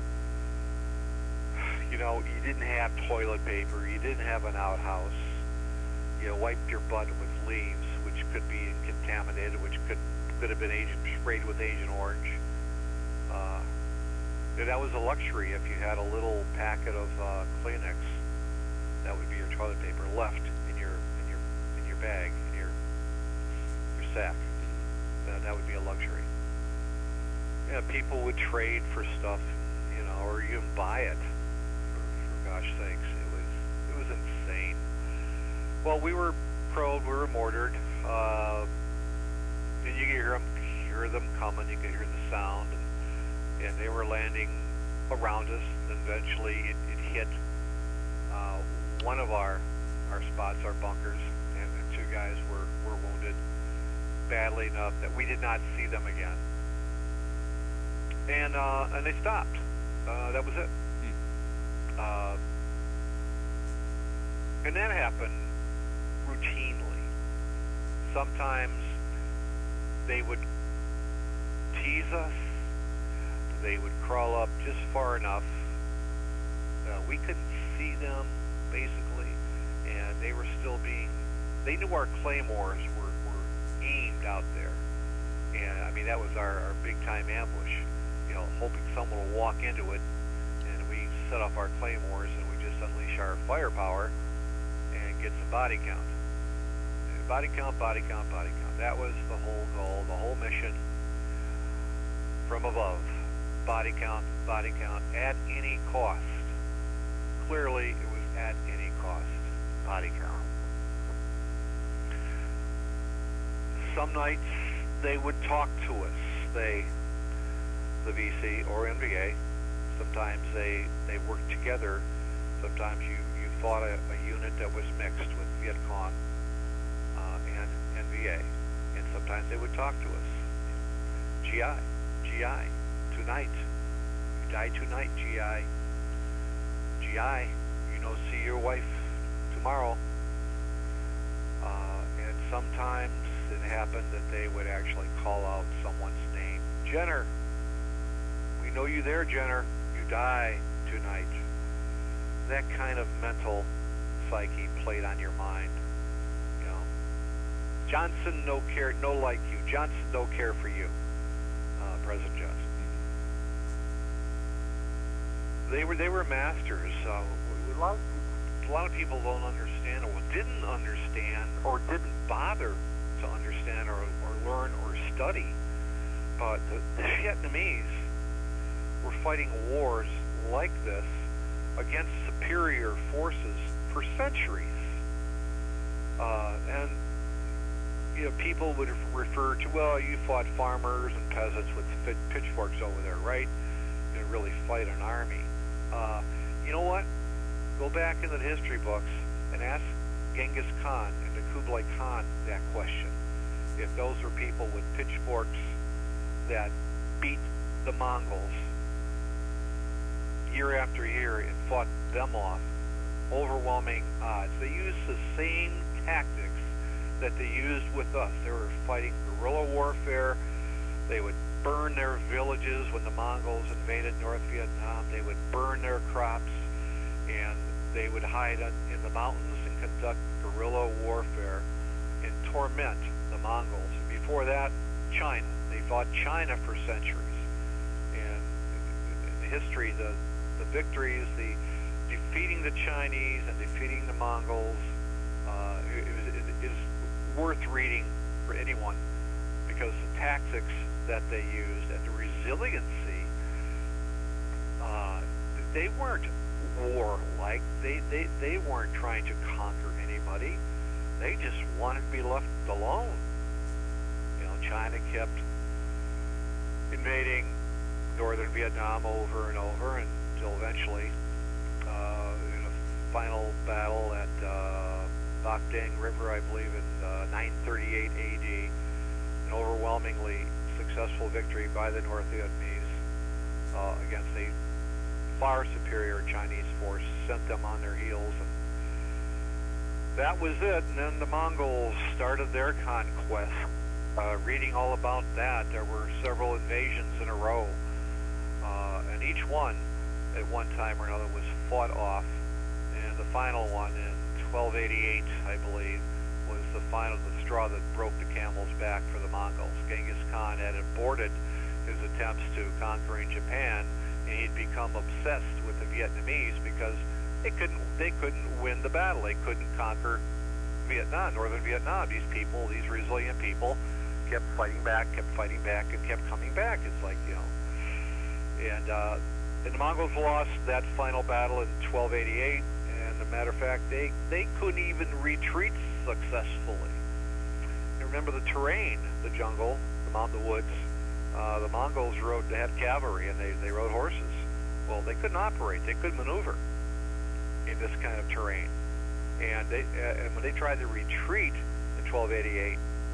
You know, you didn't have toilet paper, you didn't have an outhouse, you wiped your butt with leaves, which could be contaminated, which could could have been agent, sprayed with Agent Orange. Uh, that was a luxury if you had a little packet of uh, Kleenex. That would be your toilet paper left in your in your in your bag, in your your sack. That that would be a luxury. Yeah, people would trade for stuff, you know, or even buy it. Gosh sakes, it was it was insane. Well, we were probed, we were mortared, uh, and you could hear them, hear them coming. You could hear the sound, and, and they were landing around us. And eventually, it, it hit uh, one of our our spots, our bunkers, and, and two guys were, were wounded badly enough that we did not see them again. And uh, and they stopped. Uh, that was it. Uh, and that happened routinely. Sometimes they would tease us. They would crawl up just far enough. Uh, we couldn't see them, basically, and they were still being... They knew our claymores were, were aimed out there. And, I mean, that was our, our big-time ambush. You know, hoping someone will walk into it, set off our claymores, and we just unleash our firepower and get some body count. And body count, body count, body count. That was the whole goal, the whole mission from above. Body count, body count, at any cost. Clearly, it was at any cost. Holocaust body count. Some nights they would talk to us. They, the V C or N V A, sometimes they they worked together. Sometimes you, you fought a, a unit that was mixed with Viet Cong uh, and N V A, and sometimes they would talk to us. G I, G I, tonight, you die tonight, G I. G I, you know, see your wife tomorrow. Uh, and sometimes it happened that they would actually call out someone's name. Jenner, we know you there, Jenner. You die tonight. That kind of mental psyche played on your mind. You know, Johnson, no care, no like you. Johnson, no care for you. Uh, President Johnson. They were they were masters. Uh, a lot of a lot of people don't understand, or didn't understand, or didn't bother to understand, or, or learn, or study. But the, the Vietnamese were fighting wars like this against superior forces for centuries. Uh, and you know, people would refer to, well, you fought farmers and peasants with fit pitchforks over there, right? You didn't really fight an army. Uh, you know what? Go back into the history books and ask Genghis Khan and the Kublai Khan that question. If those were people with pitchforks that beat the Mongols year after year and fought them off, overwhelming odds. They used the same tactics that they used with us. They were fighting guerrilla warfare. They would burn their villages when the Mongols invaded North Vietnam. They would burn their crops, and they would hide in the mountains and conduct guerrilla warfare and torment the Mongols. And before that, China. They fought China for centuries. And in history, the, the victories, the defeating the Chinese and defeating the Mongols uh, is, is worth reading for anyone, because the tactics that they used and the resiliency, uh, they weren't war-like. They, they, they weren't trying to conquer anybody. They just wanted to be left alone. You know, China kept invading northern Vietnam over and over until eventually, uh, in a final battle at uh, Bac Dang River, I believe, in uh, nine thirty-eight A D, an overwhelmingly successful victory by the North Vietnamese uh, against a far superior Chinese force, sent them on their heels, and that was it. And then the Mongols started their conquest. Uh, reading all about that, there were several invasions in a row, uh, and each one at one time or another was fought off, and the final one in twelve eighty-eight, I believe, was the final, the straw that broke the camel's back for the Mongols. Genghis Khan had aborted his attempts to conquering Japan, and he'd become obsessed with the Vietnamese because they couldn't they couldn't win the battle. They couldn't conquer Vietnam, northern Vietnam. These people, these resilient people, kept fighting back, kept fighting back, and kept coming back. It's like, you know, and uh, and the Mongols lost that final battle in twelve eighty-eight. And as a matter of fact, they they couldn't even retreat successfully. You remember the terrain, the jungle, the mountain, the woods. Uh, the Mongols rode, they had cavalry, and they, they rode horses. Well, they couldn't operate, they couldn't maneuver in this kind of terrain. And they, uh, and when they tried to retreat in twelve eighty-eight,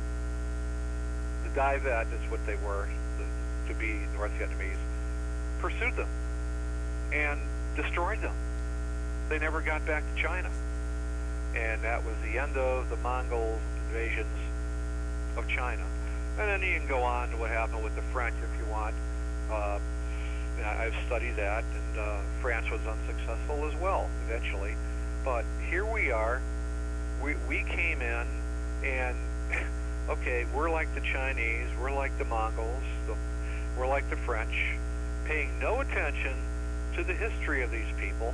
the Dai Viet, is what they were, the, to be North Vietnamese, pursued them and destroyed them. They never got back to China. And that was the end of the Mongol invasions of China. And then you can go on to what happened with the French if you want. Uh, I've studied that, and uh, France was unsuccessful as well, eventually. But here we are. We, we came in, and, okay, we're like the Chinese, we're like the Mongols, the, we're like the French, paying no attention to the history of these people.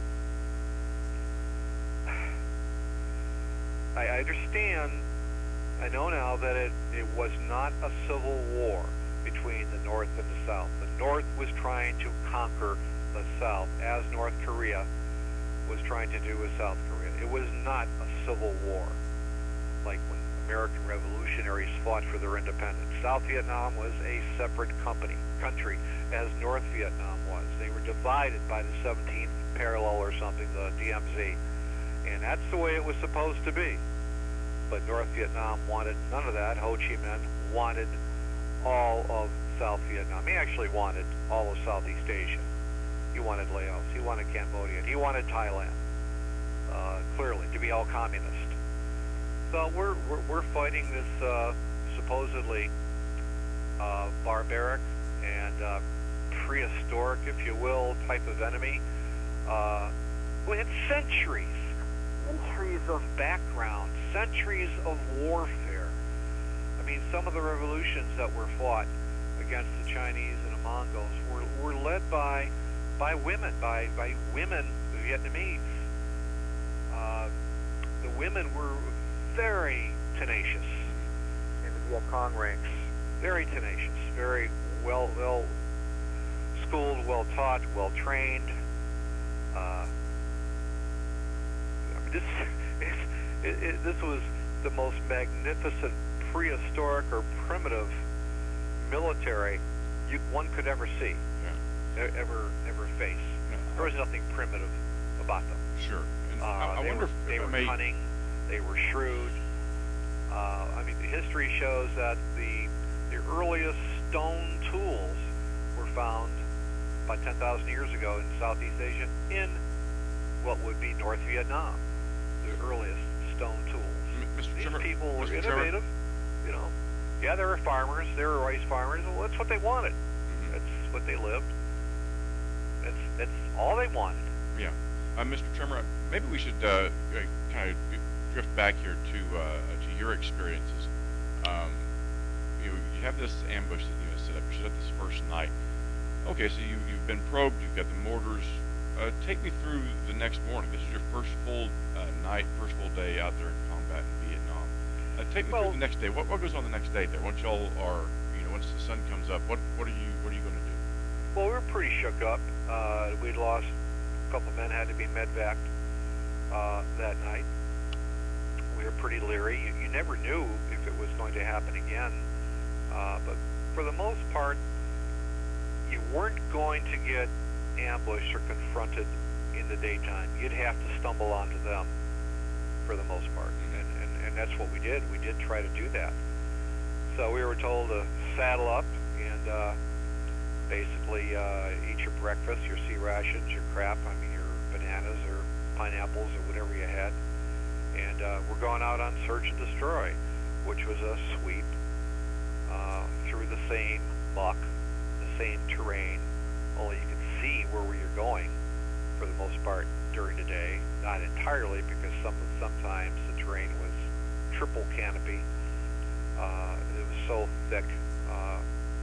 I understand, I know now that it, it was not a civil war between the North and the South. The North was trying to conquer the South, as North Korea was trying to do with South Korea. It was not a civil war like when American revolutionaries fought for their independence. South Vietnam was a separate company, country, as North Vietnam was. They were divided by the seventeenth parallel or something, the D M Z. And that's the way it was supposed to be. But North Vietnam wanted none of that. Ho Chi Minh wanted all of South Vietnam. He actually wanted all of Southeast Asia. He wanted Laos. He wanted Cambodia. He wanted Thailand, uh, clearly, to be all communist. So we're, we're, we're fighting this uh, supposedly uh, barbaric and uh, prehistoric, if you will, type of enemy. Uh, we had centuries, centuries of background, centuries of warfare. I mean, some of the revolutions that were fought against the Chinese and the Mongols were, were led by by women, by, by women Vietnamese. Uh, the women were very tenacious in the Viet Cong ranks, very tenacious, very well well schooled, well taught, well trained. Uh, I mean, this it, it, this was the most magnificent prehistoric or primitive military you, one could ever see, yeah. e- ever ever face. Yeah. There was nothing primitive about them. Sure. And uh, I, I they wonder were, if they I were may... cunning. They were shrewd. Uh, I mean, the history shows that the the earliest stone tools were found about ten thousand years ago in Southeast Asia in what would be North Vietnam. The earliest stone tools. M- Mister These Trimmer, people were Mister innovative. Trimmer? You know, yeah, they were farmers. They were rice farmers. Well, that's what they wanted. Mm-hmm. That's what they lived. That's that's all they wanted. Yeah, uh, Mister Trimmer, maybe we should uh, kind of drift back here to uh, to your experiences. Um, you you have this ambush that you have set up. You set up this first night. Okay, so you you've been probed. You've got the mortars. Uh, take me through the next morning. This is your first full uh, night, first full day out there in combat in Vietnam. Uh, take me well, through the next day. What what goes on the next day there? Once y'all are, you know, once the sun comes up, what what are you what are you going to do? Well, we were pretty shook up. Uh, we'd lost a couple men, had to be medvaced uh, that night. We were pretty leery. You, you never knew if it was going to happen again, uh, but for the most part, you weren't going to get ambushed or confronted in the daytime. You'd have to stumble onto them for the most part, and, and, and that's what we did. We did try to do that. So we were told to saddle up and uh, basically uh, eat your breakfast, your sea rations, your crap, I mean your bananas or pineapples or whatever you had, and uh, we're going out on search and destroy, which was a sweep uh, through the same muck, the same terrain, only you could see where we were going for the most part during the day. Not entirely, because some sometimes the terrain was triple canopy. Uh, it was so thick, uh,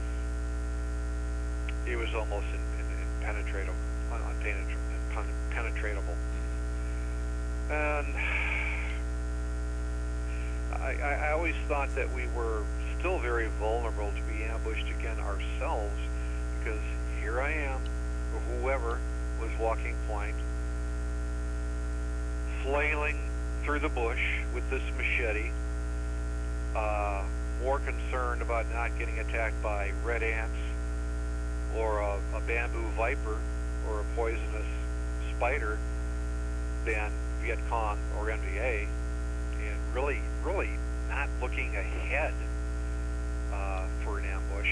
it was almost in, in, impenetrable, unpenetratable, penetratable. And I, I, I always thought that we were still very vulnerable to be ambushed again ourselves, because here I am, or whoever was walking point, flailing through the bush with this machete, uh, more concerned about not getting attacked by red ants or a, a bamboo viper or a poisonous spider than Viet Cong or N V A, and really, really not looking ahead uh, for an ambush.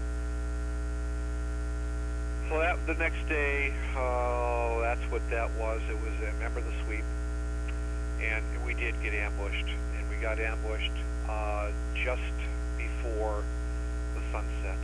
So that the next day, oh, that's what that was. It was, uh, remember the sweep, and we did get ambushed, and we got ambushed uh, just before the sunset,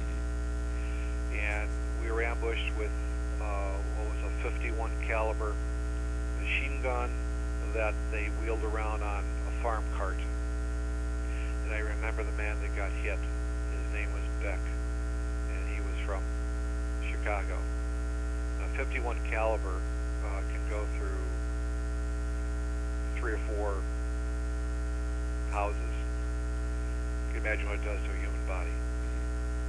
and we were ambushed with uh, what was a fifty-one caliber machine gun that they wheeled around on a farm cart. And I remember the man that got hit. His name was Beck, and he was from Chicago. A fifty-one caliber uh, can go through three or four houses. You can imagine what it does to a human body.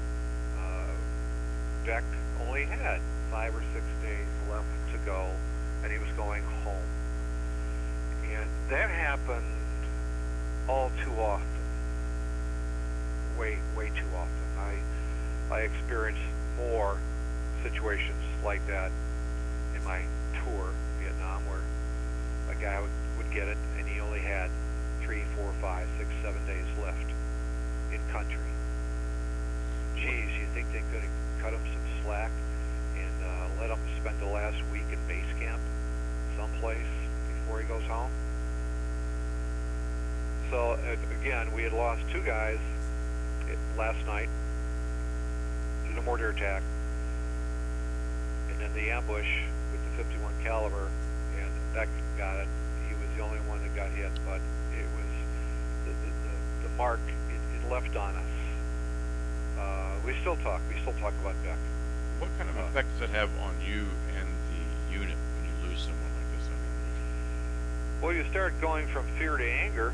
Uh, Beck only had five or six days left to go and he was going home. And that happened all too often, way, way too often. I, I experienced more situations like that in my tour in Vietnam, where a guy would, would get it, and he only had three, four, five, six, seven days left in country. Geez, you think they could have cut him some slack and uh, let him spend the last week in base camp someplace before he goes home? So, uh, again, we had lost two guys it, last night in a mortar attack, and then the ambush with the fifty-one caliber, and that got it. He was the only one that got hit, but it was the, the, the, the mark it, it left on us. Uh, we still talk. We still talk about Beck. What kind of uh, effect does it have on you and the unit when you lose someone like this? I mean, well, you start going from fear to anger.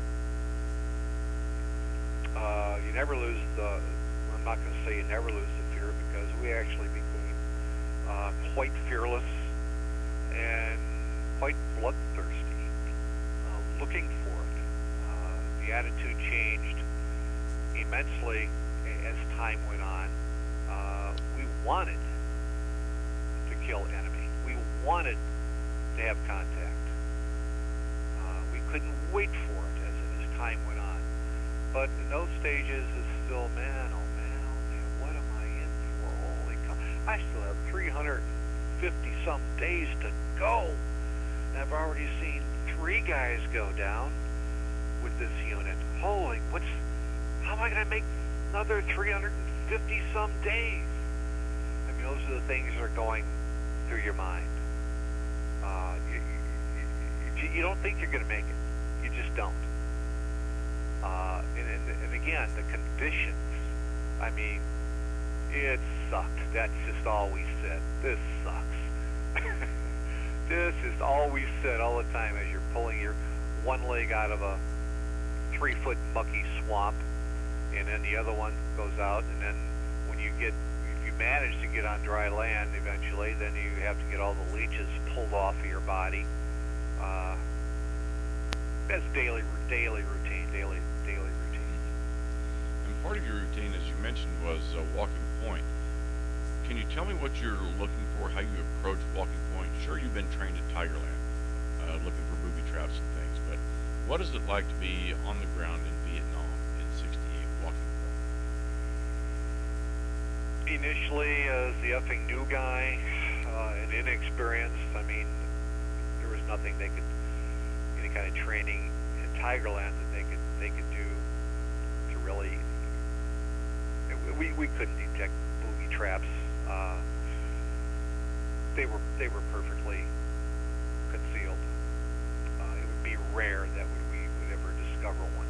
Uh, you never lose the, I'm not going to say you never lose the fear, because we actually became uh, quite fearless and quite bloodthirsty, uh, looking for it. Uh, the attitude changed immensely as time went on. Uh, we wanted to kill enemy. We wanted to have contact. Uh, we couldn't wait for it as, as time went on. But in those stages, it's still, man, oh man, oh man, what am I in for? Holy cow. I still have three hundred fifty some days to go. And I've already seen three guys go down with this unit. Holy, what's, how am I going to make another three hundred fifty some days? I mean, those are the things that are going through your mind. Uh, you, you, you, you don't think you're going to make it. You just don't. Uh, and, and, and again, the conditions, I mean, it sucked. That's just all we said. This sucks. This is all we said all the time as you're pulling your one leg out of a three-foot mucky swamp, and then the other one goes out, and then when you get, if you manage to get on dry land eventually, then you have to get all the leeches pulled off of your body. Uh, that's daily, daily routine, daily daily routine. and part of your routine, as you mentioned, was uh, walking point. Can you tell me what you're looking for, how you approach walking point? Sure, you've been trained at Tigerland, uh, looking for booby traps and things, but what is it like to be on the ground in Vietnam in sixty-eight walking point? Initially, as the effing new guy uh, and inexperienced, I mean, there was nothing they could, any kind of training in Tigerland that they could they could do to really. We we couldn't detect booby traps. Uh, they were they were perfectly concealed. Uh, it would be rare that would we would ever discover one.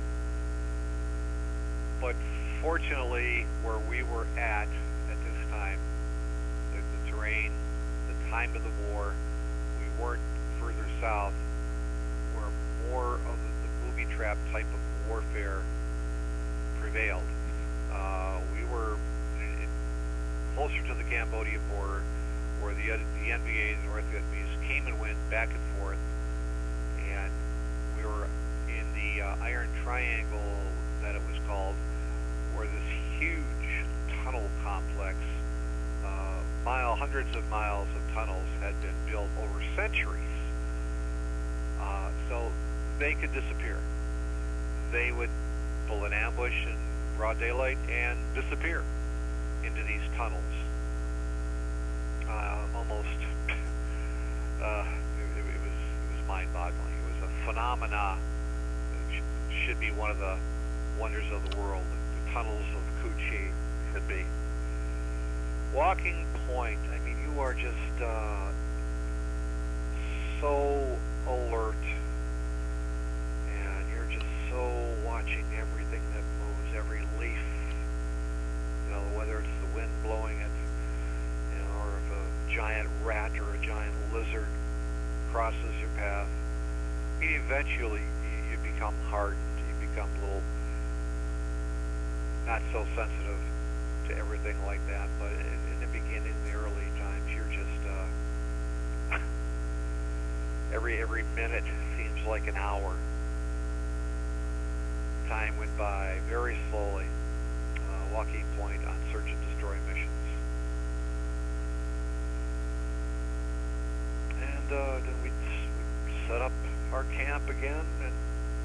But fortunately, where we were at at this time, the, the terrain, the time of the war, we weren't further south, where more of the, the booby trap type of warfare prevailed. Uh, we were in, closer to the Cambodia border, where the the N V A, the North Vietnamese, came and went back and forth, and we were in the uh, Iron Triangle, that it was called, where this huge tunnel complex, uh, mile, hundreds of miles of tunnels had been built over centuries. Uh, so they could disappear. They would pull an ambush in broad daylight and disappear into these tunnels. Uh, almost, uh, it, it was it was mind-boggling. It was a phenomena. It sh- should be one of the wonders of the world. The tunnels of Cu Chi should be. Walking point. I mean, you are just uh, so alert, and you're just so watching everything that moves, every leaf. You know, whether it's the wind blowing it, you know, or if a giant rat or a giant lizard crosses your path. I mean, eventually you, you become hardened. You become a little not so sensitive to everything like that. But in, in the beginning, the early times, you're just uh, every every minute seems like an hour. Time went by very slowly. Uh, Lockheed Point on search and destroy missions. And uh, then we set up our camp again, and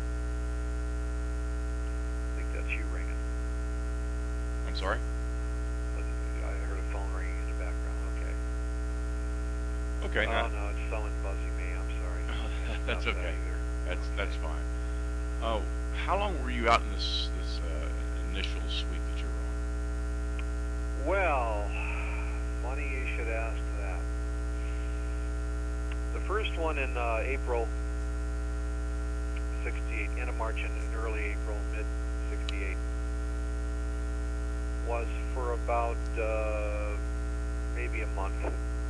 I think that's you ringing. I'm sorry? I heard a phone ringing in the background. Okay. Okay, Oh, now, no, it's someone buzzing me. I'm sorry. that's Not that okay. either. That's Okay. that's fine. Oh, how long were you out in this this uh, initial suite that you were on? Well, funny you should ask that. The first one in uh, April sixty-eight, end of March and in early April, mid sixty-eight, was for about uh, maybe a month.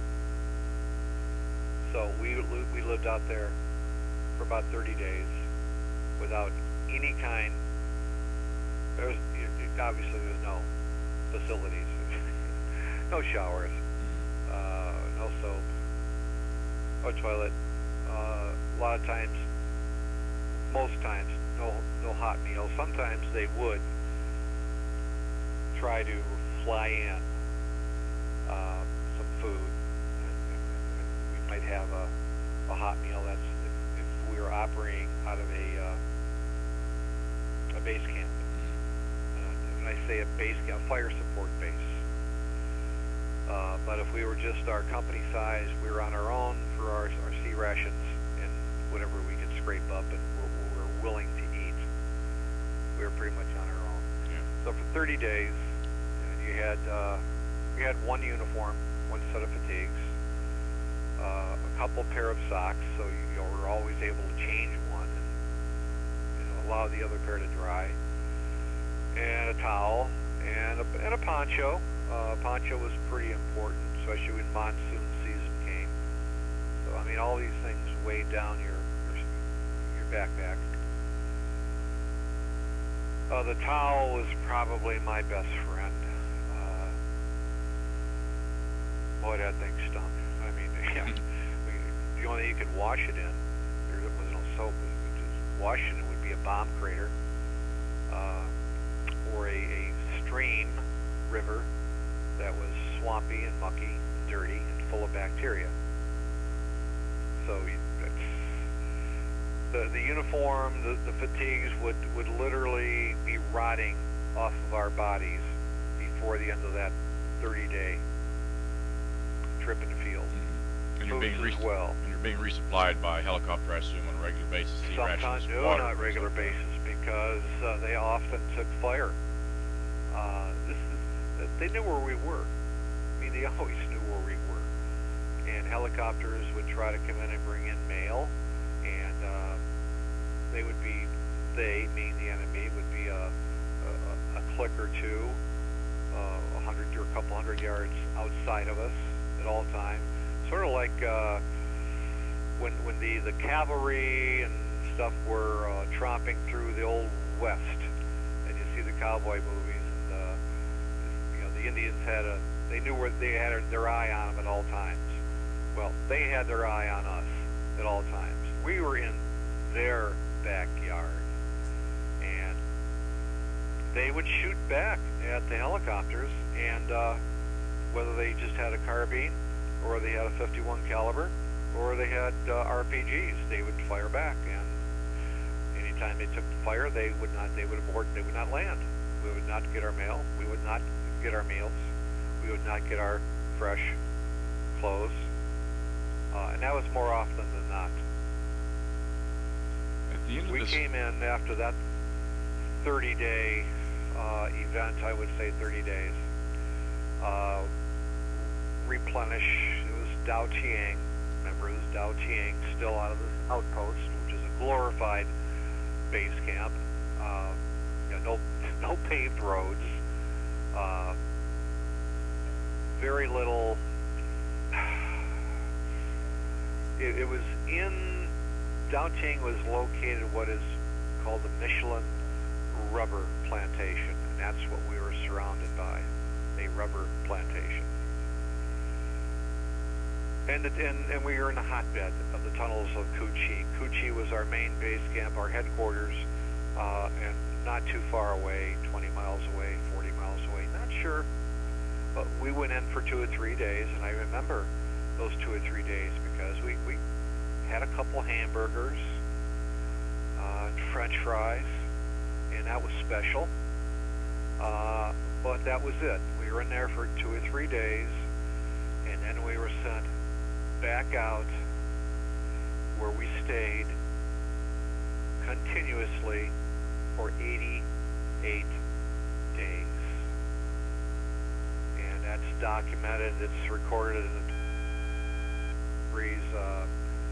So we li- we lived out there for about thirty days without any kind. There was obviously there's no facilities, no showers, uh, no soap, no toilet. Uh, a lot of times, most times, no no hot meals. Sometimes they would try to fly in uh, some food. We might have a, a hot meal. That's if, if we were operating out of a uh, a base camp. Uh, when I say a base camp, a fire support base. Uh, but if we were just our company size, we were on our own for our, our sea rations and whatever we could scrape up and we're, we're willing to eat. We were pretty much on our own. Yeah. So for thirty days, you had uh, you had one uniform, one set of fatigues, uh, a couple pair of socks, so you, you were always able to change one and you know, allow the other pair to dry, and a towel and a, and a poncho. Uh, poncho was pretty important, especially when monsoon season came. So I mean, all these things weighed down your your, your backpack. Uh, the towel was probably my best friend. Uh, boy, that thing stunk. I mean, yeah, we, the only thing you could wash it in, there was no soap. Just washing it would be a bomb crater uh, or a, a stream, river that was swampy and mucky, and dirty, and full of bacteria. So you, the the uniform, the, the fatigues would, would literally be rotting off of our bodies before the end of that thirty-day trip in the field. Mm-hmm. And you're being Boots as re- well. and you're being resupplied by helicopter, I assume, on a regular basis. Sea Sometimes, rations, no, water, not things regular like that. basis, because uh, they often took fire. Uh, this is, they knew where we were. I mean, they always knew where we were. And helicopters would try to come in and bring in mail, and uh, they would be, they, meaning the enemy, would be a, a, a click or two, uh, a hundred or a couple hundred yards outside of us at all times. Sort of like uh, when when the, the cavalry and stuff were uh, tromping through the old West, and you see the cowboy movies, and uh, you know the Indians had a, they knew where they had their eye on them at all times. Well, they had their eye on us at all times. We were in their backyard, and they would shoot back at the helicopters, and uh, whether they just had a carbine, or they had a fifty-one caliber, or they had uh, R P Gs, they would fire back. And anytime they took the fire, they would not, they would abort, they would not land. We would not get our mail. We would not get our meals. We would not get our fresh clothes. Uh, and that was more often than not. At the end of We this, came in after that thirty-day uh, event, I would say thirty days. Uh, replenish. It was Dao Tiang. Remember, it was Dao Tiang, still out of this outpost, which is a glorified base camp. Uh, you know, no, no paved roads. Uh, very little. It, it was in Dao Tiang was located what is called the Michelin rubber plantation, and that's what we were surrounded by, a rubber plantation. And, the, and and we were in the hotbed of the tunnels of Cu Chi. Cu Chi was our main base camp, our headquarters, uh, and not too far away, twenty miles away, forty miles away, not sure. But we went in for two or three days, and I remember those two or three days because we, we had a couple hamburgers, uh, and French fries, and that was special. Uh, but that was it. We were in there for two or three days, and then we were sent back out where we stayed continuously for eighty-eight days. And that's documented, it's recorded in the Breeze uh,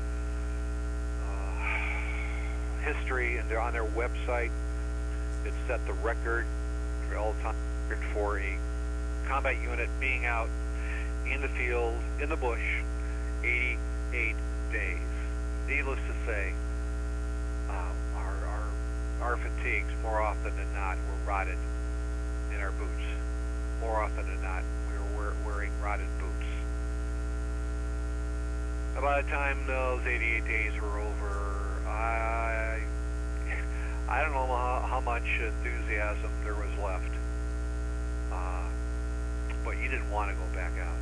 uh, history, and they're on their website. It set the record for all time for a combat unit being out in the field, in the bush, eighty-eight days. Needless to say, uh, our, our, our fatigues, more often than not, were rotted in our boots. More often than not, we were wearing rotted boots. By the time those eighty-eight days were over, I, I don't know how, how much enthusiasm there was left. Uh, but you didn't want to go back out.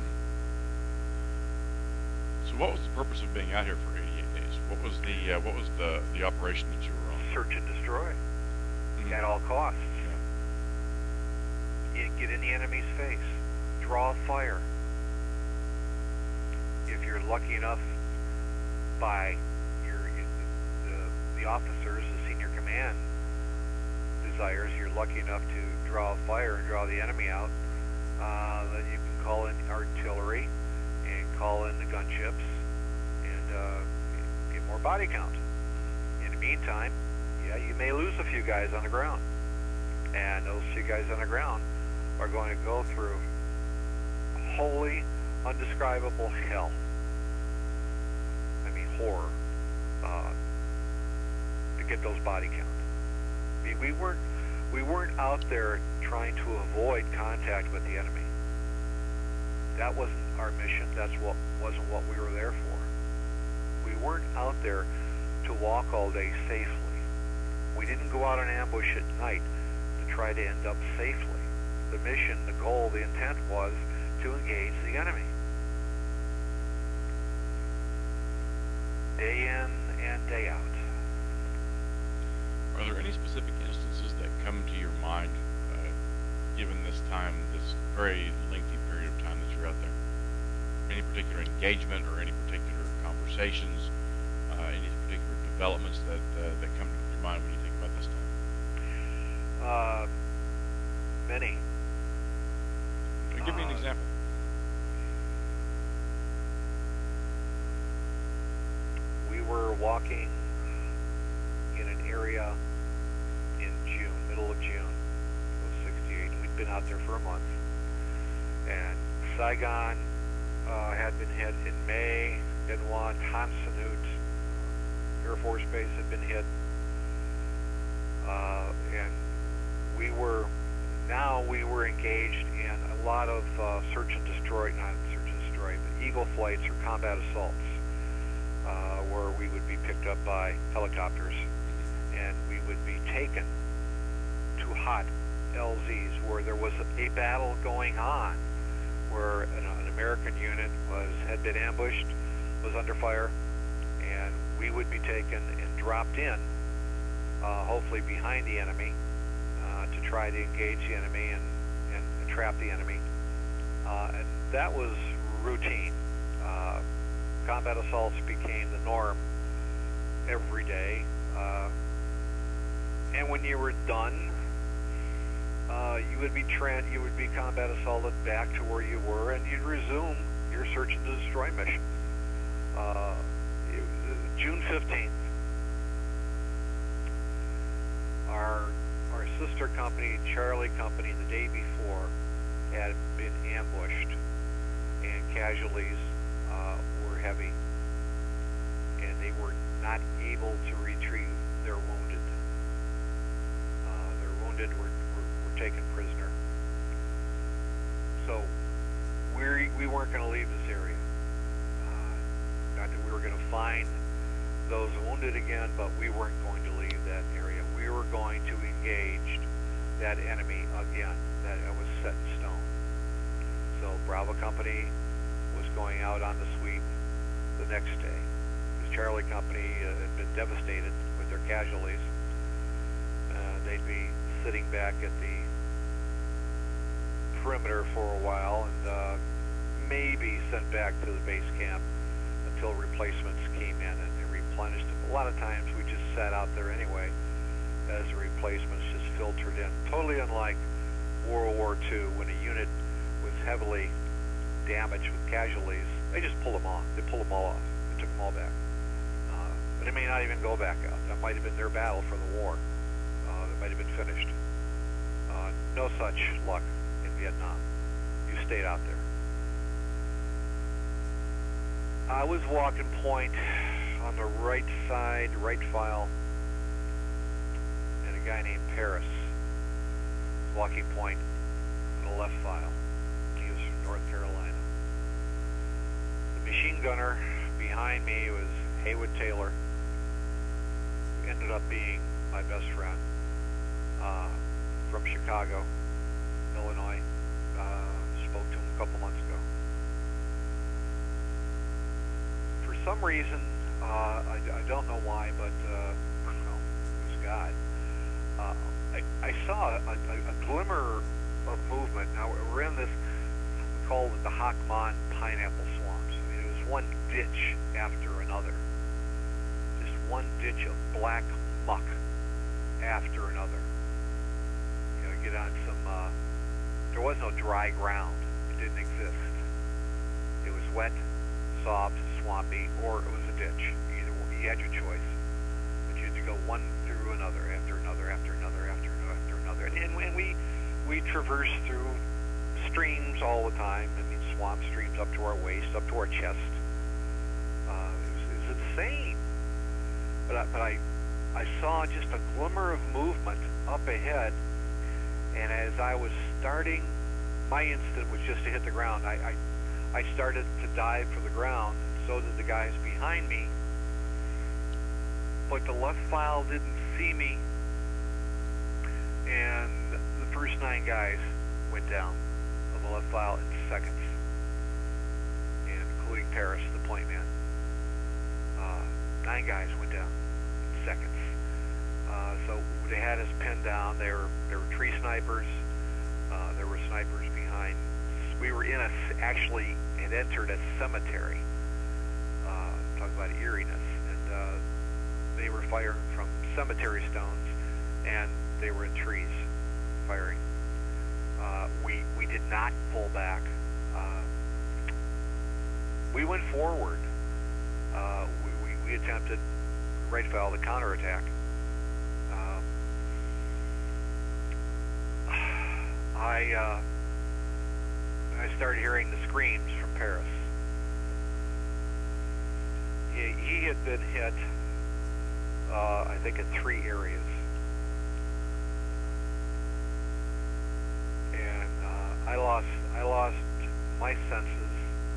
So what was the purpose of being out here for eighty-eight days? What was the uh, what was the the operation that you were on? Search and destroy, mm-hmm. at all costs. Yeah. You get in the enemy's face, draw fire. If you're lucky enough, by your the, the officers, the senior command desires, you're lucky enough to draw fire and draw the enemy out. Uh, then you can call in artillery and call in the gunships and uh, get more body count. In the meantime, yeah, you may lose a few guys on the ground, and those few guys on the ground are going to go through wholly undescribable hell. I mean horror, uh, to get those body count. I mean, we weren't we weren't out there trying to avoid contact with the enemy. That wasn't our mission. That's what wasn't what we were there for. We weren't out there to walk all day safely. We didn't go out on ambush at night to try to end up safely. The mission, the goal, the intent was to engage the enemy. Day in and day out. Are there any specific instances that come to your mind, uh, given this time, this very lengthy period of time that you're out there? Any particular engagement or any particular conversations, uh, any particular developments that uh, that come to your mind when you think about this time? Uh, many. Give me an uh, example. We were walking in an area in June, middle of June of sixty-eight. We'd been out there for a month. And Saigon uh, had been hit in May. Then one, Tan Son Nhut Air Force Base had been hit. Uh, and we were, now we were engaged in a lot of uh, search and destroy, not search and destroy, but eagle flights or combat assaults. Uh, where we would be picked up by helicopters, and we would be taken to hot L Zs where there was a battle going on, where an, an American unit was had been ambushed, was under fire, and we would be taken and dropped in, uh, hopefully behind the enemy, uh, to try to engage the enemy and, and, and trap the enemy. Uh, and that was routine. Uh, Combat assaults became the norm every day, uh, and when you were done, uh, you would be tra- you would be combat assaulted back to where you were, and you'd resume your search and destroy mission. Uh, it, uh, June fifteenth, our our sister company, Charlie Company, the day before, had been ambushed, and casualties heavy, and they were not able to retrieve their wounded. Uh, their wounded were, were, were taken prisoner. So we we weren't going to leave this area. not that we were going to find those wounded again, but we weren't going to leave that area. We were going to engage that enemy again. That it was set in stone. So Bravo Company was going out on the sweep the next day. Because Charlie Company uh, had been devastated with their casualties. Uh, they'd be sitting back at the perimeter for a while and uh, maybe sent back to the base camp until replacements came in and, and replenished them. A lot of times we just sat out there anyway as the replacements just filtered in. Totally unlike World War Two, when a unit was heavily damaged with casualties, they just pulled them off. They pulled them all off. They took them all back. Uh, but it may not even go back out. That might have been their battle for the war. Uh, it might have been finished. Uh, no such luck in Vietnam. You stayed out there. I was walking point on the right side, right file, and a guy named Paris walking point on the left file. He was from North Carolina. The machine gunner behind me was Haywood Taylor, who ended up being my best friend, uh, from Chicago, Illinois. Uh, spoke to him a couple months ago. For some reason, uh, I, I don't know why, but uh, well, it was God. Uh, I, I saw a, a, a glimmer of movement. Now we're in this, we call it the Hoc Mon pineapple swamps. I mean, it was one ditch after another. Just one ditch of black muck after another. You know, get on some, uh, there was no dry ground. It didn't exist. It was wet, soft, swampy, or it was a ditch. Either one, you had your choice. But you had to go one through another, after another, after another, after another, after another. And, and, and we, we traversed through streams all the time. I mean, swamp streams up to our waist, up to our chest. Uh, it, was, it was insane. But I, but I, I saw just a glimmer of movement up ahead, and as I was starting, my instinct was just to hit the ground. I, I, I started to dive for the ground, and so did the guys behind me. But the left file didn't see me, and the first nine guys went down on the left file in seconds, including Paris, the point man. Uh, nine guys went down in seconds. Uh, so they had us pinned down. They were, there were tree snipers. Uh, there were snipers behind. We were in a, actually had entered a cemetery. Uh, talk about eeriness. And uh, they were firing from cemetery stones, and they were in trees firing. Uh, we, we did not pull back. Uh, we went forward. Uh, we, we, we attempted, right file, the counterattack. I uh, I started hearing the screams from Paris. He, he had been hit, uh, I think, in three areas, and uh, I lost I lost my senses,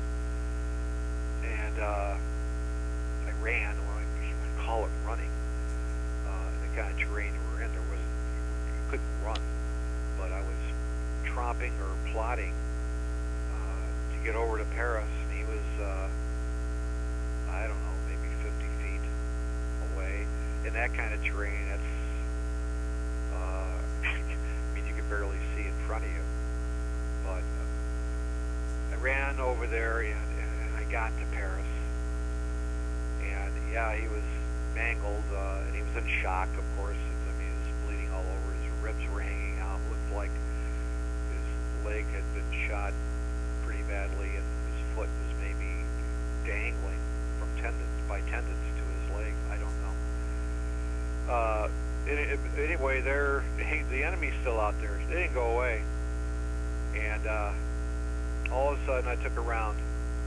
and uh, I ran. Well, you would call it running. Uh, in the kind of terrain we were in, there wasn't you couldn't run, but I was tromping or plodding uh, to get over to Paris, and he was, uh, I don't know, maybe fifty feet away. In that kind of terrain, it's, uh, I mean, you can barely see in front of you. But uh, I ran over there, and, and, and I got to Paris. And, yeah, he was mangled, uh, and he was in shock, of course. I mean, he was bleeding all over. His ribs were hanging out. Looked like leg had been shot pretty badly, and his foot was maybe dangling from tendons by tendons to his leg. I don't know. Uh, it, it, anyway, they're, the enemy's still out there. They didn't go away. And uh, all of a sudden, I took a round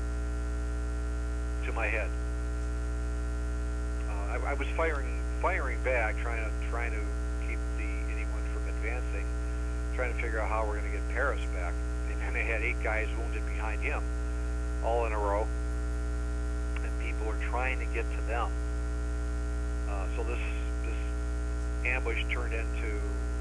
to my head. Uh, I, I was firing, firing back, trying to, trying to keep the anyone from advancing. Trying to figure out how we're going to get Paris back. And they had eight guys wounded behind him, all in a row. And people are trying to get to them. Uh, so this this ambush turned into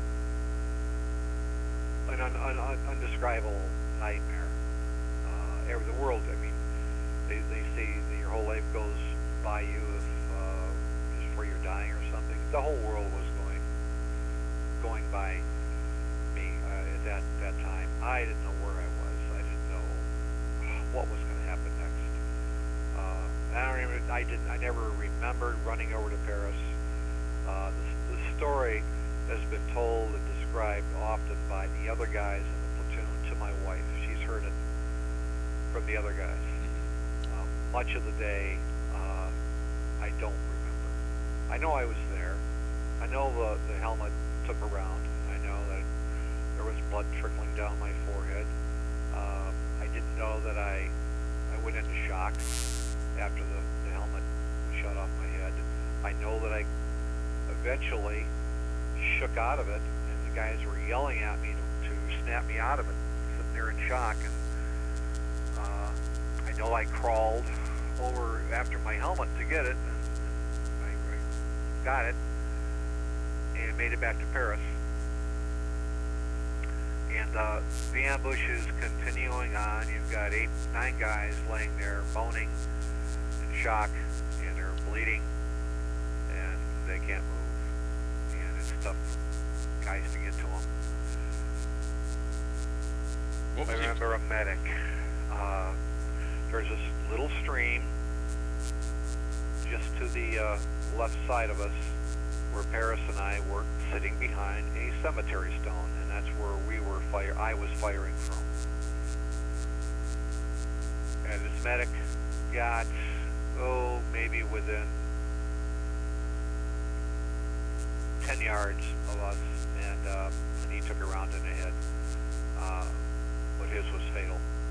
an un, un, un, undescribable nightmare. Uh, every, the world, I mean, they, they say that your whole life goes by you if uh, just before you're dying or something. The whole world was going going by me uh, at that, that time. I didn't know where I was. I didn't know what was going to happen next. Uh, I don't even. I didn't. I never remembered running over to Paris. Uh, the, the story has been told and described often by the other guys in the platoon to my wife. She's heard it from the other guys. Um, much of the day, uh, I don't remember. I know I was there. I know the, the helmet took a round. I know that there was blood trickling down my forehead. Uh, I didn't know that I I went into shock after the, the helmet shot off my head. I know that I eventually shook out of it, and the guys were yelling at me to, to snap me out of it, sitting there in shock. And uh, I know I crawled over after my helmet to get it, and I, I got it, and made it back to Paris. And uh, the ambush is continuing on. You've got eight, nine guys laying there moaning in shock, and they're bleeding, and they can't move. And it's tough guys to get to them. What was I remember a medic. Uh, there's this little stream just to the uh, left side of us where Paris and I were sitting behind a cemetery stone, and that's where we were fire. I was firing from. And this medic got, oh, maybe within ten yards of us, and, uh, and he took a round in the head. Uh, but his was fatal.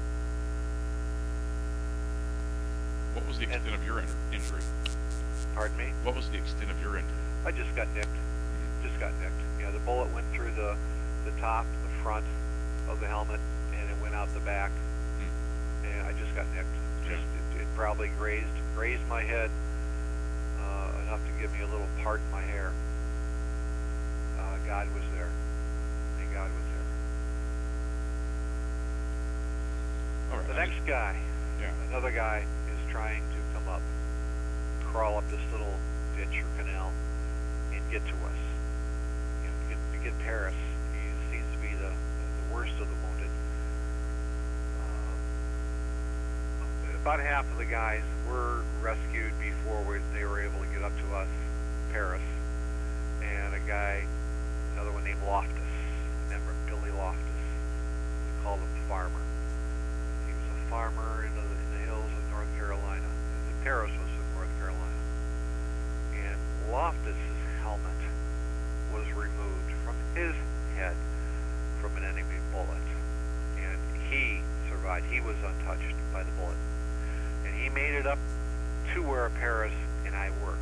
What was the extent and, of your in- injury? Pardon me? What was the extent of your injury? I just got nicked. Just got nicked. You know, the bullet went through the the top, the front of the helmet, and it went out the back. Mm. And I just got nicked. Just yeah. it, it probably grazed grazed my head uh, enough to give me a little part in my hair. Uh, God was there. And God was there. All right. The next guy, yeah. another guy, is trying to come up, crawl up this little ditch or canal, and get to us. You know, to get, to get Paris. He seems to be the, the worst of the wounded. Uh, about half of the guys were rescued before we, they were able to get up to us, Paris. And a guy, another one named Loftus, remember Billy Loftus, we called him Farmer. He was a farmer in the, in the hills of North Carolina. And Paris was in North Carolina. And Loftus's helmet was removed from his head from an enemy bullet. And he survived. He was untouched by the bullet. And he made it up to where Paris and I were.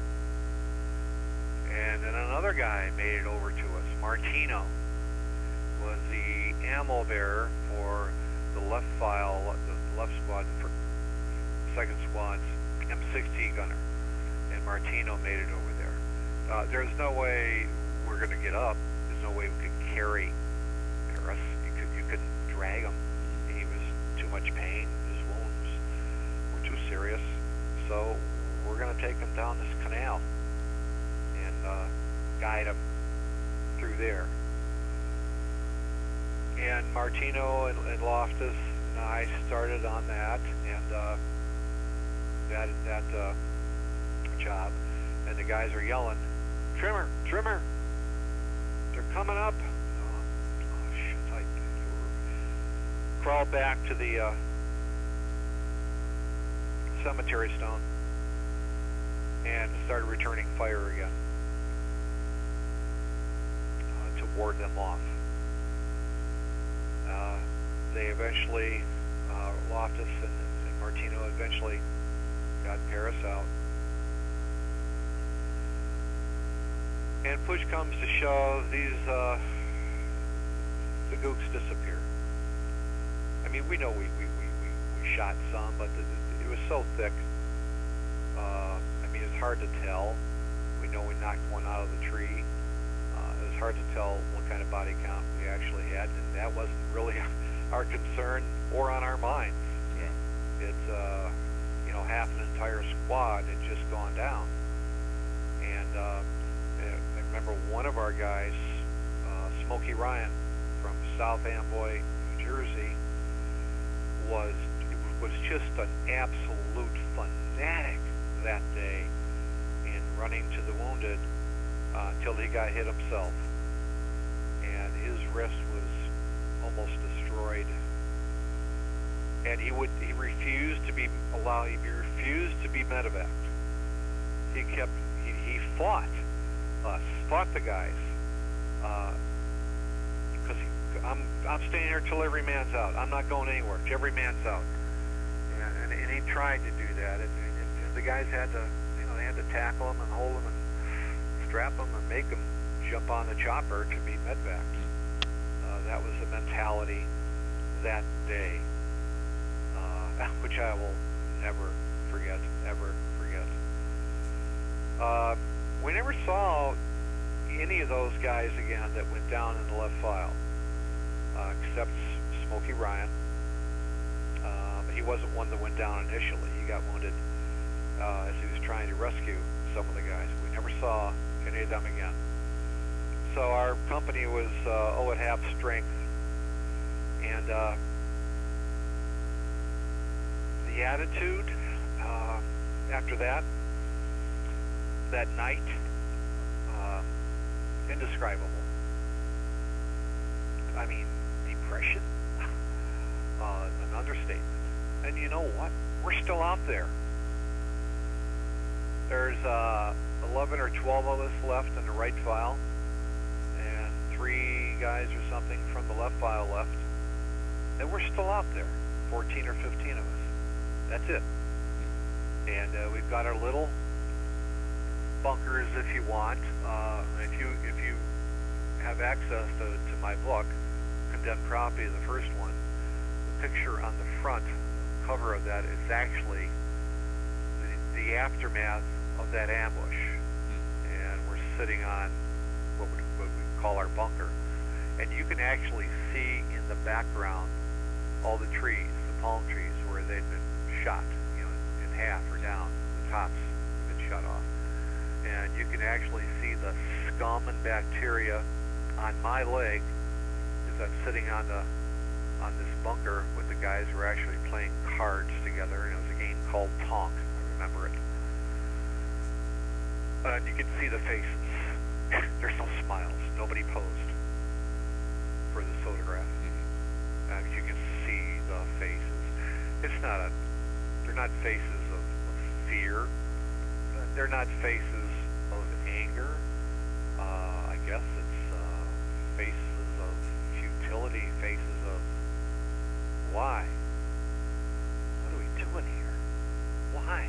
And then another guy made it over to us. Martino was the ammo bearer for the left file, the left squad, for second squad's M sixteen gunner. And Martino made it over there. Uh, there's no way we're going to get up. There's no way we could carry Paris. You, could, you couldn't drag him. He was too much pain. His wounds were too serious. So we're going to take him down this canal and uh, guide him through there. And Martino and, and Loftus and I started on that, and uh, that that uh, job. And the guys are yelling, "Trimmer, Trimmer, they're coming up!" Oh, oh shit! I crawled back to the uh, cemetery stone and started returning fire again uh, to ward them off. Uh, they eventually, uh, Loftus and, and Martino eventually got Paris out. And push comes to shove, these, uh, the gooks disappear. I mean, we know we, we, we, we, we shot some, but the, the, it was so thick Uh, I mean, it's hard to tell. We know we knocked one out of the tree. Uh, it was hard to tell what kind of body count we actually had, and that wasn't really our concern or on our minds. Yeah. It's, uh, you know, half an entire squad had just gone down. And uh, I remember one of our guys, uh, Smokey Ryan from South Amboy, New Jersey, was was just an absolute fanatic that day in running to the wounded uh, until he got hit himself, and his wrist was almost destroyed. And he would he refused to be allowed. He refused to be medevaced. He kept he, he fought us, fought the guys, because uh, I'm I'm staying here till every man's out. I'm not going anywhere. Till every man's out. And, and, and he tried to do that, and, and, and the guys had to, you know, they had to tackle him and hold him and strap him and make him jump on the chopper to be medevaced. Uh, that was the mentality that day, uh, which I will never forget, ever forget. Uh, we never saw any of those guys again that went down in the left file, uh, except Smokey Ryan. Um, he wasn't one that went down initially. He got wounded uh, as he was trying to rescue some of the guys. We never saw any of them again. So our company was uh, oh at half strength, and uh, the attitude uh, after that, that night, uh, indescribable. I mean, depression, uh, an understatement. And you know what? We're still out there. There's uh, eleven or twelve of us left in the right file, and three guys or something from the left file left. And we're still out there, fourteen or fifteen of us. That's it. And uh, we've got our little bunkers, if you want. Uh, if you if you have access to, to my book, Condemned Property, the first one, the picture on the front cover of that is actually the, the aftermath of that ambush. And we're sitting on what we, what we call our bunker. And you can actually see in the background all the trees, the palm trees, where they've been shot, you know, in half or down. The tops have been shut off. And you can actually see the scum and bacteria on my leg as I'm sitting on the on this bunker with the guys who were actually playing cards together. And it was a game called Tonk. I remember it. And you can see the faces. There's no smiles. Nobody posed for this photograph. Mm-hmm. And you can see the faces. It's not a. They're not faces of, of fear. They're not faces of anger. Uh, I guess it's uh, faces of futility. Faces of why? What are we doing here? Why?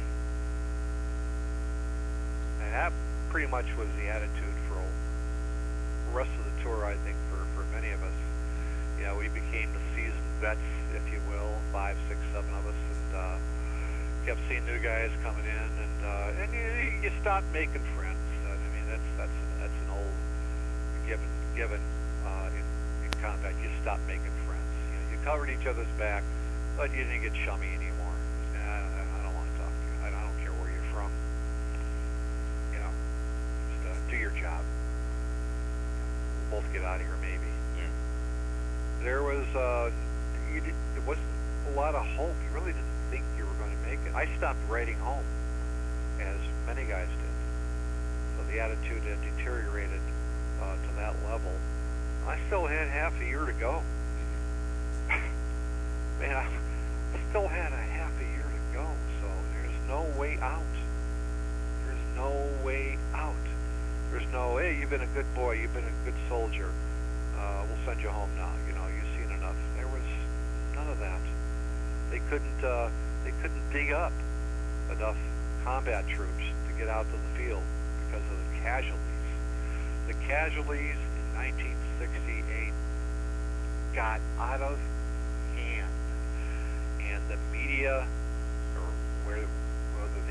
And that pretty much was the attitude for all, the rest of the tour, I think, for, for many of us. You know, we became the seasoned vets, if you will, five, six, seven of us, and uh, kept seeing new guys coming in, and uh, and you, you stop making friends. I mean, that's that's that's an old given given uh, in, in combat. You stop making friends. You know, you covered each other's back, but you didn't get chummy anymore. Nah, I, I don't want to talk to you. I, I don't care where you're from. You know, just uh, do your job. We'll both get out of here, maybe. Yeah. There was uh, you did, there wasn't a lot of hope. You really didn't think you were going to make it. I stopped writing home, as many guys did. So the attitude had deteriorated uh, to that level. I still had half a year to go. Man, I still had a half a year to go, so there's no way out. There's no way out. There's no, hey, you've been a good boy, you've been a good soldier. Uh, we'll send you home now. You know, you've seen enough. There was none of that. They couldn't, uh, they couldn't dig up enough combat troops to get out to the field because of the casualties. The casualties in nineteen sixty-eight got out of hand, and the media, or where, whether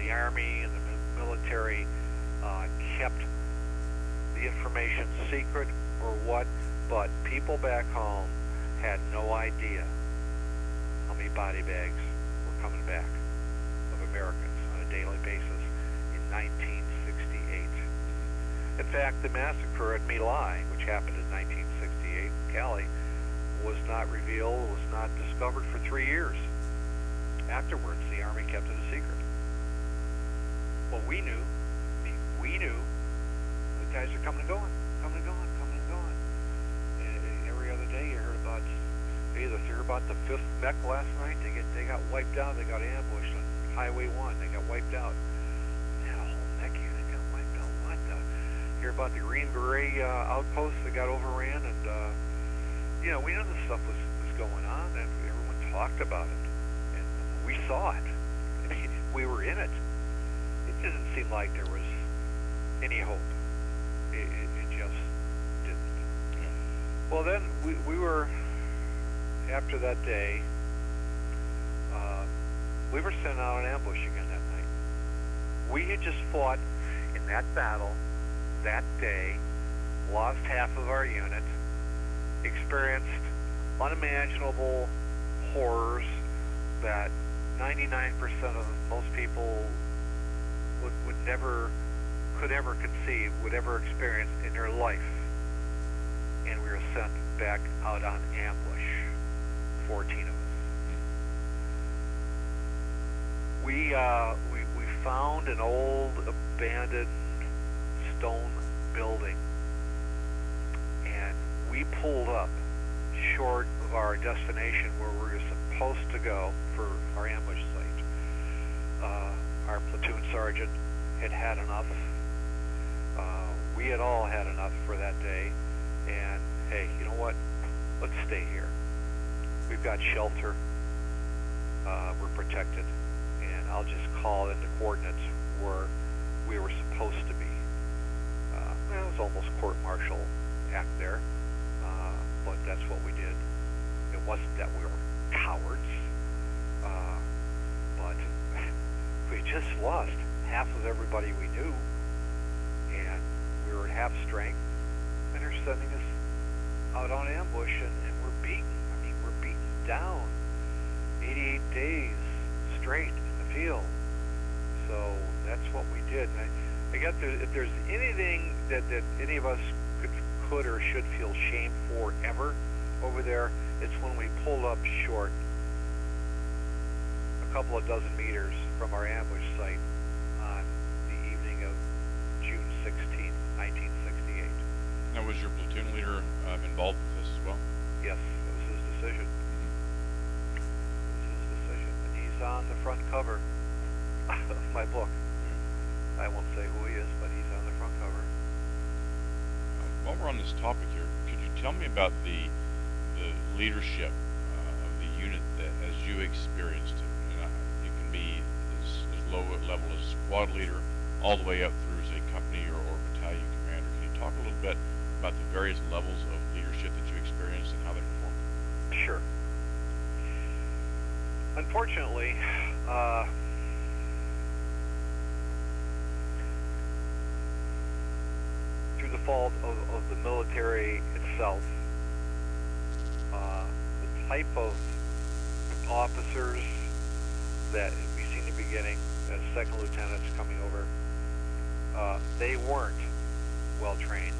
the Army and the mi- military uh, kept the information secret or what, but people back home had no idea how many body bags were coming back of Americans on a daily basis in nineteen sixty-eight. In fact, the massacre at My Lai, which happened in nineteen sixty-eight in Cali, was not revealed, was not discovered for three years. Afterwards, the Army kept it a secret. Well, we knew, we knew, the guys are coming and going, coming and going, coming and going. And every other day you heard about, you either heard about the fifth mech last night, they get they got wiped out, they got ambushed on Highway one, they got wiped out. They had a whole mech unit got wiped out, what the? Hear about the Green Beret uh, outpost that got overran, and uh, you know, we knew this stuff was, was going on, and everyone talked about it. We saw it. I mean, we were in it. It didn't seem like there was any hope. It, it, it just didn't. Yeah. Well, then we, we were, after that day, uh, we were sent out an ambush again that night. We had just fought in that battle that day, lost half of our unit, experienced unimaginable horrors that ninety-nine percent of most people would, would never, could ever conceive, would ever experience in their life. And we were sent back out on ambush, fourteen of us. We, uh, we, we found an old abandoned stone building, and we pulled up short of our destination where we were supposed to go for our ambush site. Uh, our platoon sergeant had had enough. Uh, we had all had enough for that day. And hey, you know what? Let's stay here. We've got shelter. Uh, we're protected. And I'll just call in the coordinates where we were supposed to be. Uh, well, it was almost court-martial act there. Uh, but that's what we did. It wasn't that we were cowards, uh, but we just lost half of everybody we knew, and we were at half strength, and they're sending us out on ambush, and, and we're beaten. I mean, we're beaten down eighty-eight days straight in the field. So that's what we did. And I, I guess there, if there's anything that, that any of us could, could or should feel shame for ever over there, it's when we pulled up short a couple of dozen meters from our ambush site on the evening of June sixteenth, nineteen sixty-eight. Now, was your platoon leader um, involved with this as well? Yes, it was his decision. Mm-hmm. It was his decision. And he's on the front cover of my book. Yeah. I won't say who he is, but he's on the front cover. Uh, while we're on this topic here, could you tell me about the the leadership uh, of the unit that, as you experienced it? And, uh, it can be as, as low a level as squad leader, all the way up through, say, company or, or battalion commander. Can you talk a little bit about the various levels of leadership that you experienced and how they performed? Sure. Unfortunately, uh, through the fault of, of the military itself, uh, the type of officers that we see in the beginning, as second lieutenants coming over, uh, they weren't well trained.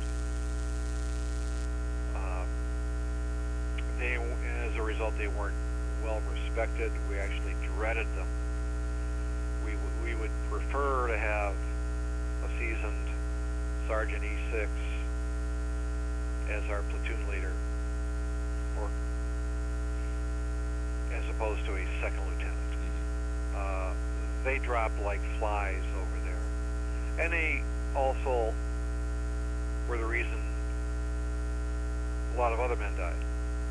Uh, they, as a result, they weren't well respected. We actually dreaded them. We, w- we would prefer to have a seasoned Sergeant E six as our platoon leader, or as opposed to a second lieutenant. Uh, they dropped like flies over there. And they also were the reason a lot of other men died.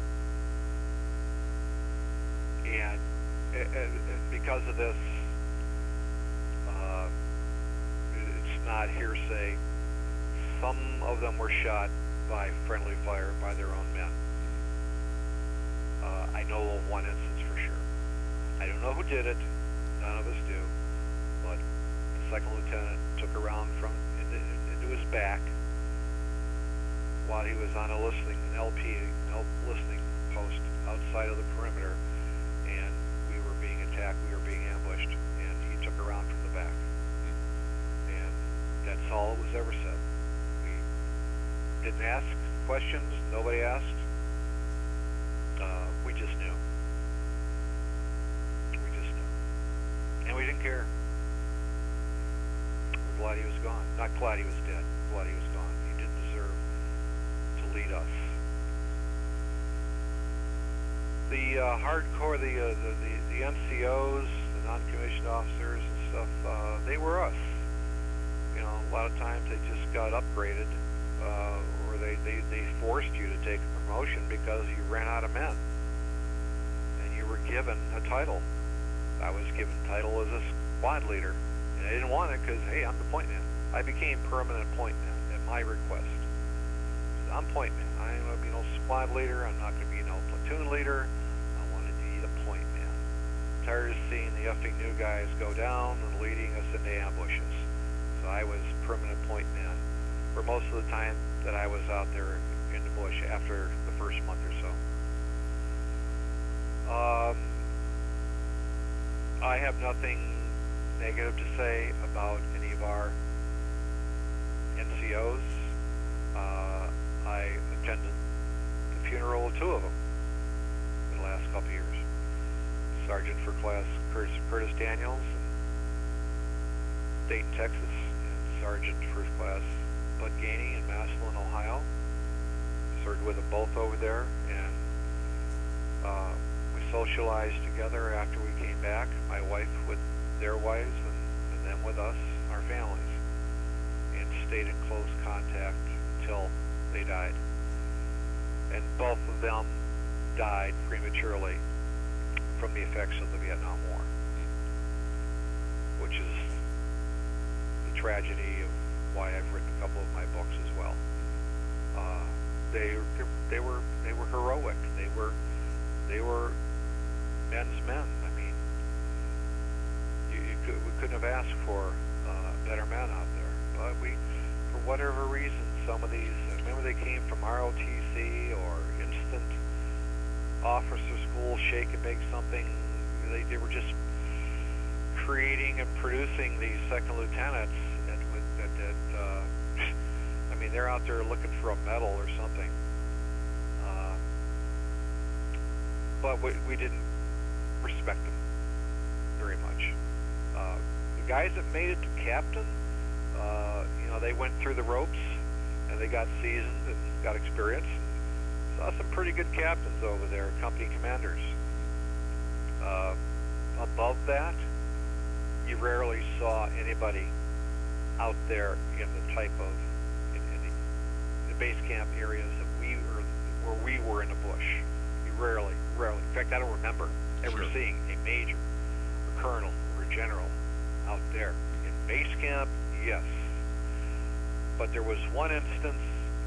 And, and, and because of this, uh, it's not hearsay. Some of them were shot by friendly fire by their own men. Uh, I know of one instance for sure. I don't know who did it. None of us do. what the second lieutenant took around from into, into his back while he was on a listening, an L P, L, listening post outside of the perimeter, and we were being attacked, we were being ambushed, and he took around from the back. And that's all that was ever said. We didn't ask questions, nobody asked. Uh, we just knew. We just knew. And we didn't care. We're glad he was gone. Not glad he was dead, glad he was gone. He didn't deserve to lead us. The uh, hardcore, the, uh, the, the the N C Os, the non-commissioned officers and stuff, uh, they were us. You know, a lot of times they just got upgraded, uh, or they, they, they forced you to take a promotion because you ran out of men. And you were given a title. I was given a title as a squad leader. And I didn't want it because, hey, I'm the point man. I became permanent point man at my request. I'm point man. I'm going to be no squad leader. I'm not going to be no platoon leader. I want to be the point man. Tired of seeing the effing new guys go down and leading us into ambushes. So I was permanent point man for most of the time that I was out there in the bush after the first month or so. Um, I have nothing negative to say about any of our N C Os. Uh, I attended the funeral of two of them in the last couple of years. Sergeant First Class Curtis, Curtis Daniels in Dayton, Texas, and Sergeant First Class Bud Gainey in Massillon, Ohio. Served with them both over there, and uh, we socialized together after we came back. My wife with their wives, and, and them with us, our families, and stayed in close contact until they died. And both of them died prematurely from the effects of the Vietnam War, which is the tragedy of why I've written a couple of my books as well. Uh, they they were they were heroic. They were they were men's men. I mean, you, you could, we couldn't have asked for uh, better men out there. But we, for whatever reason, some of these, remember they came from R O T C or Instant Officer School, Shake and Bake something. They they were just creating and producing these second lieutenants that would that, that uh, I mean, they're out there looking for a medal or something. Uh, but we, we didn't respect them very much. Uh, the guys that made it to captain, uh, you know, they went through the ropes and they got seasoned and got experience. Saw some pretty good captains over there, company commanders. Uh, above that, you rarely saw anybody out there in the type of in, in the, the base camp areas that we were, where we were in the bush. You rarely, rarely. In fact, I don't remember ever Sure. seeing a major, a colonel, or a general out there in base camp. Yes, but there was one instance.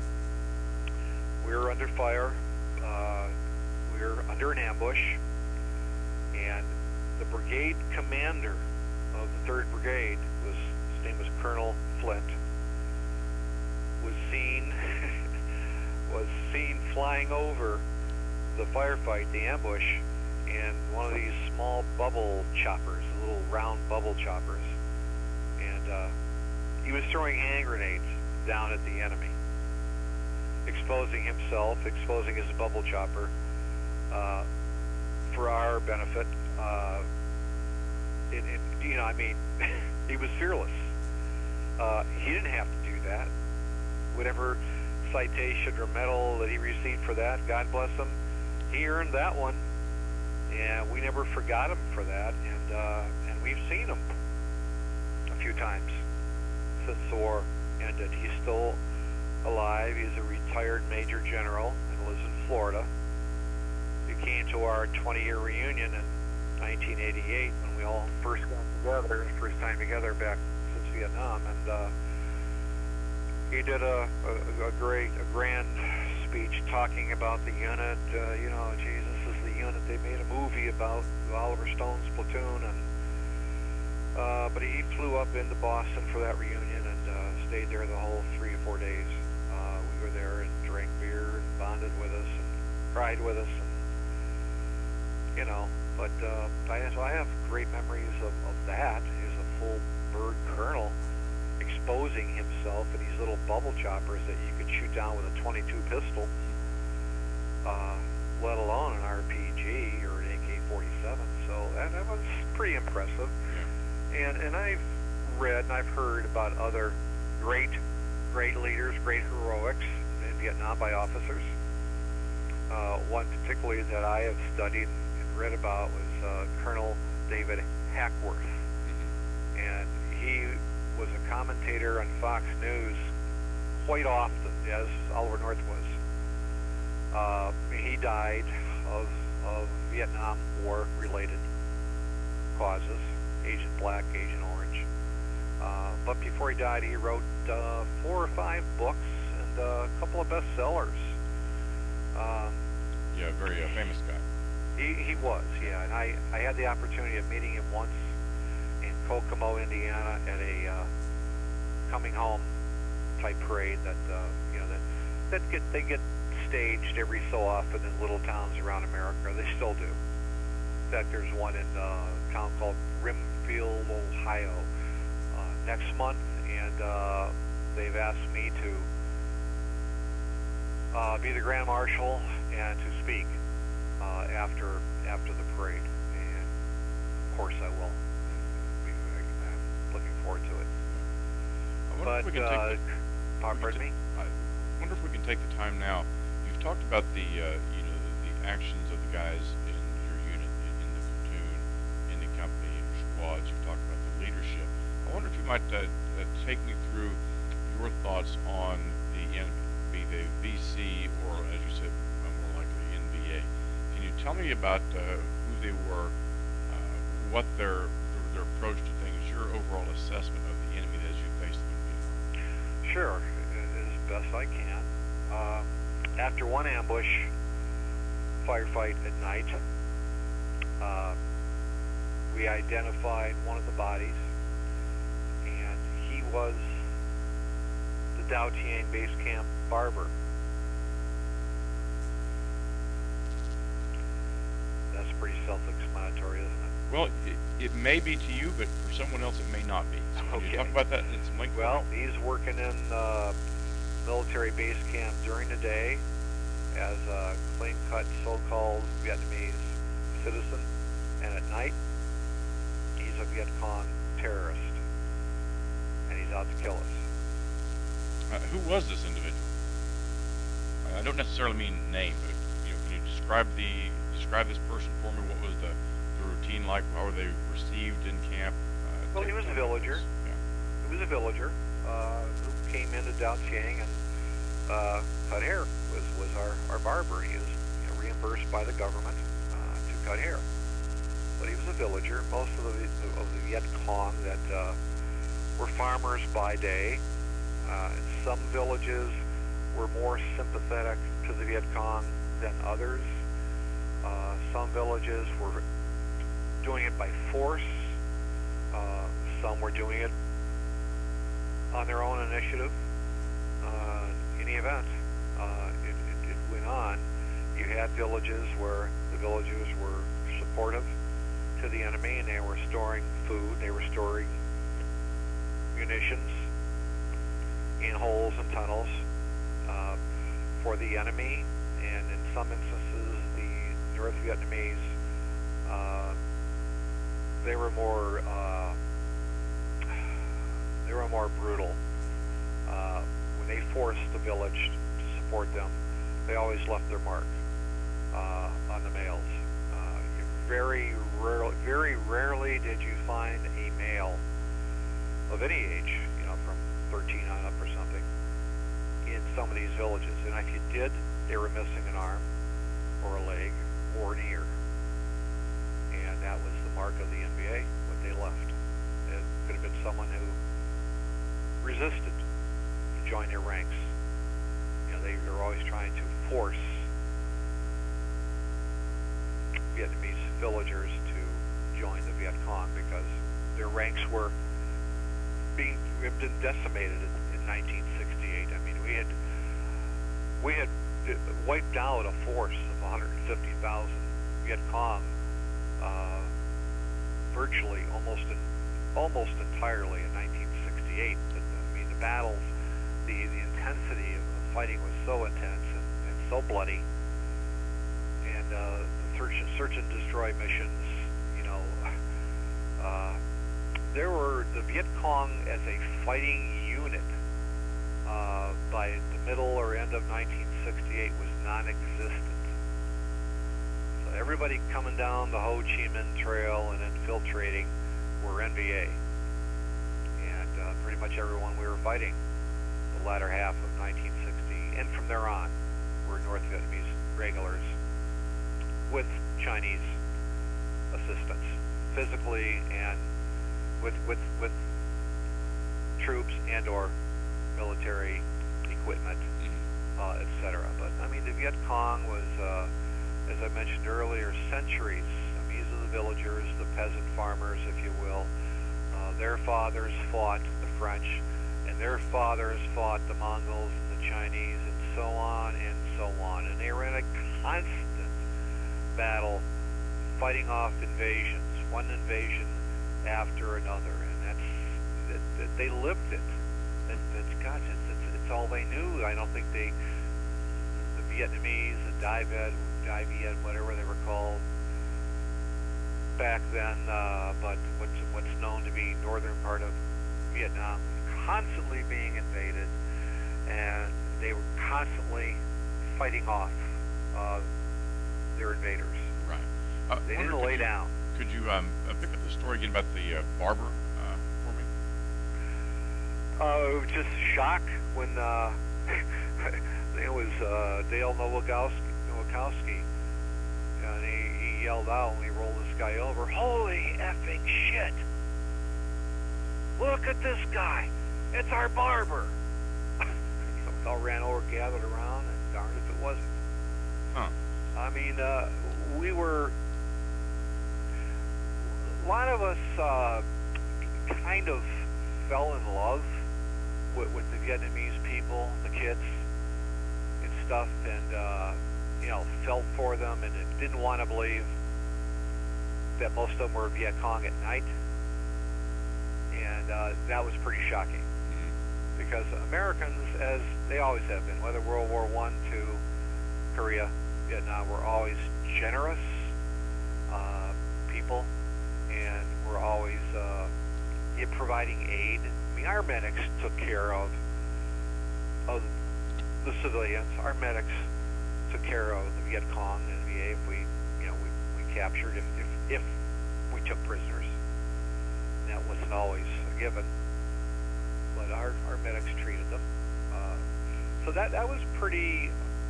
We were under fire. Uh, we were under an ambush, and the brigade commander of the third Brigade was, his name was Colonel Flint, was seen was seen flying over the firefight, the ambush, in one of these small bubble choppers, little round bubble choppers, and uh, he was throwing hand grenades down at the enemy, exposing himself, exposing his bubble chopper uh, for our benefit. Uh, it, it, you know, I mean, he was fearless. Uh, he didn't have to do that. Whatever citation or medal that he received for that, God bless him, he earned that one, and we never forgot him for that. And uh, and we've seen him a few times since the war ended. He's still alive. He's a retired major general and lives in Florida. He came to our twenty-year reunion in nineteen eighty-eight when we all first got together, first time together back since Vietnam, and uh, he did a, a, a great, a grand speech talking about the unit. Uh, you know, Jesus is the unit. They made a movie about Oliver Stone's platoon, and uh, but he flew up into Boston for that reunion and uh, stayed there the whole three or four days. Uh, we were there and drank beer and bonded with us and cried with us, and you know. But uh, I, so I have great memories of, of that. He was a full bird colonel, exposing himself in these little bubble choppers that you could shoot down with a twenty-two pistol, uh, let alone an R P G or an A K forty-seven. So that, that was pretty impressive. Yeah. And and I've read and I've heard about other great, great leaders, great heroics in Vietnam by officers. Uh, one particularly that I have studied and read about was uh, Colonel David Hackworth. Mm-hmm. And he was a commentator on Fox News quite often, as Oliver North was. Uh, he died of, of Vietnam War related causes, Agent Black, Agent Orange. Uh, but before he died, he wrote uh, four or five books and uh, a couple of bestsellers. Um, yeah, very uh, famous guy. He, he was, yeah. And I, I had the opportunity of meeting him once in Kokomo, Indiana, at a uh, coming home type parade that uh, you know that that get they get staged every so often in little towns around America. They still do. In fact, there's one in uh, a town called Brimfield, Ohio, uh, next month, and uh, they've asked me to uh, be the Grand Marshal and to speak uh, after after the parade. And of course, I will. I'm looking forward to it. I wonder But if we can uh, take the, pardon we can me. ta- I wonder if we can take the time now. You've talked about the uh, you know the, the actions of the guys in your unit, in, in the platoon, in the company, in your squads. You've talked about the leadership. I wonder if you might uh, uh, take me through your thoughts on the enemy, be they V C or, as you said, uh, more likely N V A. Can you tell me about uh, who they were, uh, what their their approach to things, your overall assessment of the enemy as you faced them in Vietnam? Sure, as best I can. Uh, after one ambush firefight at night, uh, we identified one of the bodies, and he was the Dao Tiang base camp barber. That's pretty self-explanatory, isn't it? Well, it, it may be to you, but for someone else it may not be. So can you Okay. talk about that in some length? Well, he's working in uh, military base camp during the day as a clean-cut so-called Vietnamese citizen, and at night he's a Viet Cong terrorist, and he's out to kill us. Uh, who was this individual? I don't necessarily mean name, but you know, can you describe the describe this person for me? What was the, the routine like? How were they received in camp? Uh, Well, he take was a time on villager. this. Yeah. He was a villager uh, who came into Dao Tiang and uh, cut hair. Was was our, our barber. He was you know, reimbursed by the government uh, to cut hair. But he was a villager. Most of the of the Viet Cong that uh, were farmers by day. Uh, and some villages were more sympathetic to the Viet Cong than others. Uh, some villages were doing it by force. Uh, some were doing it on their own initiative. Uh, in the event, uh, it, it, it went on. You had villages where the villagers were supportive to the enemy, and they were storing food, they were storing munitions in holes and tunnels uh, for the enemy, and in some instances, the North Vietnamese, uh, they were more uh, they were more brutal. Uh, when they forced the village to support them, they always left their mark uh, on the males. Uh, you very rarely, very rarely did you find a male of any age, you know, from thirteen on up or something, in some of these villages. And if you did, they were missing an arm or a leg or an ear. And that was the mark of the N V A when they left. It could have been someone who resisted to join their ranks. You know, they were always trying to force Vietnamese villagers to join the Viet Cong because their ranks were being had been decimated in, in nineteen sixty-eight. I mean, we had we had wiped out a force of one hundred fifty thousand Viet Cong, uh, virtually almost in, almost entirely in nineteen sixty-eight. But, I mean, the battles, the the intensity of, of fighting was so intense and, and so bloody, and uh, the search search and destroy missions. You know, uh, there were the Viet Cong as a fighting unit uh, by the middle or end of nineteen sixty-eight was non-existent. So everybody coming down the Ho Chi Minh Trail and infiltrating were N V A, and uh, pretty much everyone we were fighting the latter half of nineteen sixty, and from there on, were North Vietnamese regulars with Chinese assistance, physically and with with with troops and or military equipment, uh, et cetera. But I mean, the Viet Cong was, uh, as I mentioned earlier, centuries. I mean, these are the villagers, the peasant farmers, if you will. Uh, their fathers fought the French, and their fathers fought the Mongols and the Chinese, and so on and so on. And they were in a constant battle, fighting off invasions, one invasion after another, and that's that, that they lived it. That, that's gosh, it's, it's it's all they knew. I don't think they, the Vietnamese, the Dai Viet, Dai Viet, whatever they were called back then, uh, but what's what's known to be northern part of Vietnam, constantly being invaded, and they were constantly fighting off uh, their invaders. Right. Uh, They wonder, didn't could lay you, down. Could you um, uh, pick up the story again about the uh, barber uh, for me? Uh, just shock when uh, it was uh, Dale Nowakowski, Nowakowski, and he, he yelled out when he rolled this guy over, "Holy effing shit! Look at this guy! It's our barber!" So we all ran over, gathered around, and darned if it wasn't. Huh. I mean, uh, we were. A lot of us uh, kind of fell in love with, with the Vietnamese people, the kids, and stuff, and uh, you know, felt for them, and didn't want to believe that most of them were Viet Cong at night, and uh, that was pretty shocking, Mm-hmm. because Americans, as they always have been, whether World War One, Two, Korea, Vietnam, were always generous uh, people, and were always uh, in providing aid. I mean, our medics took care of of the civilians. Our medics took care of the Viet Cong and V A if we, you know, we, we captured, if, if if we took prisoners. And that wasn't always a given, but our our medics treated them. Uh, so that that was pretty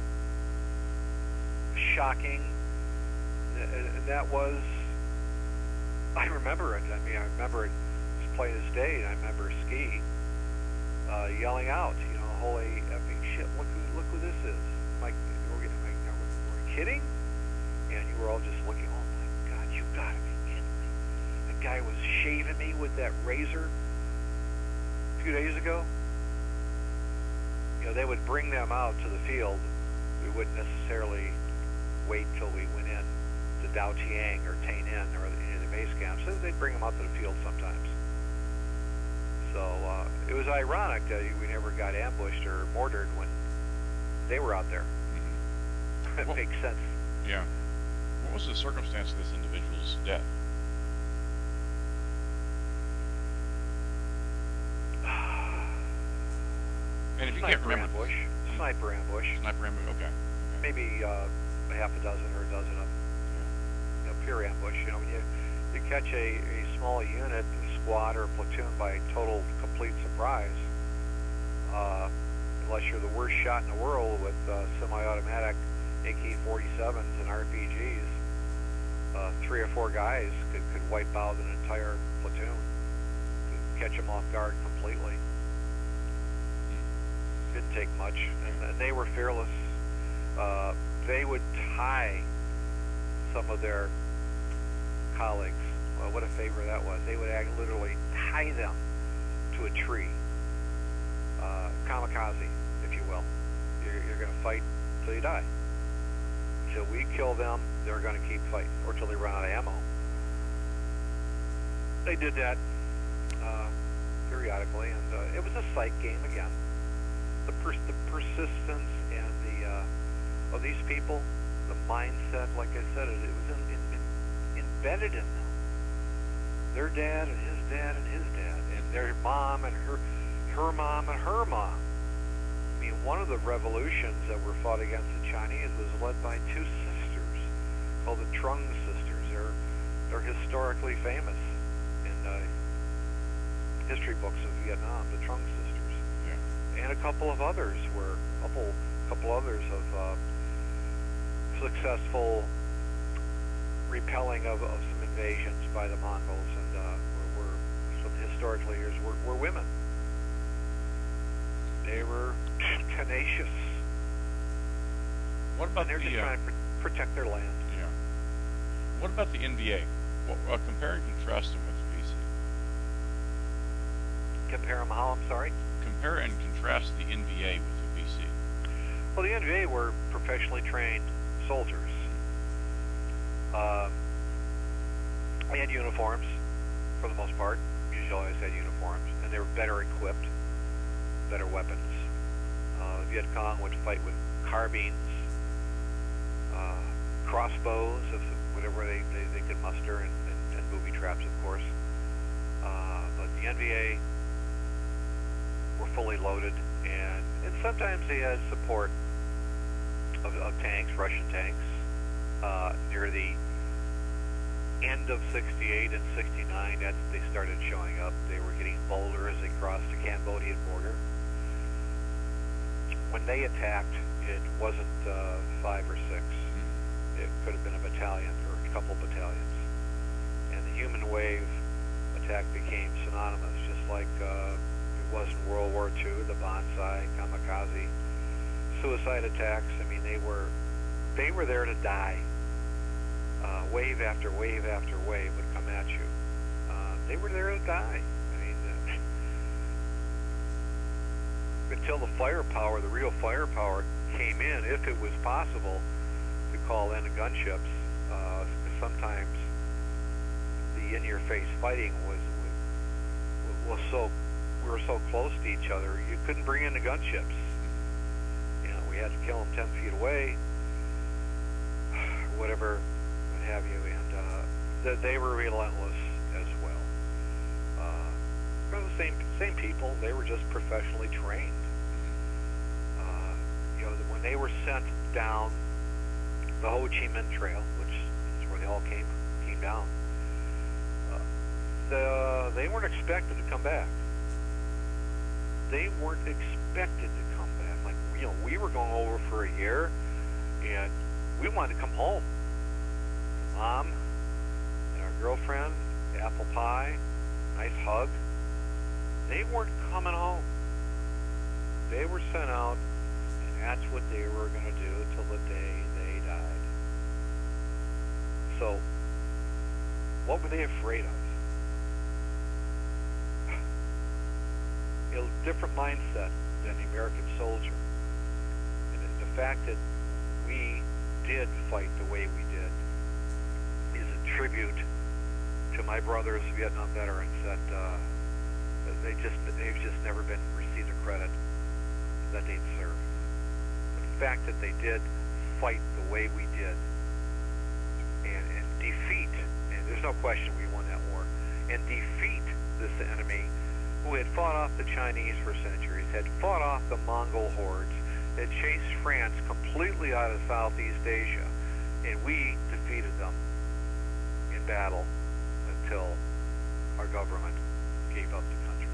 shocking. And that was, I remember it. I mean, I remember it as plain as day. And I remember Ski uh, yelling out, you know, "Holy effing shit! Look who, look who this is!" Like, we're, getting, like, are we, are we kidding? And you were all just looking. Oh my God, you gotta be kidding me! That guy was shaving me with that razor a few days ago. You know, they would bring them out to the field. We wouldn't necessarily wait till we went in to Dao Tiang or Tay Ninh or any of the base camps. So they'd bring them out to the field sometimes. So uh, it was ironic that we never got ambushed or mortared when they were out there. Mm-hmm. It Well, makes sense. Yeah. What was the circumstance of this individual's death? And if you can't Sniper remember, ambush. Sniper ambush. sniper ambush. Okay. Okay. Maybe uh, a half a dozen or a dozen of them. You know, pure ambush. You know, when you you catch a, a small unit, a squad or a platoon by total complete surprise, uh, unless you're the worst shot in the world with uh, semi-automatic A K forty-sevens and R P Gs, uh, three or four guys could, could wipe out an entire platoon, could catch them off guard completely. Didn't take much, and, and they were fearless. Uh, they would tie some of their colleagues well, what a favor that was. They would act, literally tie them to a tree, uh, kamikaze, if you will. You're, you're going to fight till you die. Till we kill them, they're going to keep fighting, or till they run out of ammo. They did that uh, periodically, and uh, it was a psych game again. The, pers the persistence and the uh, of these people, the mindset, like I said, it, it was in, in, in, embedded in them. Their dad and his dad and his dad, and their mom and her, her mom and her mom. I mean, one of the revolutions that were fought against the Chinese was led by two sisters called the Trung sisters. They're they're historically famous in uh, history books of Vietnam. The Trung sisters, yeah. And a couple of others were a couple couple others of uh, successful repelling of, of some invasions by the Mongols, and uh, were, were some historic leaders were, were women. They were tenacious. What about and they're the, just uh, trying to pr protect their land. Yeah. What about the N V A? Well, uh, compare and contrast them with V C. Compare them how? I'm sorry. Compare and contrast the N V A with the V C. Well, the N V A were professionally trained soldiers. Um, they had uniforms for the most part. Usually, always had uniforms, and they were better equipped, better weapons. Uh, Viet Cong would fight with carbines, uh, crossbows, of whatever they, they, they could muster, and, and, and booby traps, of course. Uh, but the N V A were fully loaded, and, and sometimes they had support of, of tanks, Russian tanks. Uh, near the end of sixty-eight and sixty-nine, that's, they started showing up. They were getting bolder as they crossed the Cambodian border. When they attacked, it wasn't uh, five or six. It could have been a battalion or a couple battalions. And the human wave attack became synonymous, just like uh, it was in World War Two, the Banzai, kamikaze, suicide attacks. I mean, they were they were there to die. Uh, wave after wave after wave would come at you. Uh, they were there to die. I mean, uh, until the firepower, the real firepower, came in, if it was possible to call in the gunships. Uh, sometimes the in-your-face fighting was, was was so we were so close to each other, you couldn't bring in the gunships. You know, we had to kill them ten feet away, whatever. Have you, and uh, th they were relentless as well. Uh, they're the same same people. They were just professionally trained. Uh, you know, when they were sent down the Ho Chi Minh Trail, which is where they all came came down, uh, the, they weren't expected to come back. They weren't expected to come back. Like, you know, we were going over for a year, and we wanted to come home. Mom and our girlfriend, apple pie, nice hug. They weren't coming home. They were sent out, and that's what they were going to do till the day they died. So, what were they afraid of? A different mindset than the American soldier. And the fact that we did fight the way we did is a tribute to my brothers, Vietnam veterans, that uh, they just they've just never been received the credit that they deserve. The fact that they did fight the way we did and, and defeat, and there's no question we won that war, and defeat this enemy who had fought off the Chinese for centuries, had fought off the Mongol hordes, had chased France completely out of Southeast Asia, and we defeated them battle until our government gave up the country.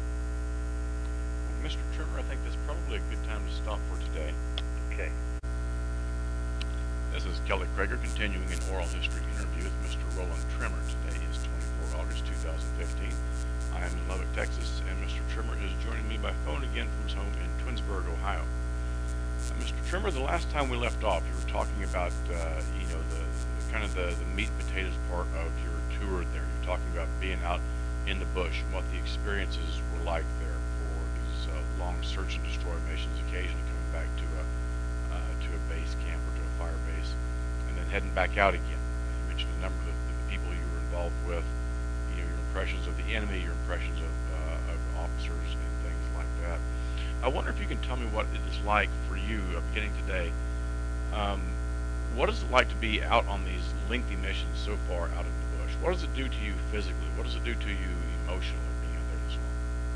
Well, Mister Trimmer, I think that's probably a good time to stop for today. Okay. This is Kelly Krager continuing an oral history interview with Mister Roland Trimmer. Today is twenty-fourth of August two thousand fifteen. I am in Lubbock, Texas, and Mister Trimmer is joining me by phone again from his home in Twinsburg, Ohio. Uh, Mister Trimmer, the last time we left off, you were talking about uh, you know the kind of the, the meat and potatoes part of your toured there. You're talking about being out in the bush and what the experiences were like there for these uh, long search and destroy missions, occasionally coming back to a uh, to a base camp or to a fire base, and then heading back out again. You mentioned a number of the, the people you were involved with, you know, your impressions of the enemy, your impressions of, uh, of officers and things like that. I wonder if you can tell me what it is like for you, uh, beginning today. Um, what is it like to be out on these lengthy missions so far out in the bush? What does it do to you physically? What does it do to you emotionally being out there this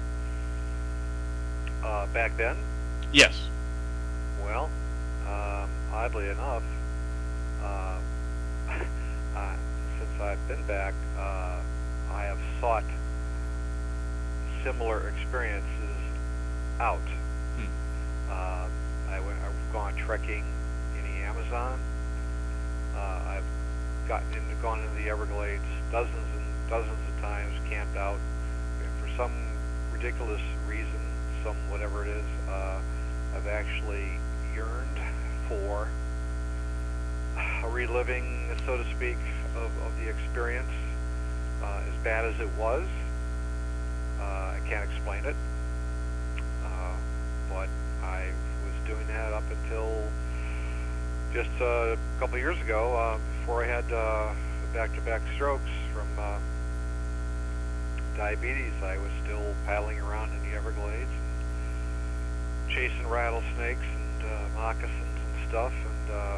long? Uh, back then, Yes. well, um, oddly enough, uh, uh, since I've been back, uh, I have sought similar experiences out. Hmm. Uh, I went, I've gone trekking in the Amazon. Uh, I've gotten into, gone into the Everglades dozens and dozens of times, camped out. For some ridiculous reason, some whatever it is, uh, I've actually yearned for a reliving, so to speak, of, of the experience. Uh, as bad as it was, uh, I can't explain it, uh, but I was doing that up until just uh, a couple of years ago, uh, before I had uh, back-to-back strokes from uh, diabetes. I was still paddling around in the Everglades and chasing rattlesnakes and uh, moccasins and stuff, and uh,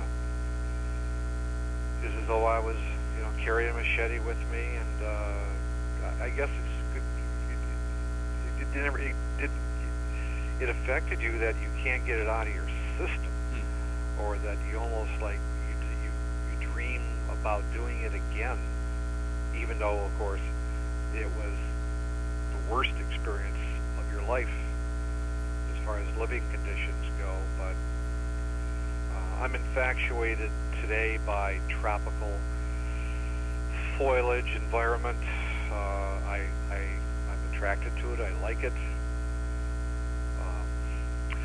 it's as though I was, you know, carrying a machete with me, and uh, I guess it's good. It, it, it never it did it affected you that you can't get it out of your system, Hmm. or that you almost like you, you you dream about doing it again, even though, of course, it was the worst experience of your life as far as living conditions go. But uh, I'm infatuated today by tropical foliage environment. Uh, I, I, I'm attracted to it. I like it. Um,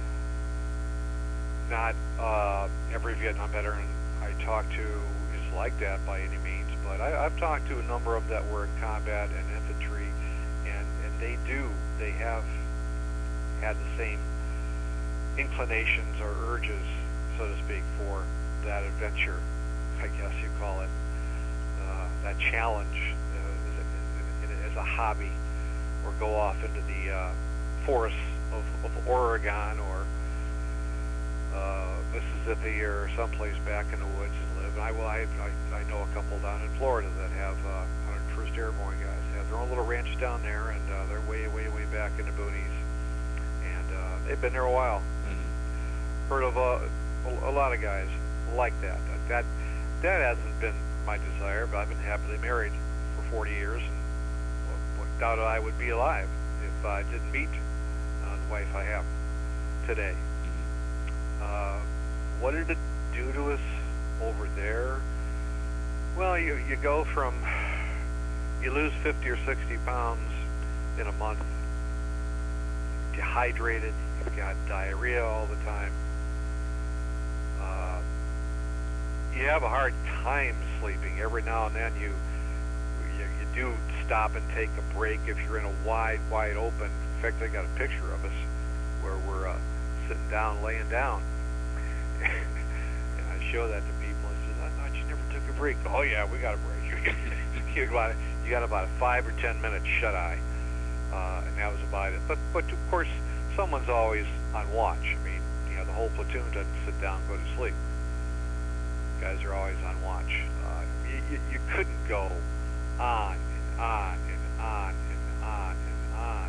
not uh, every Vietnam veteran I talk to is like that by any means, but I, I've talked to a number of that were in combat and infantry, and, and they do, they have had the same inclinations or urges, so to speak, for that adventure, I guess you call it, uh, that challenge uh, as, a, as a hobby, or go off into the uh, forests of, of Oregon or uh, Mississippi or someplace back in the woods and live. And I, well, I, I, I know a couple down in Florida that have uh, one hundred first Airborne guys. They have their own little ranch down there, and uh, they're way, way, way back in the boonies. And uh, they've been there a while. Mm-hmm. Heard of uh, a, a lot of guys like that. That that hasn't been my desire, but I've been happily married for forty years, and what doubt I would be alive if I didn't meet uh, the wife I have today. Uh, what did it do to us over there? Well, you you go from, you lose fifty or sixty pounds in a month, dehydrated, you've got diarrhea all the time. Uh, you have a hard time sleeping. Every now and then you, you you do stop and take a break if you're in a wide, wide open. In fact, I got a picture of us where we're uh, sitting down, laying down. And I show that to people. I said, I thought you never took a break. Oh, yeah, we got a break. you, got, you got about a five or ten minute shut-eye. Uh, and that was about it. But, but, of course, someone's always on watch. I mean, you know, the whole platoon doesn't sit down and go to sleep. Guys are always on watch. Uh, you, you, you couldn't go on and on and on and on and on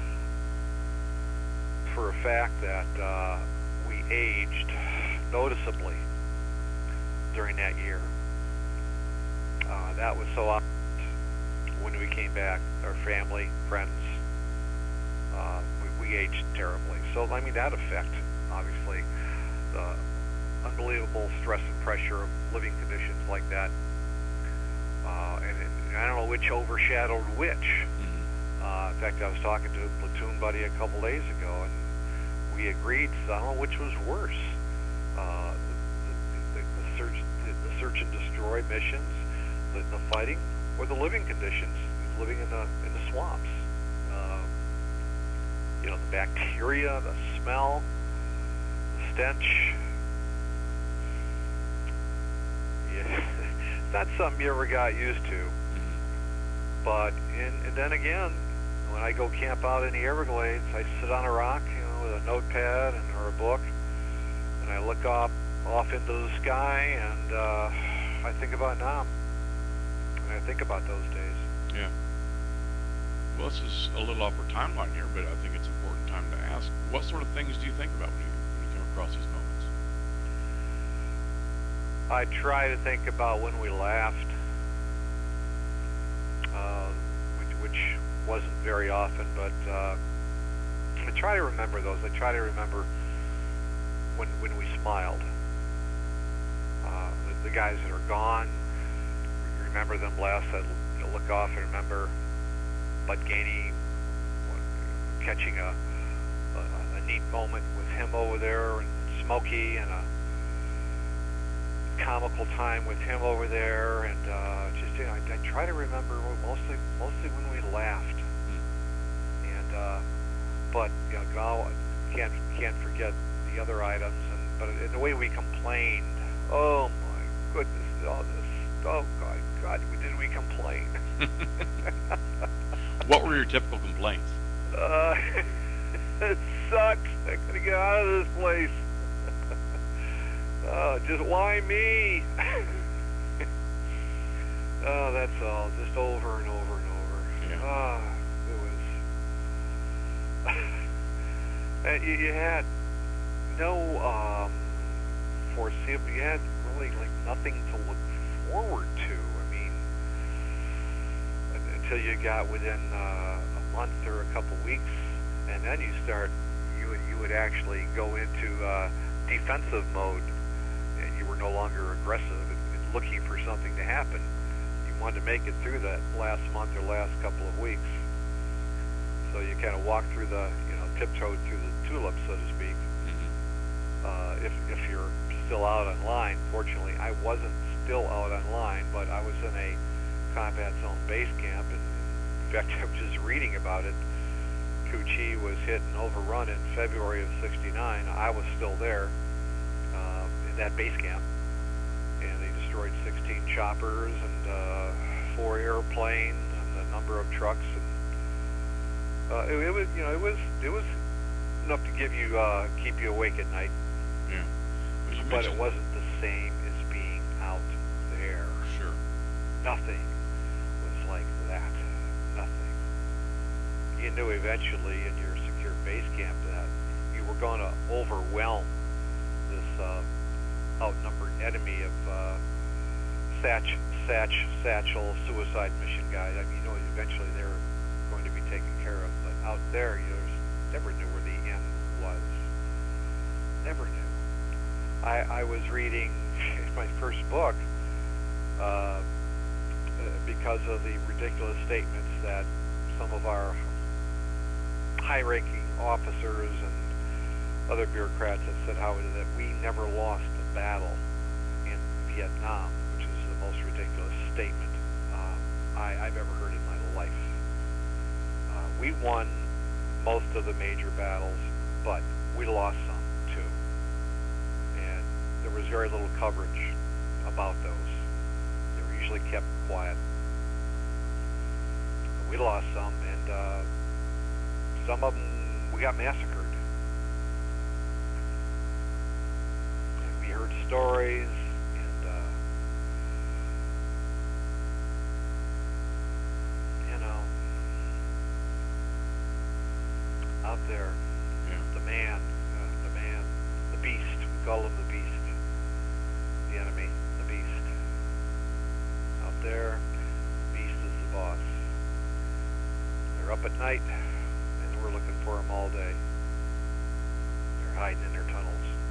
for a fact that uh, we aged noticeably during that year. Uh, that was so obvious when we came back. Our family, friends, uh, we, we aged terribly. So, I mean, that effect, obviously, the unbelievable stress and pressure of living conditions like that. Uh, and, and I don't know which overshadowed which. Mm-hmm. Uh, in fact, I was talking to a platoon buddy a couple days ago, and we agreed, I don't know which was worse. Uh, the, the, the, search, the, the search and destroy missions, the, the fighting, or the living conditions, living in the in the swamps. Um, you know, the bacteria, the smell, the stench. Yeah, it's not something you ever got used to. But in, and then again, when I go camp out in the Everglades, I sit on a rock, you know, with a notepad and or a book, and I look off off into the sky, and uh, I think about Nam, and I think about those days. Yeah. Well, this is a little off our timeline here, but I think it's an important time to ask. What sort of things do you think about when you when you come across these moments? I try to think about when we laughed, uh, which, which wasn't very often, but uh, I try to remember those. I try to remember when when we smiled. Uh, the, the guys that are gone, remember them less. I you know, look off and remember Bud Gainey catching a, a, a neat moment with him over there, and Smokey, and a comical time with him over there, and uh, just you know, I, I try to remember mostly mostly when we laughed, mm. and uh, but you know, now can't can't forget the other items, and but in the way we complained. Oh my goodness! All this. Oh God, God, did we complain? What were your typical complaints? Uh, it sucks. I gotta get out of this place. Oh, just why me? Oh, that's all. Just over and over and over. Yeah. Oh, it was. And you, you had no um, foreseeable. You had really like nothing to look forward to. I mean, until you got within uh, a month or a couple weeks, and then you start. You would you would actually go into uh, defensive mode. You were no longer aggressive and, and looking for something to happen. You wanted to make it through that last month or last couple of weeks. So you kind of walk through the, you know, tiptoed through the tulips, so to speak. Mm-hmm. uh, if if you're still out on line, fortunately, I wasn't still out on line, but I was in a combat zone base camp, and in fact, I was just reading about it. Cu Chi was hit and overrun in February of sixty-nine. I was still there. That base camp, and they destroyed sixteen choppers and uh, four airplanes and a number of trucks, and uh, it, it was, you know, it was it was enough to give you uh, keep you awake at night. Yeah, well, but it wasn't the same as being out there. Sure, nothing was like that. Nothing. You knew eventually in your secure base camp that you were going to overwhelm this. Uh, outnumbered enemy of uh, Satch, Satch, Satchel, suicide mission guys. I mean, you know, eventually they're going to be taken care of. But out there, you never knew where the end was. Never knew. I, I was reading my first book uh, because of the ridiculous statements that some of our high-ranking officers and other bureaucrats have said how that we never lost a battle in Vietnam, which is the most ridiculous statement uh, I, I've ever heard in my life. Uh, we won most of the major battles, but we lost some too. And there was very little coverage about those. They were usually kept quiet. We lost some, and uh, some of them we got massacred. Heard stories, and uh, you know, out there, yeah. the man, uh, the man, the beast. We call him the beast, the enemy, the beast. Out there, the beast is the boss. They're up at night, and we're looking for them all day. They're hiding in their tunnels.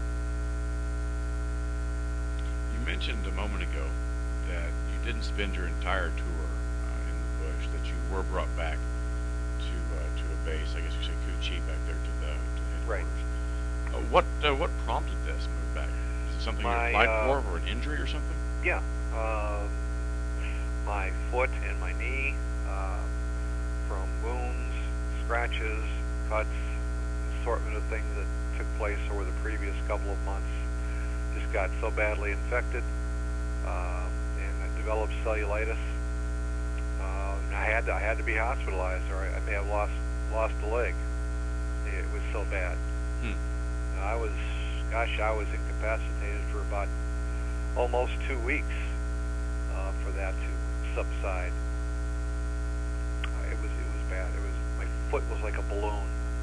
You mentioned a moment ago that you didn't spend your entire tour uh, in the bush, that you were brought back to uh, to a base. I guess you said Cu Chi back there to the, to the headquarters. Right. Uh, what uh, what prompted this move back? Is it something my, you applied uh, for, or an injury or something? Yeah. Uh, my foot and my knee uh, from wounds, scratches, cuts, assortment of things that took place over the previous couple of months. Just got so badly infected uh, and I developed cellulitis. Uh, and I had to, I had to be hospitalized, or I, I may have lost lost a leg. It was so bad. Hmm. I was, gosh, I was incapacitated for about almost two weeks uh, for that to subside. Uh, it was it was bad. It was my foot was like a balloon.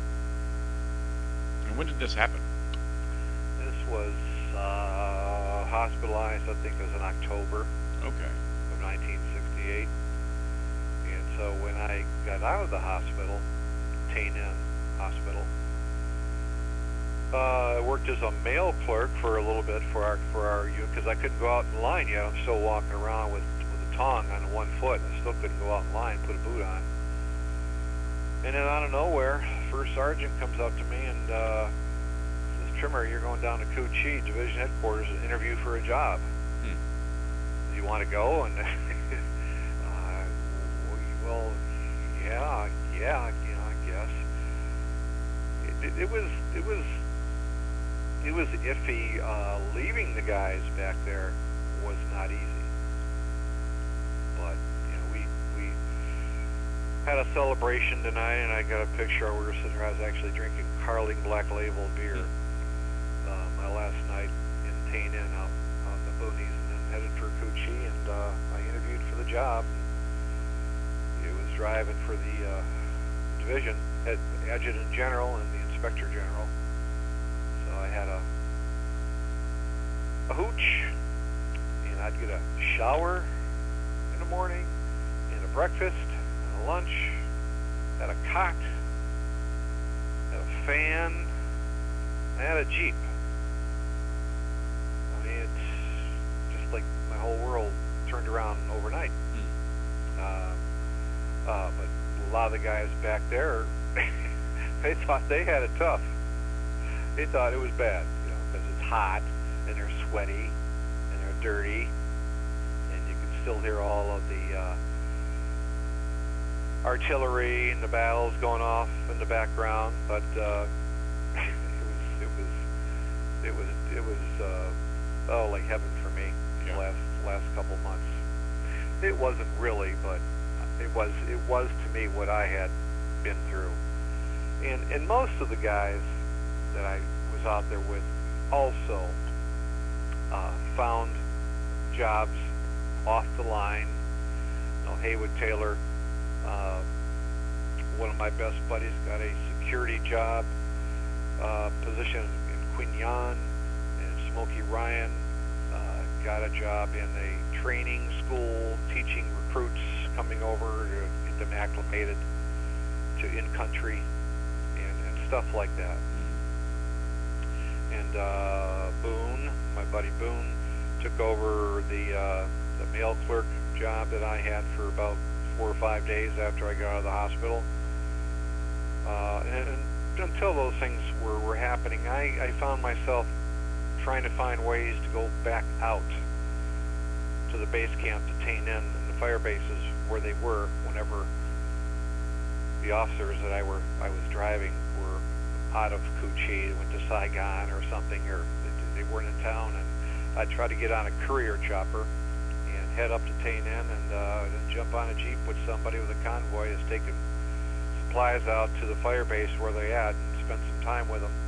And when did this happen? This was uh, hospitalized. I think it was in October Okay. of nineteen sixty-eight. And so when I got out of the hospital, Tainan Hospital, uh, I worked as a mail clerk for a little bit for our for our unit because I couldn't go out in line yet. I'm still walking around with with a tong on one foot. I still couldn't go out in line, put a boot on. And then out of nowhere, first sergeant comes up to me and uh, says, "Trimmer, you're going down to Cu Chi Division Headquarters to interview for a job. Hmm. Do you want to go?" And uh, well, yeah, yeah, you know, I guess. It, it, it was, it was, it was iffy. Uh, leaving the guys back there was not easy. But you know, we we had a celebration tonight, and I got a picture. We were sitting there. I was actually drinking Carling Black Label beer. Uh, my last night in Tainan out out in the boonies, and then headed for Cu Chi, and uh, I interviewed for the job. It was driving for the uh, division head adjutant general and the inspector general. So I had a a hooch, and I'd get a shower in the morning, and a breakfast, and a lunch, had a cot, had a fan, I had a Jeep. I mean, it's just like my whole world turned around overnight. Hmm. Uh, uh, but a lot of the guys back there, they thought they had it tough. They thought it was bad, you know, because it's hot, and they're sweaty, and they're dirty, and you can still hear all of the uh, artillery and the battles going off in the background. But uh, it was, it was, it was, it was, uh, oh, like heaven for me. Yeah. The last last couple months. It wasn't really, but it was. It was to me what I had been through. And and most of the guys that I was out there with also uh, found jobs off the line. You know, Haywood Taylor, uh, one of my best buddies, got a security job uh, position in Queen Yan, and Smokey Ryan uh, got a job in a training school teaching recruits coming over to get them acclimated to in-country and, and stuff like that. And uh, Boone, my buddy Boone, took over the uh, the mail clerk job that I had for about four or five days after I got out of the hospital. Uh, and, and until those things were, were happening, I, I found myself trying to find ways to go back out to the base camp, to Tainan, and the fire bases where they were whenever the officers that I were I was driving were out of Cu Chi, went to Saigon or something, or they, they weren't in town, and I'd try to get on a courier chopper and head up to Tainan and uh, then jump on a Jeep with somebody with a convoy that's taking supplies out to the fire base where they at and spend some time with them.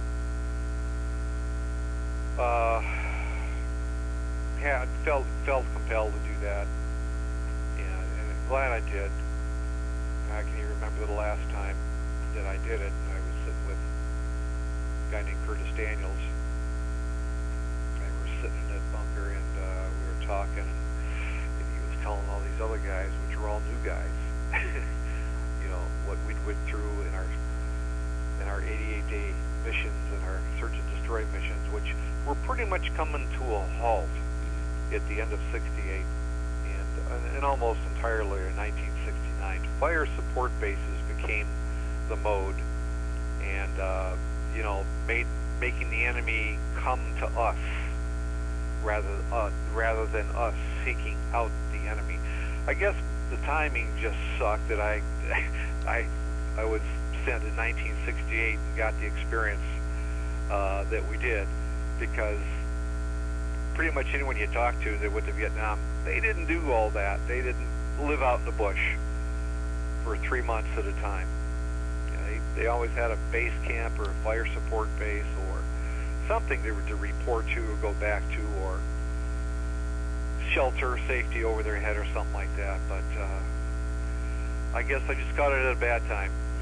Uh, yeah, I felt felt compelled to do that, and, and I'm glad I did. I can even remember the last time that I did it. I was sitting with a guy named Curtis Daniels, and we were sitting in that bunker, and uh, we were talking, and, and he was telling all these other guys, which were all new guys, you know, what we'd went through in our in our eighty-eight day missions and our search and destroy missions, which were pretty much coming to a halt at the end of sixty-eight, and, and, and almost entirely in nineteen sixty-nine. Fire support bases became the mode, and uh, you know, made making the enemy come to us rather uh, rather than us seeking out the enemy. I guess the timing just sucked that I, I, I was sent in nineteen sixty-eight and got the experience uh, that we did, because pretty much anyone you talk to that went to Vietnam, they didn't do all that. They didn't live out in the bush for three months at a time. You know, they, they always had a base camp or a fire support base or something to, to report to or go back to, or shelter, safety over their head or something like that. But uh, I guess I just caught it at a bad time. Yeah.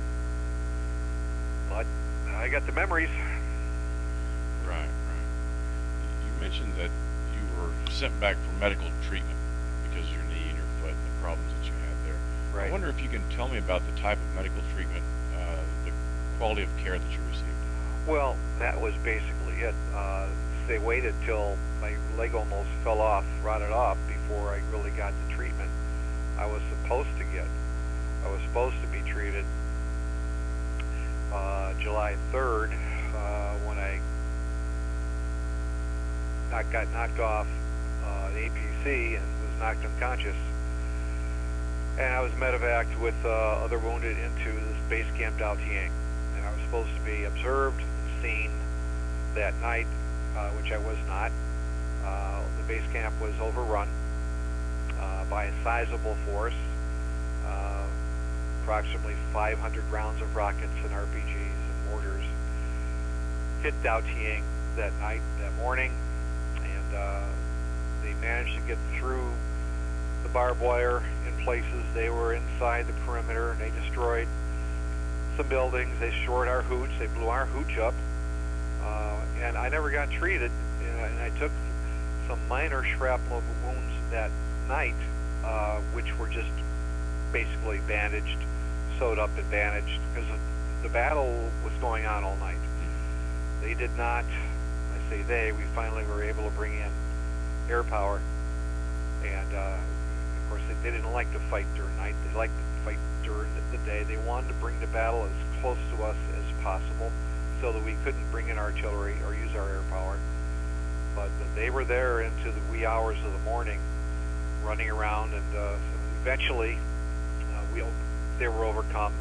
But I got the memories. Right, right. You mentioned that you were sent back for medical treatment because of your knee and your foot and the problems that you had there. Right. I wonder if you can tell me about the type of medical treatment, uh, the quality of care that you received. Well, that was basically it. Uh, they waited till my leg almost fell off, rotted off, before I really got the treatment I was supposed to get. I was supposed to be treated uh, July third uh, when I not got knocked off uh, the A P C and was knocked unconscious. And I was medevaced with uh, other wounded into this base camp Dao Tiang. And I was supposed to be observed and seen that night, uh, which I was not. Uh, the base camp was overrun uh, by a sizable force, uh, approximately five hundred rounds of rockets and R P Gs and mortars hit Dao Tiang that night, that morning, and uh, they managed to get through the barbed wire in places. They were inside the perimeter, and they destroyed some buildings. They shored our hooch. They blew our hooch up, uh, and I never got treated. And I, and I took some minor shrapnel wounds that night, uh, which were just basically bandaged, sewed up and bandaged, because the battle was going on all night. They did not, I say they, we finally were able to bring in air power, and uh, of course they, they didn't like to fight during night. They liked to fight during the, the day. They wanted to bring the battle as close to us as possible so that we couldn't bring in artillery or use our air power. But they were there into the wee hours of the morning, running around, and uh, eventually uh, we they were overcome.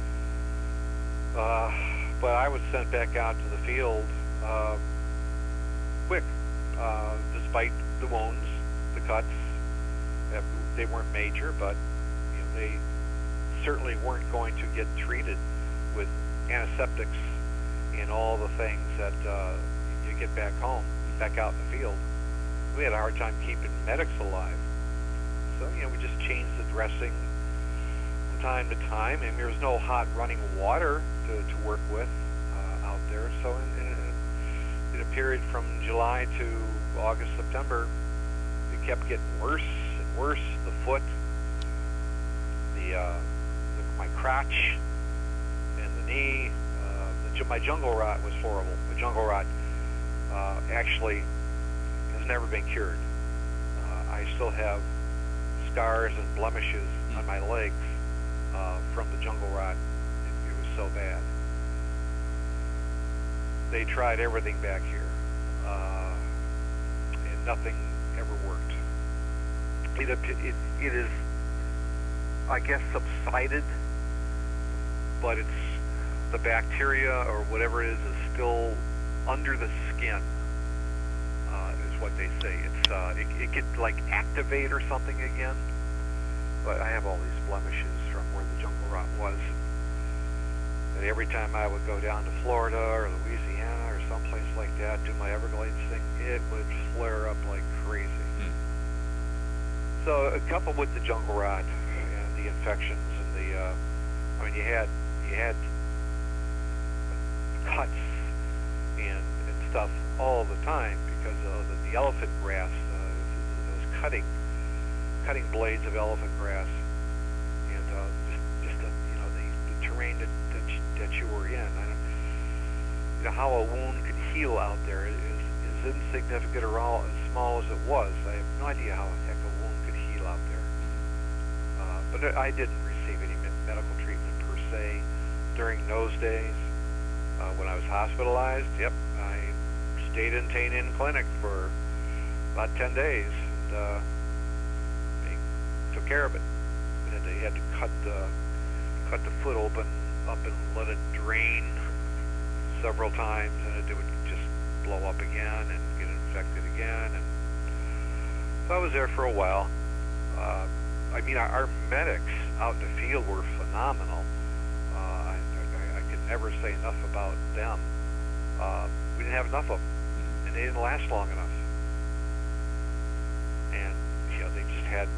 And uh, but I was sent back out to the field uh, quick, uh, despite the wounds, the cuts. Uh, they weren't major, but you know, they certainly weren't going to get treated with antiseptics and all the things that uh, you get back home, back out in the field. We had a hard time keeping medics alive. So, you know, we just changed the dressing from time to time, and there was no hot running water to, to work with uh, out there. So in, in, in a period from July to August, September, it kept getting worse and worse. The foot, the, uh, the my crotch, and the knee. Uh, the, my jungle rot was horrible. My jungle rot uh, actually has never been cured. Uh, I still have scars and blemishes on my legs uh, from the jungle rot. It, it was so bad. They tried everything back here, uh, and nothing ever worked. It, it, it is, I guess, subsided, but it's the bacteria or whatever it is is still under the skin. Uh, is what they say. It's uh, it, it could like activate or something again. But I have all these blemishes from where the jungle rot was. And every time I would go down to Florida or Louisiana or someplace like that, do my Everglades thing, it would flare up like crazy. Hmm. So, uh, coupled with the jungle rot and the infections and the, uh, I mean, you had you had cuts and, and stuff all the time because of the, the elephant grass. Uh, it was cutting, cutting blades of elephant grass, and uh, just, just the, you know, the, the terrain that, that you, that you were in. I don't, you know, how a wound could heal out there is, is insignificant or all as small as it was. I have no idea how the heck a wound could heal out there. Uh, but I didn't receive any medical treatment per se during those days. Uh, when I was hospitalized, yep, I stayed in Tain Inn Clinic for about ten days. And, uh, they took care of it. And they had to cut the cut the foot open up and let it drain several times, and it, it would just blow up again and get infected again. And so I was there for a while. Uh, I mean, our, our medics out in the field were phenomenal. Uh, I, I, I could never say enough about them. Uh, we didn't have enough of them, and they didn't last long enough. And you know, they just had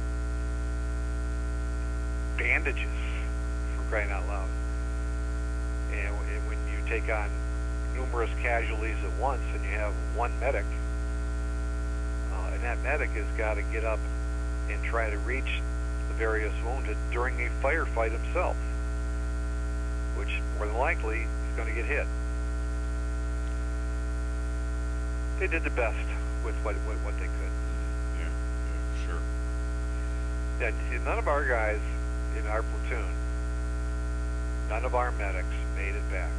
bandages, for crying out loud. And, and when you take on numerous casualties at once, and you have one medic, uh, and that medic has got to get up and try to reach the various wounded during a firefight himself, which more than likely is going to get hit. They did the best with what what, what they could. Yeah, yeah, sure. And see, none of our guys in our platoon, none of our medics made it back.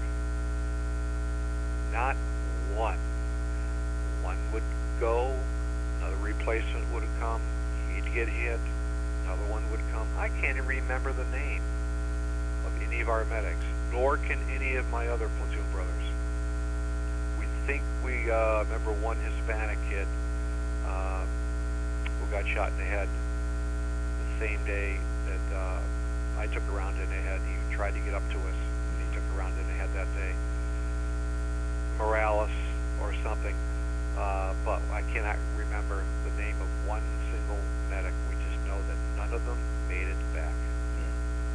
Not one. One would go, another replacement would have come, he'd get hit, another one would come. I can't even remember the name of any of our medics, nor can any of my other platoon brothers. We think we, uh, remember one Hispanic kid uh, who got shot in the head the same day that uh, I took a round in the head. He tried to get up to us, and he took a round in the head that day. Morales or something, uh, but I cannot remember the name of one single medic. We just know that none of them made it back. Yeah.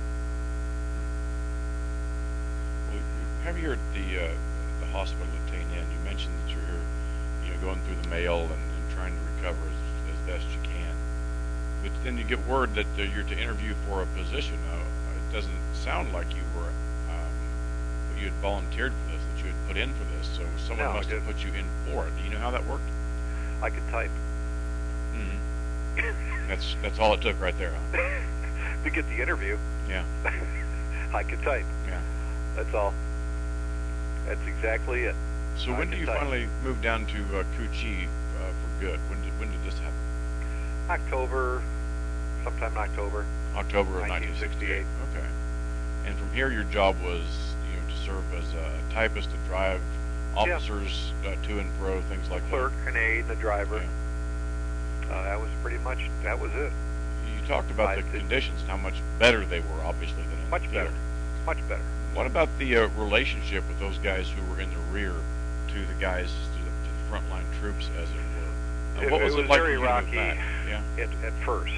Well, you have here at the uh, the hospital at Tane End, you mentioned that you're you know going through the mail and, and trying to recover as, as best you can. But then you get word that uh, you're to interview for a position. Now, it doesn't sound like you were um, you had volunteered for this, that you had put in for this. So someone No, must have put you in for it. Do you know how that worked? I could type. Mm-hmm. that's that's all it took right there, huh? To get the interview. Yeah. I could type. Yeah. That's all. That's exactly it. So I when did could you type. finally move down to uh, Cu-Chi uh, for good? When did when did this happen? October, sometime in October. October of nineteen sixty-eight. Okay. And from here, your job was you know to serve as a typist, to drive officers uh, to and fro, things like Clerk, that. an aide, and a driver. Yeah. Uh, that was pretty much, that was it. You talked about I the did- conditions and how much better they were, obviously, than in Much the field. better. Much better. What about the uh, relationship with those guys who were in the rear to the guys, to the, to the frontline troops, as it were? Uh, It- what was it it, was like very for you to move rocky. back? Yeah. At, at first.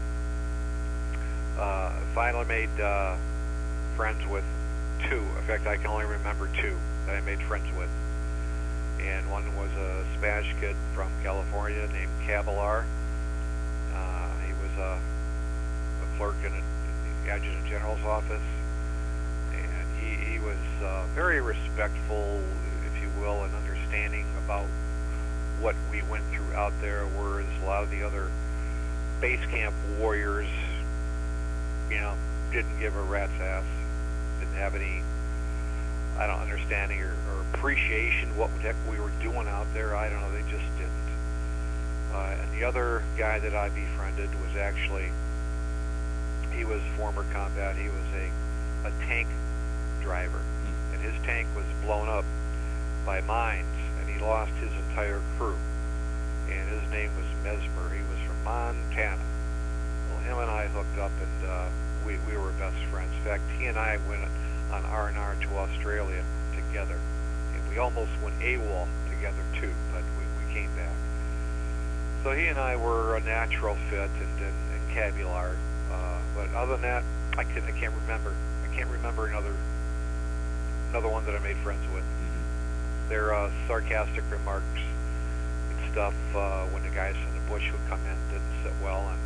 Uh, finally made uh, friends with two. In fact, I can only remember two that I made friends with. And one was a Spanish kid from California named Caballar. Uh, he was a, a clerk in, a, in the Adjutant General's office. And he, he was uh, very respectful, if you will, and understanding about what we went through out there, whereas a lot of the other base camp warriors, you know, didn't give a rat's ass, didn't have any, I don't understanding or, or appreciation what the heck we were doing out there. I don't know, they just didn't. Uh, and the other guy that I befriended was actually, he was former combat, he was a, a tank driver, and his tank was blown up by mines, and he lost his entire crew. And his name was Mesmer. He was from Montana. Well, him and I hooked up, and uh, we, we were best friends. In fact, he and I went on R and R to Australia together. And we almost went AWOL together, too, but we, we came back. So he and I were a natural fit in, in, in Cabular. Uh, but other than that, I, can, I can't remember. I can't remember another another one that I made friends with. Mm-hmm. Their uh, sarcastic remarks and stuff uh, when the guys from the bush would come in didn't sit well, and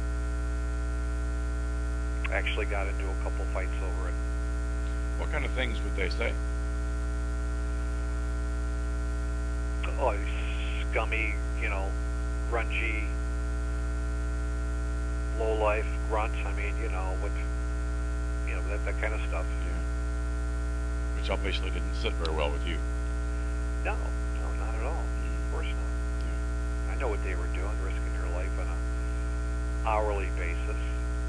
actually got into a couple fights over it. What kind of things would they say? Oh, scummy, you know, grungy, low life grunts. I mean, you know, what, you know, that that kind of stuff. Yeah. Which obviously didn't sit very well with you. No, no, not at all. Of course not. Yeah. I know what they were doing, risking their life on a hourly basis.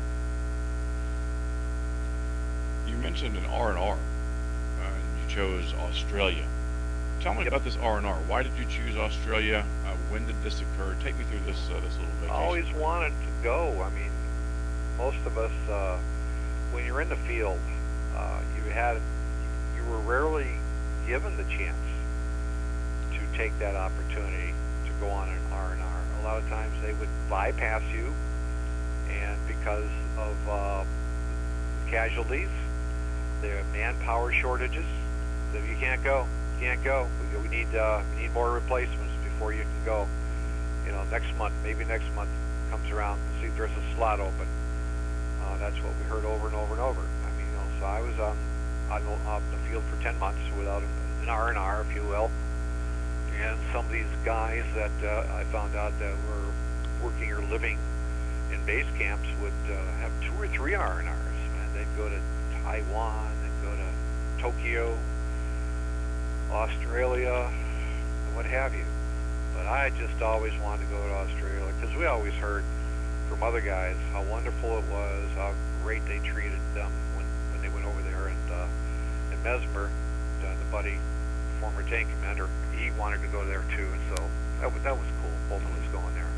You mentioned an R and R, uh, and you chose Australia. Tell me Yep. about this R and R. Why did you choose Australia? Uh, when did this occur? Take me through this uh, this little vacation. Always wanted to go. I mean, most of us, uh, when you're in the field, uh, you had, you were rarely given the chance to take that opportunity to go on an R and R. A lot of times they would bypass you, and because of uh, casualties, there are manpower shortages, so you can't go. You can't go. We, we need uh, we need more replacements before you can go. You know, next month, maybe next month comes around, see if there's a slot open. Uh, that's what we heard over and over and over. I mean, you know, so I was on on the, on the field for ten months without an R and R, if you will. And some of these guys that uh, I found out that were working or living in base camps would uh, have two or three R and Rs. Man, they'd go to Taiwan, they'd go to Tokyo, Australia, what have you. But I just always wanted to go to Australia because we always heard from other guys how wonderful it was, how great they treated them when, when they went over there. And uh, in Mesmer, uh, the buddy, former tank commander, he wanted to go there too. And so that was, that was cool, both of us going there.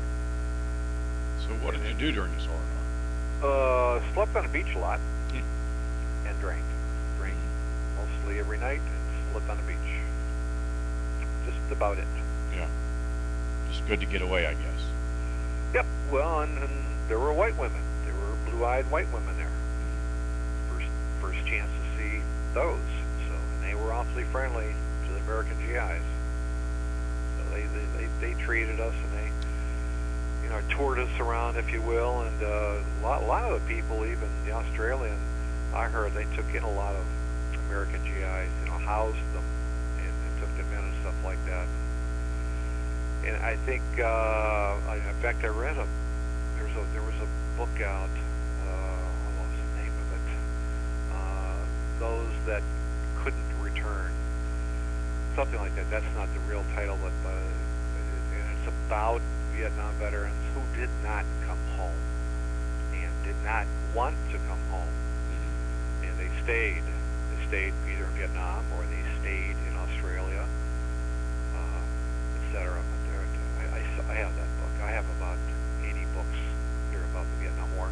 So what did you do during this R and R? Uh, slept on the beach a lot Hmm. and drank. Drank mostly every night and slept on the beach. Just about it. Yeah, just good to get away, I guess. Yep. Well, and, and there were white women. There were blue-eyed white women there. First, first chance to see those. So, and they were awfully friendly to the American G Is. So they they, they, they treated us, and they, you know, toured us around, if you will. And uh, a lot, a lot of the people, even the Australian, I heard they took in a lot of American G Is. You know, housed them and, and took them in and stuff like that. And I think, uh, I, in fact, I read a there's a there was a book out. Uh, what was the name of it? Uh, those that couldn't return, something like that. That's not the real title, but uh, it, and it's about Vietnam veterans who did not come home and did not want to come home, and they stayed. They stayed either in Vietnam or they stayed in Australia, uh, et cetera. I, I have that book. I have about eighty books here about the Vietnam War.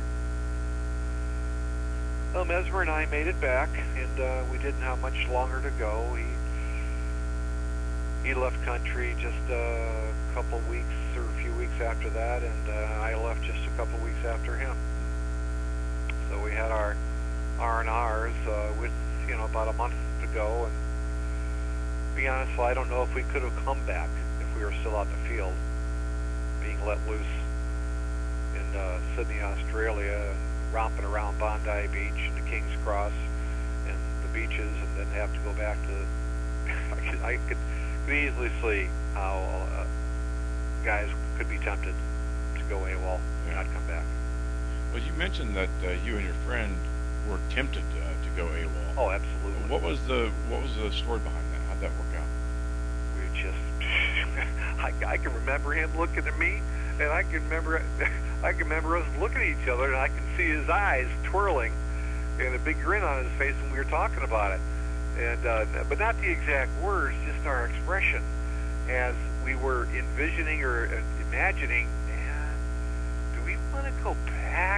Well, Mesmer and I made it back, and uh, we didn't have much longer to go. He he left country just uh, a couple weeks or a few weeks after that, and uh, I left just a couple weeks after him. So we had our R and Rs uh, with you know about a month to go, and to be honest, well, I don't know if we could have come back if we were still out in the field, being let loose in uh, Sydney, Australia, and romping around Bondi Beach and the King's Cross and the beaches, and then have to go back to. I could, I could, could easily see how uh, guys could be tempted to go AWOL and Yeah. not come back. Well, you mentioned that uh, you and your friend were tempted uh, to go AWOL. Oh, absolutely. What was the what was the story behind that? How'd that work out? We just, I, I can remember him looking at me, and I can remember, I can remember us looking at each other, and I can see his eyes twirling, and a big grin on his face when we were talking about it, and uh, but not the exact words, just our expression, as we were envisioning or uh, imagining. Man, do we want to go back?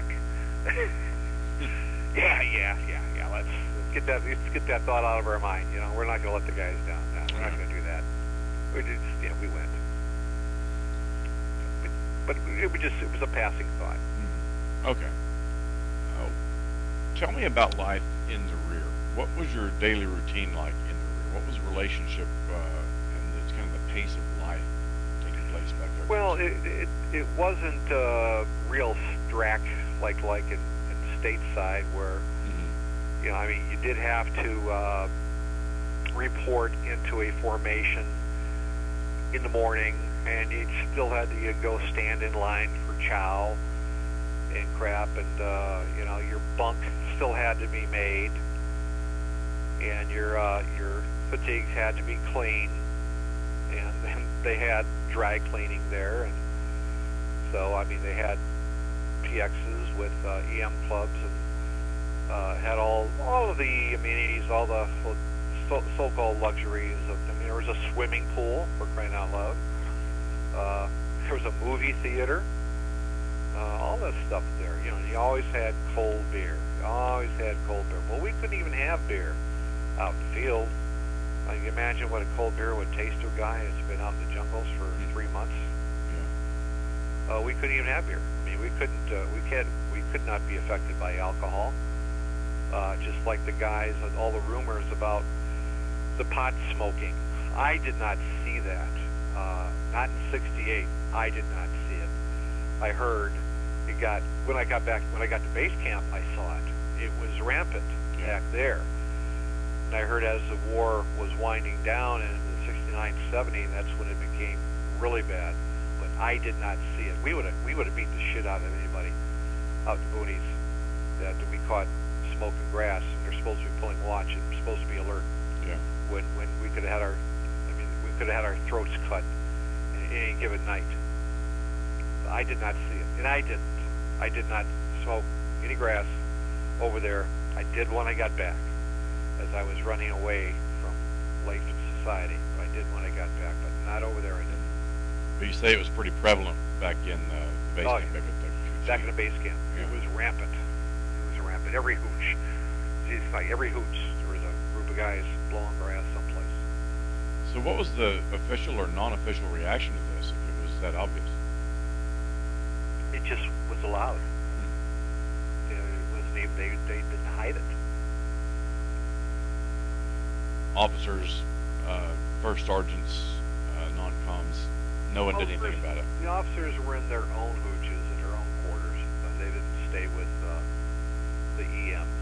yeah, yeah, yeah, yeah. Let's, let's get that, let's get that thought out of our mind. You know, we're not going to let the guys down. No, we're not going to do that. We just, yeah, we went. But, but it was just, it was a passing thought. Mm. Okay. Oh, tell me about life in the rear. What was your daily routine like in the rear? What was the relationship uh, and the kind of the pace of life taking place back there? Well, it it, it wasn't uh, real strack like like in, in stateside where, Mm-hmm. you know, I mean, you did have to uh, report into a formation in the morning, and you still had to go stand in line for chow and crap, and uh, you know, your bunk still had to be made, and your uh, your fatigues had to be clean, and, and they had dry cleaning there, and so I mean they had T Xs with uh, E M clubs, and uh, had all all of the amenities, all the so, so-called luxuries of. I mean, there was a swimming pool, for crying out loud. Uh, there was a movie theater. Uh, all that stuff there. You know, you always had cold beer. You always had cold beer. Well, we couldn't even have beer out in the field. I can imagine what a cold beer would taste to a guy that's been out in the jungles for three months. Yeah. Uh, we couldn't even have beer. I mean, we couldn't. Uh, we can't. We could not be affected by alcohol. Uh, just like the guys and all the rumors about the pot smoking. I did not see that. Uh, not in sixty-eight. I did not see it. I heard it got when I got back when I got to base camp. I saw it. It was rampant Yeah. back there. And I heard as the war was winding down in the sixty-nine seventy, that's when it became really bad. But I did not see it. We would have we would have beat the shit out of anybody out in the boonies that we caught smoking grass. And they're supposed to be pulling watch and supposed to be alert. Yeah. When when we could have had our, I mean, we could have had our throats cut in any given night. I did not see it, and I didn't. I did not smoke any grass over there. I did when I got back, as I was running away from life and society. I did when I got back, but not over there. I didn't. But you say it was pretty prevalent back in uh, the base Oh, camp, yeah. back at the Back in the base camp, Yeah. it was rampant. It was rampant. Every hooch, it's like every hooch, there was a group of guys blowing grass someplace. So what was the official or non-official reaction to this, if it was that obvious? It just was allowed. You know, it wasn't even, they, they didn't hide it. Officers, uh, first sergeants, uh, non-coms, no one did anything Officers- about it. The officers were in their own hooches, in their own quarters. Uh, they didn't stay with uh, the E Ms.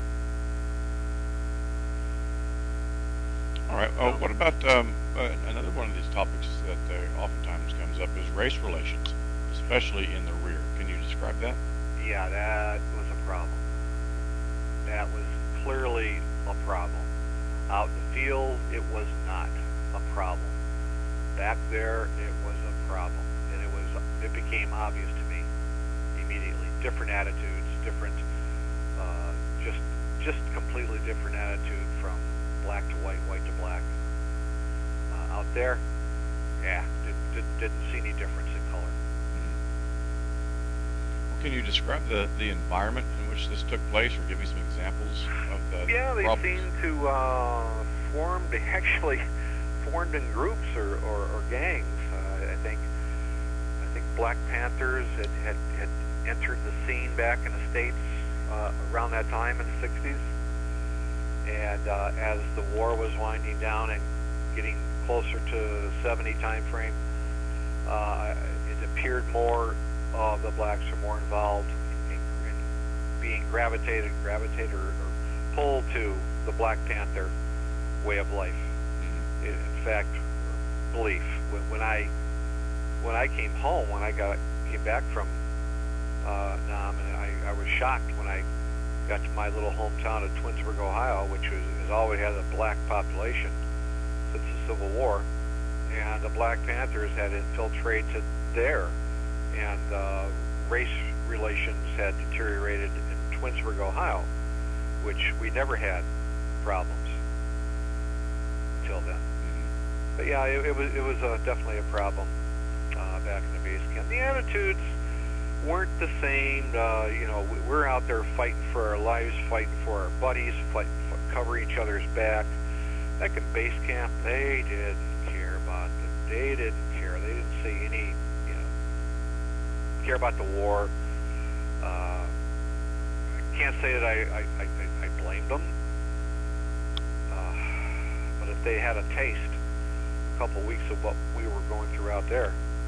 All right. Oh, what about um, uh, another one of these topics that uh, oftentimes comes up is race relations, especially in the rear. Can you describe that? Yeah, that was a problem. That was clearly a problem. Out in the field, it was not a problem. Back there, it was a problem, and it was it became obvious to me immediately. Different attitudes, different, uh, just just completely different attitude from black to white, white to black. Uh, out there, yeah, did, did, didn't see any difference in color. Well, can you describe the, the environment in which this took place, or give me some examples of the Yeah, they problems? seem to uh, form. They actually formed in groups or, or, or gangs. Uh, I think I think Black Panthers had, had, had entered the scene back in the States uh, around that time in the sixties. And uh, as the war was winding down and getting closer to the seventy time frame, uh, it appeared more of the blacks were more involved in, in being gravitated, gravitated or, or pulled to the Black Panther way of life. In, in fact, belief. When, when I when I came home, when I got came back from uh, Nam, and I, I was shocked when I got to my little hometown of Twinsburg, Ohio, which was, has always had a black population since the Civil War, and the Black Panthers had infiltrated there, and uh, race relations had deteriorated in Twinsburg, Ohio, which we never had problems until then. But yeah, it, it was it was uh, definitely a problem uh, back in the base camp. The attitudes weren't the same. Uh, you know, we, we're out there fighting for our lives, fighting for our buddies, fighting, for, covering each other's back. Back in base camp, they didn't care about it. They didn't care. They didn't see any, you know, care about the war. Uh, I can't say that I I, I, I blamed them, uh, but if they had a taste a couple weeks of what we were going through out there,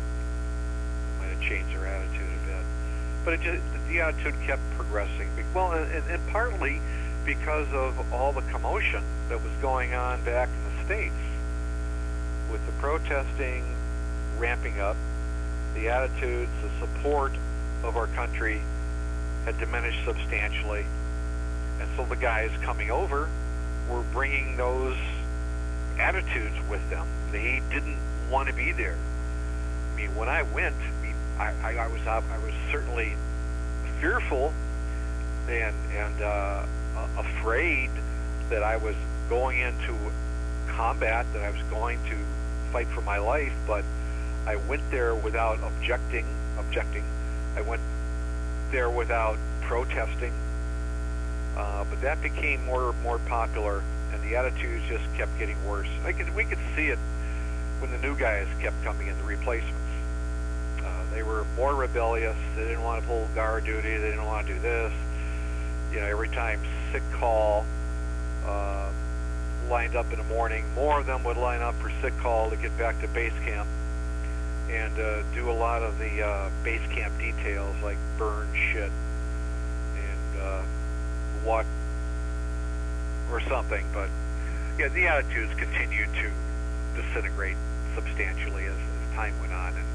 it might have changed their attitude a bit. But it just, the attitude kept progressing. Well, and, and, and partly because of all the commotion that was going on back in the States, with the protesting ramping up, the attitudes, the support of our country had diminished substantially, and so the guys coming over were bringing those attitudes with them. They didn't want to be there. I mean, when I went, I, I, I was I was certainly fearful and and uh, uh, afraid that I was going into combat, that I was going to fight for my life, but I went there without objecting. Objecting. I went there without protesting. Uh, but that became more more popular, and the attitudes just kept getting worse. I could we could see it when the new guys kept coming in, the replacements. Uh, they were more rebellious. They didn't want to pull guard duty. They didn't want to do this. You know, every time sick call uh, lined up in the morning, more of them would line up for sick call to get back to base camp and uh, do a lot of the uh, base camp details like burn shit and uh, what or something. But yeah, the attitudes continued to disintegrate substantially as, as time went on, and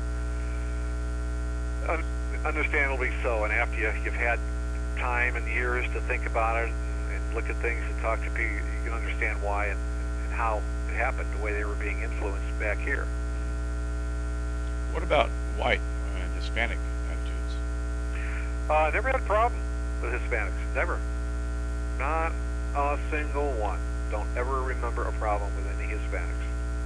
un- understandably so. And after you, you've had time and years to think about it and, and look at things and talk to people, you can understand why and, and how it happened, the way they were being influenced back here. What about white and Hispanic attitudes? Uh, never had a problem with Hispanics. Never. Not a single one. Don't ever remember a problem with any Hispanics.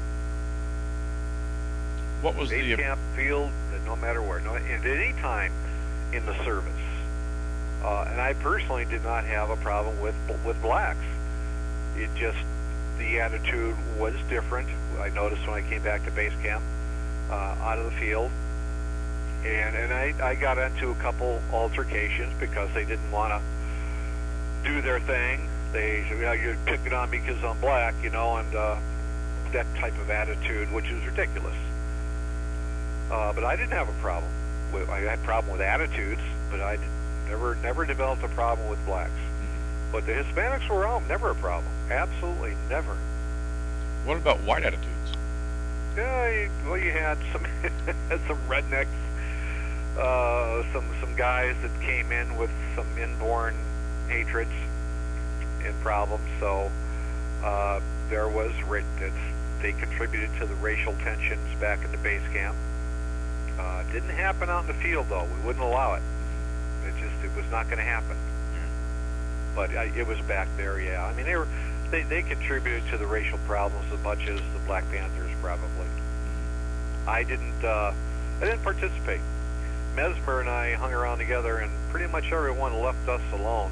What was Base the camp, field, no matter where, no, at any time in the service. Uh, and I personally did not have a problem with with blacks. It just, the attitude was different. I noticed when I came back to base camp, uh, out of the field, and and I, I got into a couple altercations because they didn't want to do their thing. They said, "Yeah, you're picking on me because I'm black," you know, and uh, that type of attitude, which is ridiculous. Uh, but I didn't have a problem. With, I had a problem with attitudes, but I never never developed a problem with blacks. But the Hispanics were around, never a problem. Absolutely never. What about white attitudes? Yeah, you, well, you had some some rednecks, uh, some some guys that came in with some inborn hatreds and problems. So uh, there was it's, they contributed to the racial tensions back in the base camp. Uh, didn't happen out in the field, though. We wouldn't allow it. It just it was not going to happen. But uh, it was back there, yeah. I mean, they were they, they contributed to the racial problems as much as the Black Panthers probably. I didn't uh, I didn't participate. Mesmer and I hung around together, and pretty much everyone left us alone.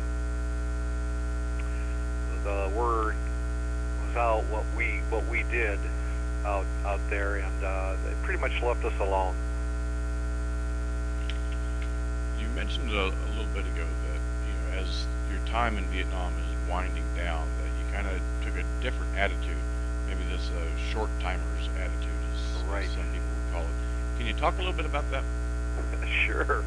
The word was out what we what we did out out there, and uh, they pretty much left us alone. You mentioned a, a little bit ago that, you know, as your time in Vietnam is winding down, that you kind of took a different attitude. Maybe this uh, short timers attitude, as, Right. as some people would call it. Can you talk a little bit about that? Sure.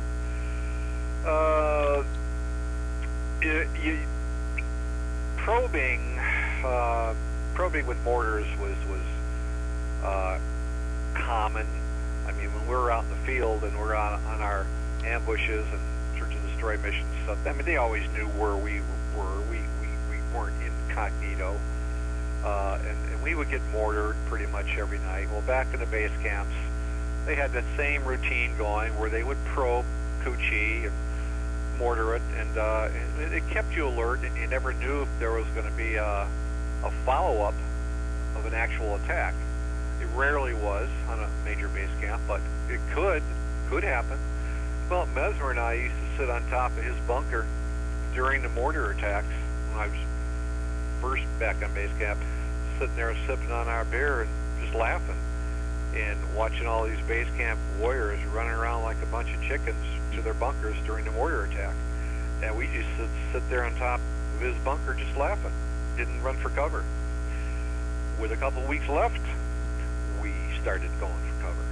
Uh, you, you, probing, uh, probing with mortars was was uh, common. I mean, when we were out in the field and we're on on our ambushes and search and destroy missions and stuff, I mean, they always knew where we were. We we, we weren't incognito, uh, and, and we would get mortared pretty much every night. Well, back in the base camps, they had the same routine going where they would probe Cu-Chi and mortar it, and, uh, and it kept you alert, and you never knew if there was going to be a, a follow-up of an actual attack. It rarely was on a major base camp, but it could, could happen. Well, Mesmer and I used to sit on top of his bunker during the mortar attacks when I was first back on base camp, sitting there sipping on our beer and just laughing and watching all these base camp warriors running around like a bunch of chickens to their bunkers during the mortar attack. And we just sit, sit there on top of his bunker just laughing. Didn't run for cover. With a couple weeks left, we started going for cover.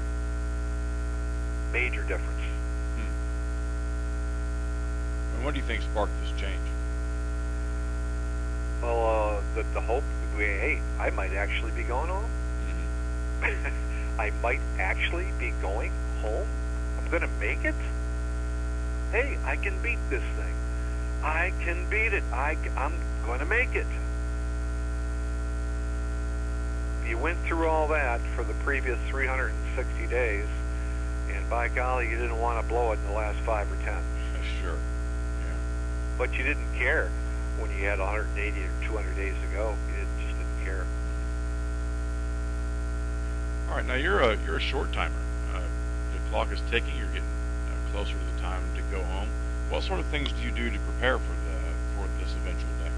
Major difference. Hmm. And what do you think sparked this change? Well, uh, the, the hope, we, hey, I might actually be going home. Mm-hmm. I might actually be going home. I'm going to make it. Hey, I can beat this thing. I can beat it. I, I'm going to make it. You went through all that for the previous three hundred sixty days, and by golly, you didn't want to blow it in the last five or ten. Sure. but you didn't care when you had one hundred eighty or two hundred days to go. You didn't, just didn't care. All right, now you're a you're a short timer. Uh, the clock is ticking. You're getting uh, closer to the time to go home. What sort of things do you do to prepare for the for this eventual day?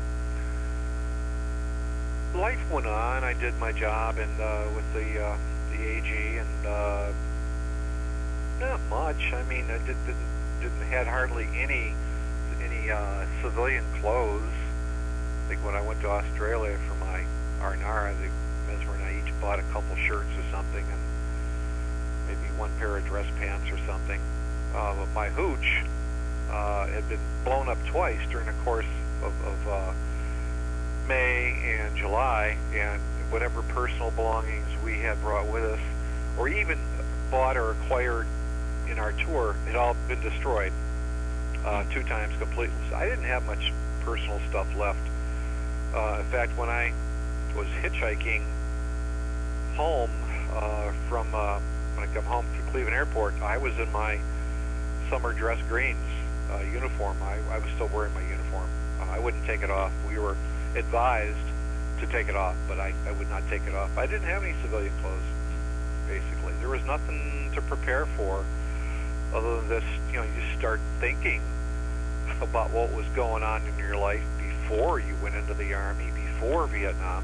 Life went on. I did my job and uh, with the uh, the A G, and uh, not much. I mean, I did, didn't didn't had hardly any any uh, civilian clothes. I think when I went to Australia for my R and R, I think Mesmer and I each bought a couple shirts or something, and maybe one pair of dress pants or something. Uh, but my hooch uh, had been blown up twice during the course of, of uh, May and July, and whatever personal belongings we had brought with us, or even bought or acquired in our tour, had all been destroyed uh, two times completely. So I didn't have much personal stuff left. Uh, in fact, when I was hitchhiking home uh, from uh, when I come home to Cleveland Airport, I was in my summer dress greens uh, uniform. I, I was still wearing my uniform. Uh, I wouldn't take it off. We were advised to take it off, but I, I would not take it off. I didn't have any civilian clothes, basically. There was nothing to prepare for other than this, you know, you start thinking about what was going on in your life before you went into the Army, before Vietnam.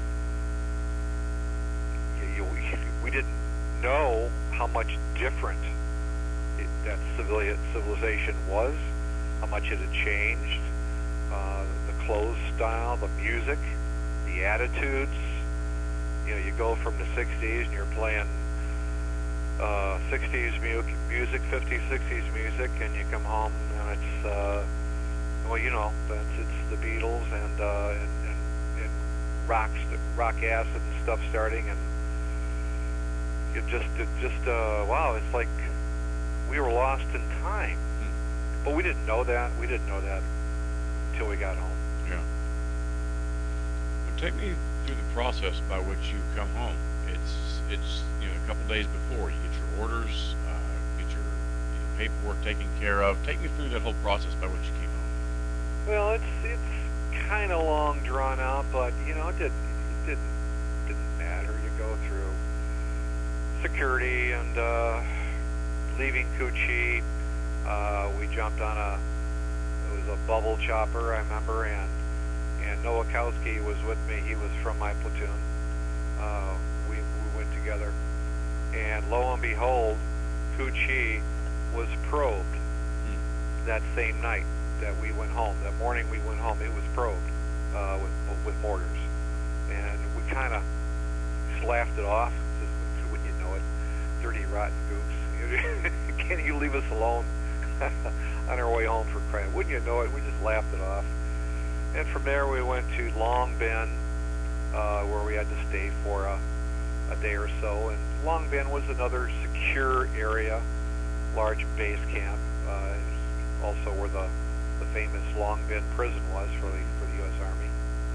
You, you, we didn't know how much different it, that civilian civilization was, how much it had changed. Uh, the clothes style, the music, the attitudes. You know, you go from the sixties and you're playing uh, sixties mu- music, fifties, sixties music, and you come home and it's, uh, well, you know, it's, it's the Beatles and, uh, and, and, and rock, rock acid and stuff starting, and you just, it just, uh, wow, it's like we were lost in time. But we didn't know that. We didn't know that until we got home. Yeah. Well, take me through the process by which you come home. It's it's you know a couple days before you get your orders, uh, get your you know, paperwork taken care of. Take me through that whole process by which you came home. Well, it's it's kind of long drawn out, but you know it didn't it didn't didn't matter. You go through security and uh, leaving Cu Chi. Uh, we jumped on a it was a bubble chopper, I remember, and and Nowakowski was with me. He was from my platoon. Uh, we we went together, and lo and behold, Cu Chi was probed that same night that we went home. That morning we went home, it was probed uh, with with mortars, and we kind of just laughed it off. Just, wouldn't you know it, dirty rotten goose? Can you leave us alone? On our way home for crying. Wouldn't you know it, we just laughed it off. And from there we went to Long Ben, uh, where we had to stay for a, a day or so. And Long Ben was another secure area, large base camp, uh, also where the, the famous Long Ben prison was for the, for the U S Army.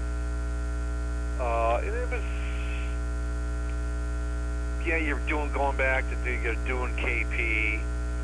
Uh, and it was, yeah, you're doing, going back to do, you're doing K P,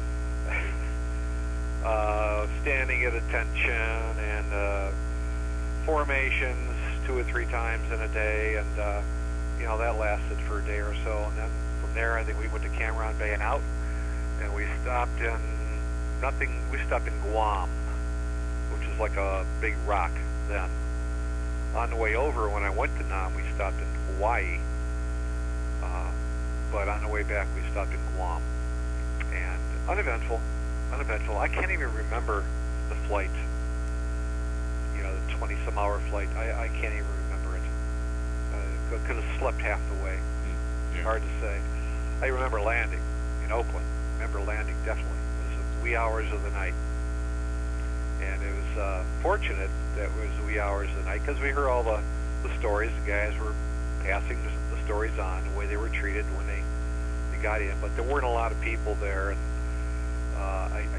Uh, standing at attention and uh, formations two or three times in a day, and uh, you know that lasted for a day or so, and then from there I think we went to Cam Ranh Bay and out, and we stopped in nothing. We stopped in Guam, which is like a big rock. Then on the way over, when I went to Nam, we stopped in Hawaii, uh, but on the way back we stopped in Guam, and uneventful. Uneventful. I can't even remember the flight. You know, the twenty-some hour flight. I, I can't even remember it. Uh, could have slept half the way. Yeah. Hard to say. I remember landing in Oakland. Remember landing definitely. It was the wee hours of the night, and it was uh, fortunate that it was the wee hours of the night because we heard all the, the stories. The guys were passing the, the stories on, the way they were treated when they they got in, but there weren't a lot of people there. And Uh, I, I,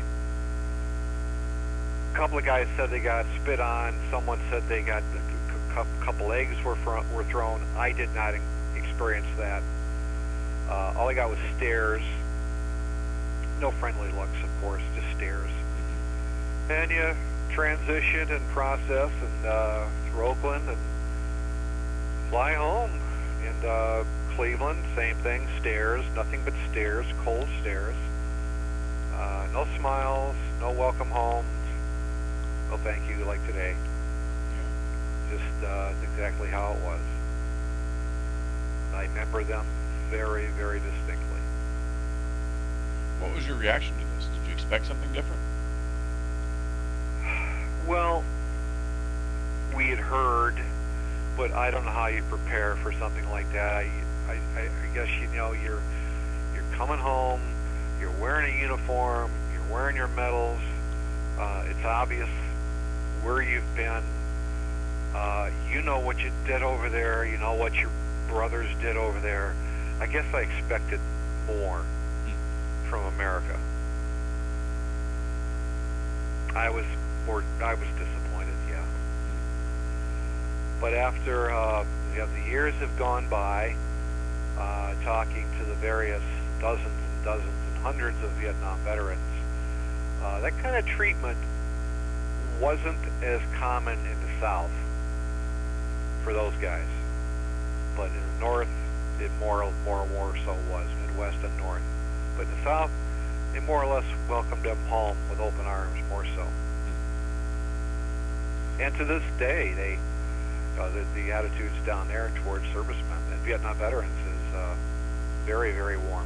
a couple of guys said they got spit on. Someone said they got a c- couple eggs were fr- were thrown. I did not experience that. Uh, all I got was stares. No friendly looks, of course, just stares. And you transition and process and uh, through Oakland and fly home. And uh, Cleveland, same thing, stairs, nothing but stairs, cold stairs. Uh, no smiles, no welcome homes, no thank you like today. Just uh, it's exactly how it was. I remember them very, very distinctly. What was your reaction to this? Did you expect something different? Well, we had heard, but I don't know how you prepare for something like that. I, I, I guess you know you're you're coming home, you're wearing a uniform, you're wearing your medals. Uh, it's obvious where you've been. Uh, you know what you did over there. You know what your brothers did over there. I guess I expected more from America. I was more. I was disappointed. Yeah. But after uh, you know, the years have gone by, uh, talking to the various dozens and dozens and hundreds of Vietnam veterans, uh, that kind of treatment wasn't as common in the South for those guys, but in the North, it more, more, more so was Midwest and North. But in the South, they more or less welcomed them home with open arms, more so. And to this day, they. Uh, the, the attitudes down there towards servicemen and Vietnam veterans is uh, very, very warm.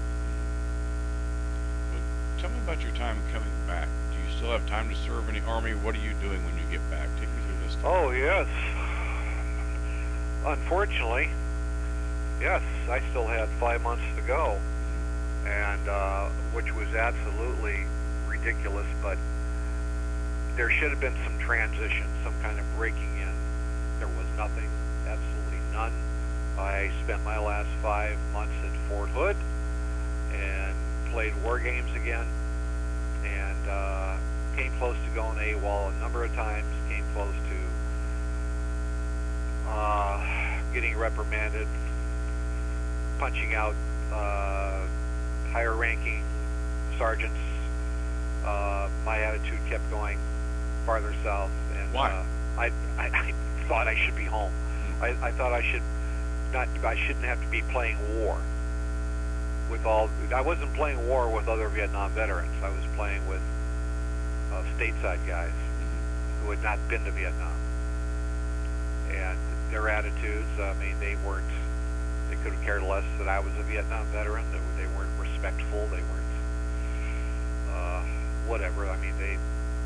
Well, tell me about your time coming back. Do you still have time to serve in the Army? What are you doing when you get back? Take me through this time. Oh, yes. Unfortunately, yes, I still had five months to go, and uh, which was absolutely ridiculous, but there should have been some transition, some kind of breaking in. There was nothing, absolutely none. I spent my last five months at Fort Hood and played war games again, and uh, came close to going AWOL a number of times, came close to uh, getting reprimanded, punching out uh, higher ranking sergeants. Uh, my attitude kept going farther south. And, Why? Uh, I, I, I thought I should be home. I, I thought I should not. I shouldn't have to be playing war with all. I wasn't playing war with other Vietnam veterans. I was playing with uh, stateside guys who had not been to Vietnam, and their attitudes. I mean, they weren't. They could have cared less that I was a Vietnam veteran. They, they weren't respectful. They weren't. Uh, whatever. I mean, they.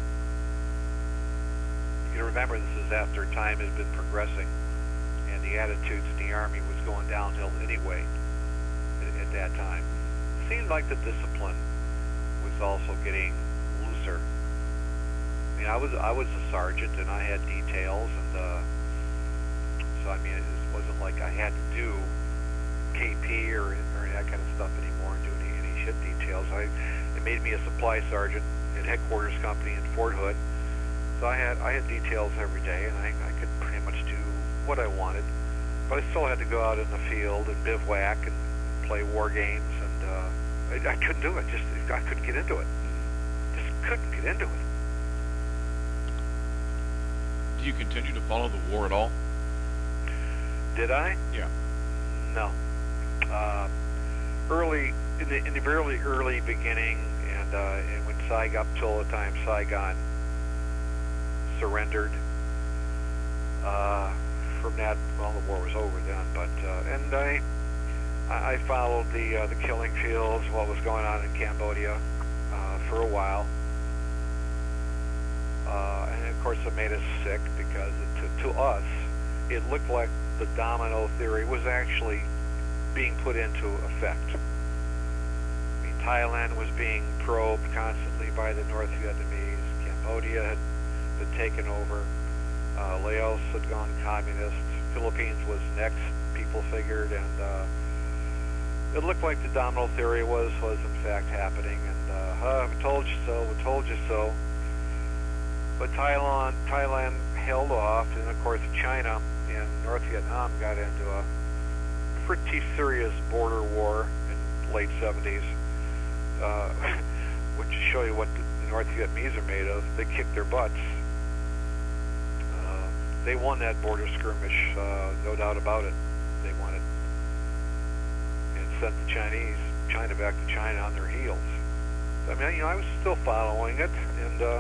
You remember, this is after time has been progressing, and the attitudes in the Army was going downhill anyway at, at that time. It seemed like the discipline was also getting looser. I mean, I was I was a sergeant, and I had details, and uh, so I mean, it wasn't like I had to do K P or, or that kind of stuff anymore and do any, any shit details. I they made me a supply sergeant at Headquarters Company in Fort Hood. So I had I had details every day, and I, I could pretty much do what I wanted, but I still had to go out in the field and bivouac and play war games, and uh, I, I couldn't do it. Just I couldn't get into it. Just couldn't get into it. Do you continue to follow the war at all? Did I? Yeah. No. Uh, early in the in the very early beginning, and uh, and when Saigon, up till the time Saigon surrendered. Uh, from that, well, the war was over then. But uh, and I, I followed the uh, the killing fields, what was going on in Cambodia, uh, for a while. Uh, and of course, it made us sick because it, to, to us, it looked like the domino theory was actually being put into effect. I mean, Thailand was being probed constantly by the North Vietnamese. Cambodia had been taken over. Uh, Laos had gone communist. Philippines was next, people figured, and uh, it looked like the domino theory was was in fact happening. And uh, uh, we told you so. We told you so. But Thailand, Thailand held off, and of course China and North Vietnam got into a pretty serious border war in the late seventies, uh, which show you what the, the North Vietnamese are made of. They kicked their butts. Uh, they won that border skirmish, uh, no doubt about it. They won it and sent the Chinese, China back to China on their heels. I mean, you know, I was still following it, and uh,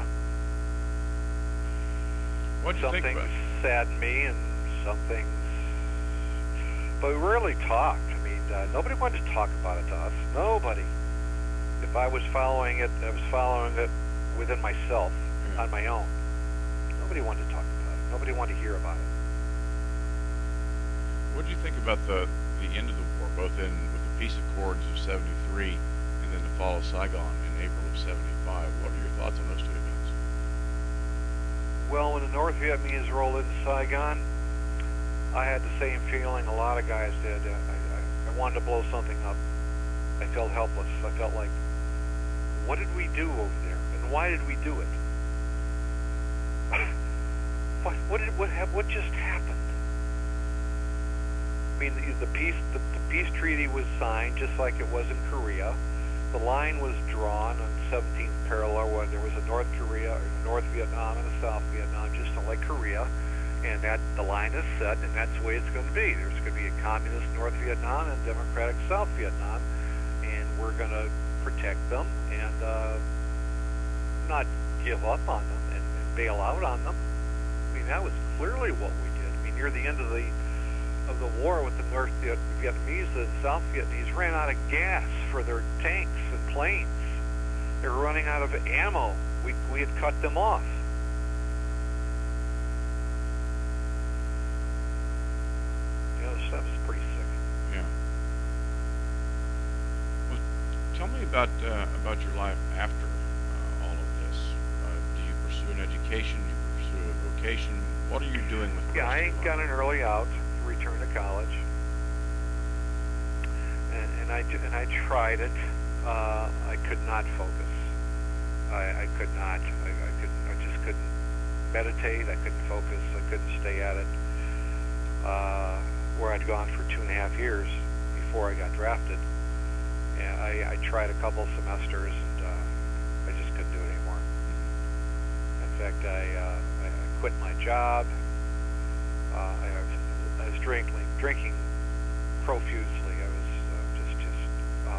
What'd you some think things about it? saddened me, and some things, but we rarely talked. I mean, uh, nobody wanted to talk about it to us. Nobody. If I was following it, I was following it within myself, Yeah. on my own. Nobody wanted to talk about it. Nobody wanted to hear about it. What do you think about the the end of the war, both in with the peace accords of seventy-three and then the fall of Saigon in April of seventy-five? What are your thoughts on those two events? Well, when the North Vietnamese rolled into Saigon, I had the same feeling a lot of guys did. I, I, I wanted to blow something up. I felt helpless. I felt like, what did we do over there, and why did we do it? what what did what have what just happened? I mean, the, the peace the, the peace treaty was signed just like it was in Korea. The line was drawn on seventeenth parallel where there was a North Korea, or North Vietnam, and a South Vietnam, just like Korea, and that the line is set, and that's the way it's going to be. There's going to be a communist North Vietnam and democratic South Vietnam, and we're going to protect them and uh, not give up on them and, and bail out on them. I mean, that was clearly what we did. I mean, near the end of the of the war with the North Vietnamese, the South Vietnamese ran out of gas for their tanks and planes. They were running out of ammo. We we had cut them off. You know, that was pretty sick. Yeah. Well, tell me about uh, about your life after uh, all of this. Uh, do you pursue an education? Do you pursue a vocation? What are you doing with the Yeah, rest I of your got life? an early out, return to college, and, and I d- and I tried it. Uh, I could not focus. I, I could not. I, I could. I just couldn't meditate. I couldn't focus. I couldn't stay at it. Uh, where I'd gone for two and a half years before I got drafted, and I, I tried a couple semesters, and uh, I just couldn't do it anymore. In fact, I uh, I, I quit my job. Uh, I, was, I was drinking, drinking profusely. I was uh, just, just uh,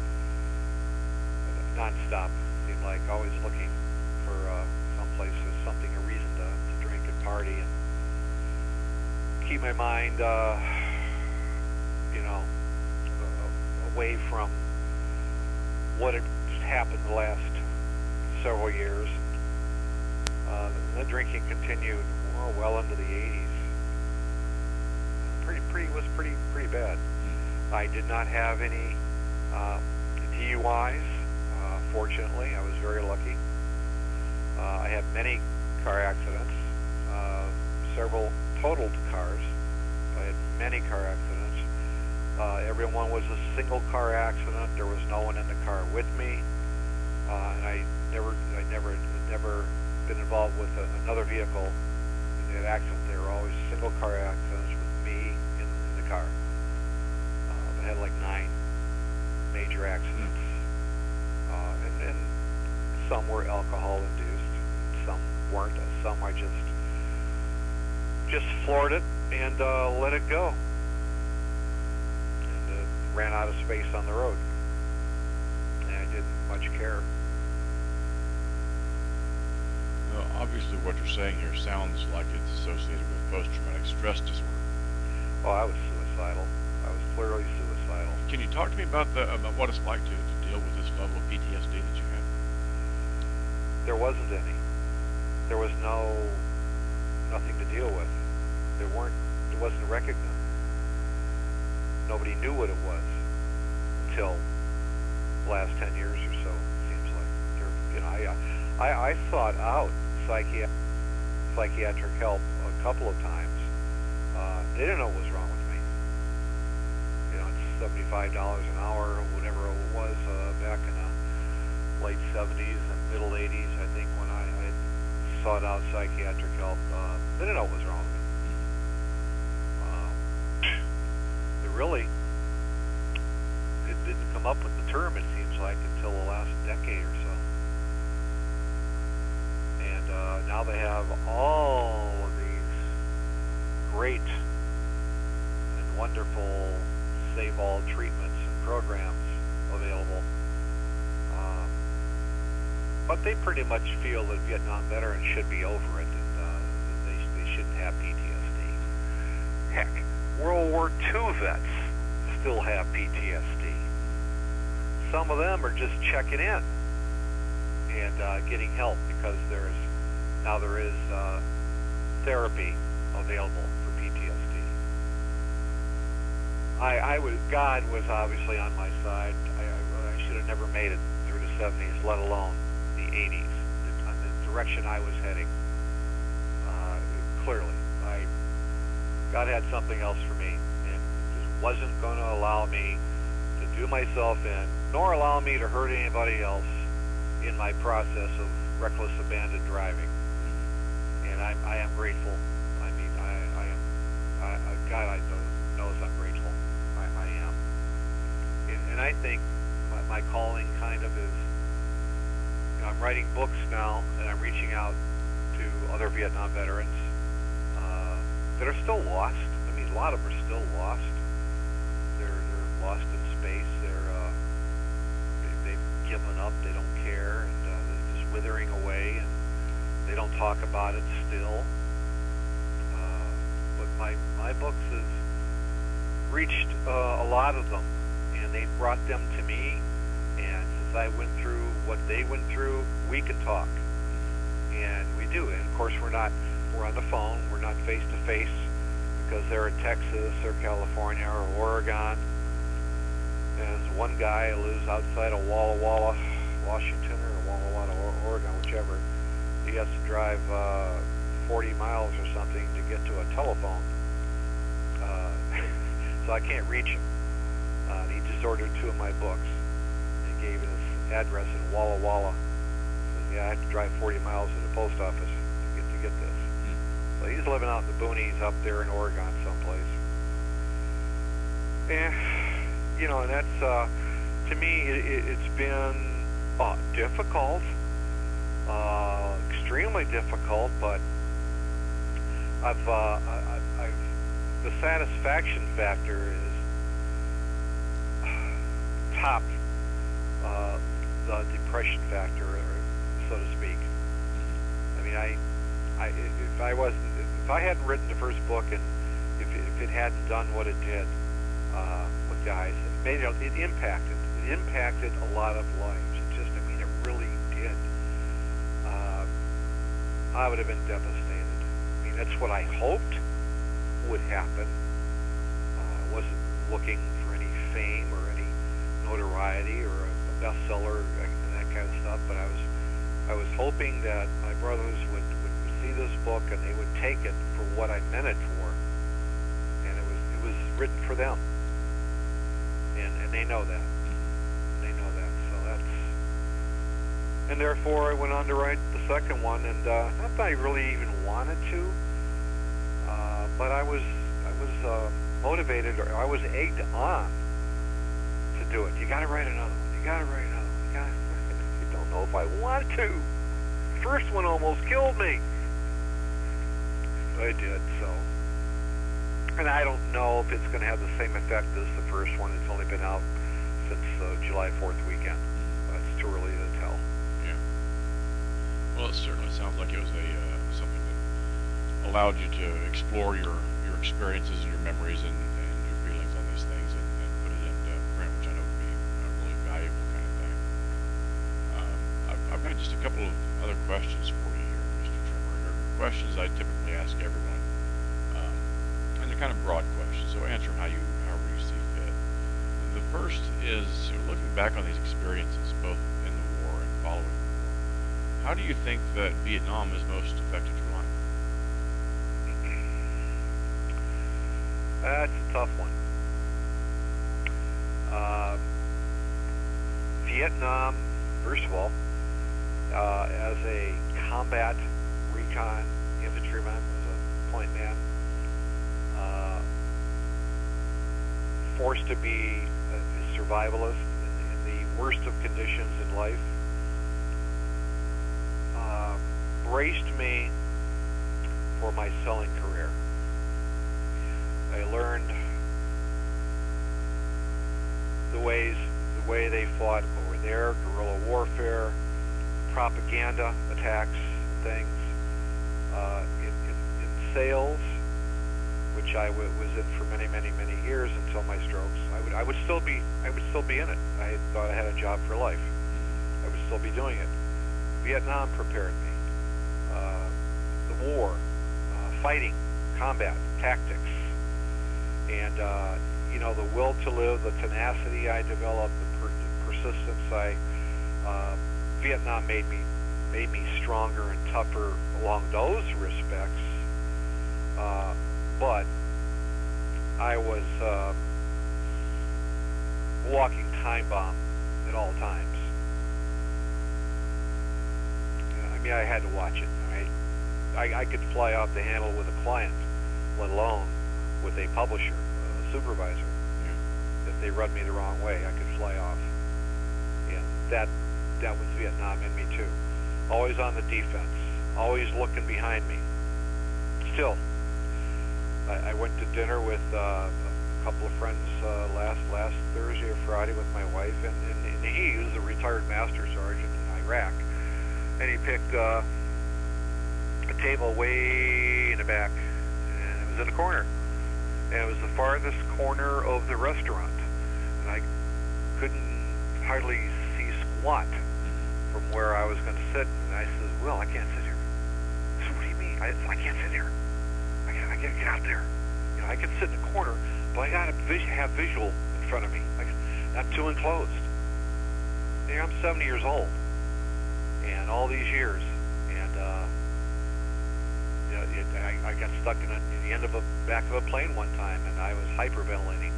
nonstop. Seemed like always looking for uh, some place with something, a reason to, to drink and party and keep my mind, uh, you know, uh, away from what had happened the last several years. Uh, the drinking continued well, well into the eighties. Pretty, pretty was pretty, pretty bad. I did not have any uh, D U Is. Uh, fortunately, I was very lucky. Uh, I had many car accidents, uh, several totaled cars. I had many car accidents. Uh, everyone was a single car accident. There was no one in the car with me, uh, and I never, I never, never been involved with a, another vehicle in that accident. They were always single car accidents with me in, in the car. Uh, I had like nine major accidents, uh, and, and some were alcohol induced, some weren't. Some I just just floored it and uh, let it go, and uh, ran out of space on the road, and I didn't much care. Well, obviously, what you're saying here sounds like it's associated with post-traumatic stress disorder. Oh, I was suicidal. I was clearly suicidal. Can you talk to me about the about what it's like to, to deal with this level of P T S D that you had? There wasn't any. There was no nothing to deal with. There weren't. It wasn't recognized. Nobody knew what it was until the last ten years or so. It seems like there. You know, I I, I sought out psychiatric psychiatric help a couple of times. Uh, they didn't know what was wrong with me. You know, it's seventy-five dollars an hour or whatever it was uh, back in the late seventies and middle eighties, I think, when I, I sought out psychiatric help. Uh, they didn't know what was wrong with me. Um, it really, it didn't come up with the term, it seems like, until the last decade or so. now they have all of these great and wonderful save all treatments and programs available. Um, but they pretty much feel that Vietnam veterans should be over it, and uh, they, they shouldn't have P T S D. Heck, World War Two vets still have P T S D. Some of them are just checking in and uh, getting help because there's now there is uh, therapy available for P T S D. I, I was God was obviously on my side. I, I, I should have never made it through the seventies, let alone the eighties. The, the direction I was heading, uh, clearly, I God had something else for me, and just wasn't going to allow me to do myself in, nor allow me to hurt anybody else in my process of reckless abandoned driving. And I, I am grateful. I mean, I, I am, I, I, God I know, knows I'm grateful. I, I am. And, and I think my, my calling kind of is, you know, I'm writing books now, and I'm reaching out to other Vietnam veterans uh, that are still lost. I mean, a lot of them are still lost. They're, they're lost in space. They're, uh, they, they've given up. They don't care, and uh, they're just withering away, and they don't talk about it still. Uh, but my my books have reached uh, a lot of them, and they brought them to me. And since I went through what they went through, we can talk, and we do. And of course, we're not we're on the phone. We're not face to face because they're in Texas or California or Oregon. There's one guy who lives outside of Walla Walla, Washington, or Walla Walla, Oregon, whichever. He has to drive uh, forty miles or something to get to a telephone. Uh, so I can't reach him. Uh, he just ordered two of my books and gave it his address in Walla Walla. Says, yeah, I have to drive forty miles to the post office to get to get this. Mm. So he's living out in the boonies up there in Oregon someplace. And, you know, and that's, uh, to me, it, it, it's been uh, difficult. Uh, extremely difficult, but I've, uh, I, I've, the satisfaction factor is topped uh, the depression factor, so to speak. I mean, I, I, if I wasn't, if I hadn't written the first book, and if, if it hadn't done what it did uh, with guys, it made it, it impacted, it impacted a lot of lives. It just, I mean, it really did. I would have been devastated. I mean, that's what I hoped would happen. I uh, wasn't looking for any fame or any notoriety or a, a bestseller and that kind of stuff, but I was, I was hoping that my brothers would, would see this book and they would take it for what I meant it for, and it was, it was written for them, and and they know that. They know that. So that's. And therefore, I went on to write the second one, and uh, not that I really even wanted to, uh, but I was I was uh, motivated, or I was egged on to do it. You got to write another one. You got to write another one. You, gotta, you don't know if I want to. The first one almost killed me. I did so, and I don't know if it's going to have the same effect as the first one. It's only been out since uh, July fourth weekend. That's too early to tell. Well, it certainly sounds like it was a uh, something that allowed you to explore your, your experiences and your memories and, and your feelings on these things, and, and put it into print, which I know would be a really valuable kind of thing. Um, I've, I've got just a couple of other questions for you here, Mister Trimmer. They're questions I typically ask everyone, um, and they're kind of broad questions, so answer them how you, however you see fit. The first is, you know, looking back on these experiences, both in the war and following. How do you think that Vietnam has most affected your life? That's a tough one. Uh, Vietnam, first of all, uh, as a combat recon infantryman, as a point man, uh, forced to be a survivalist in, in the worst of conditions in life. braced me for my selling career. I learned the ways, the way they fought over there, guerrilla warfare, propaganda attacks, things. Uh, in, in, in sales, which I w- was in for many, many, many years until my strokes, I would, I would still be, I would still be in it. I thought I had a job for life. I would still be doing it. Vietnam prepared me. Uh, the war, uh, fighting, combat, tactics, and uh, you know, the will to live, the tenacity I developed, the, per- the persistence I. Uh, Vietnam made me made me stronger and tougher along those respects. Uh, but I was uh, walking time bomb at all times. I mean, I had to watch it. I, I, I could fly off the handle with a client, let alone with a publisher, a supervisor. Yeah. If they run me the wrong way, I could fly off. And that that was Vietnam in me too. Always on the defense, always looking behind me. Still, I, I went to dinner with uh, a couple of friends uh, last last Thursday or Friday with my wife, and, and, and he was a retired master sergeant in Iraq, and he picked uh, a table way in the back, and it was in the corner, and it was the farthest corner of the restaurant, and I couldn't hardly see squat from where I was going to sit, and I said, "Well, I can't sit here." I said, "What do you mean? I, I can't sit here. I got I got to get out there. You know, I can sit in the corner, but I got to vis- have visual in front of me. I can, not too enclosed." You know, I'm seventy years old, and all these years, and uh, you know, it, I, I got stuck in, a, in the end of a back of a plane one time, and I was hyperventilating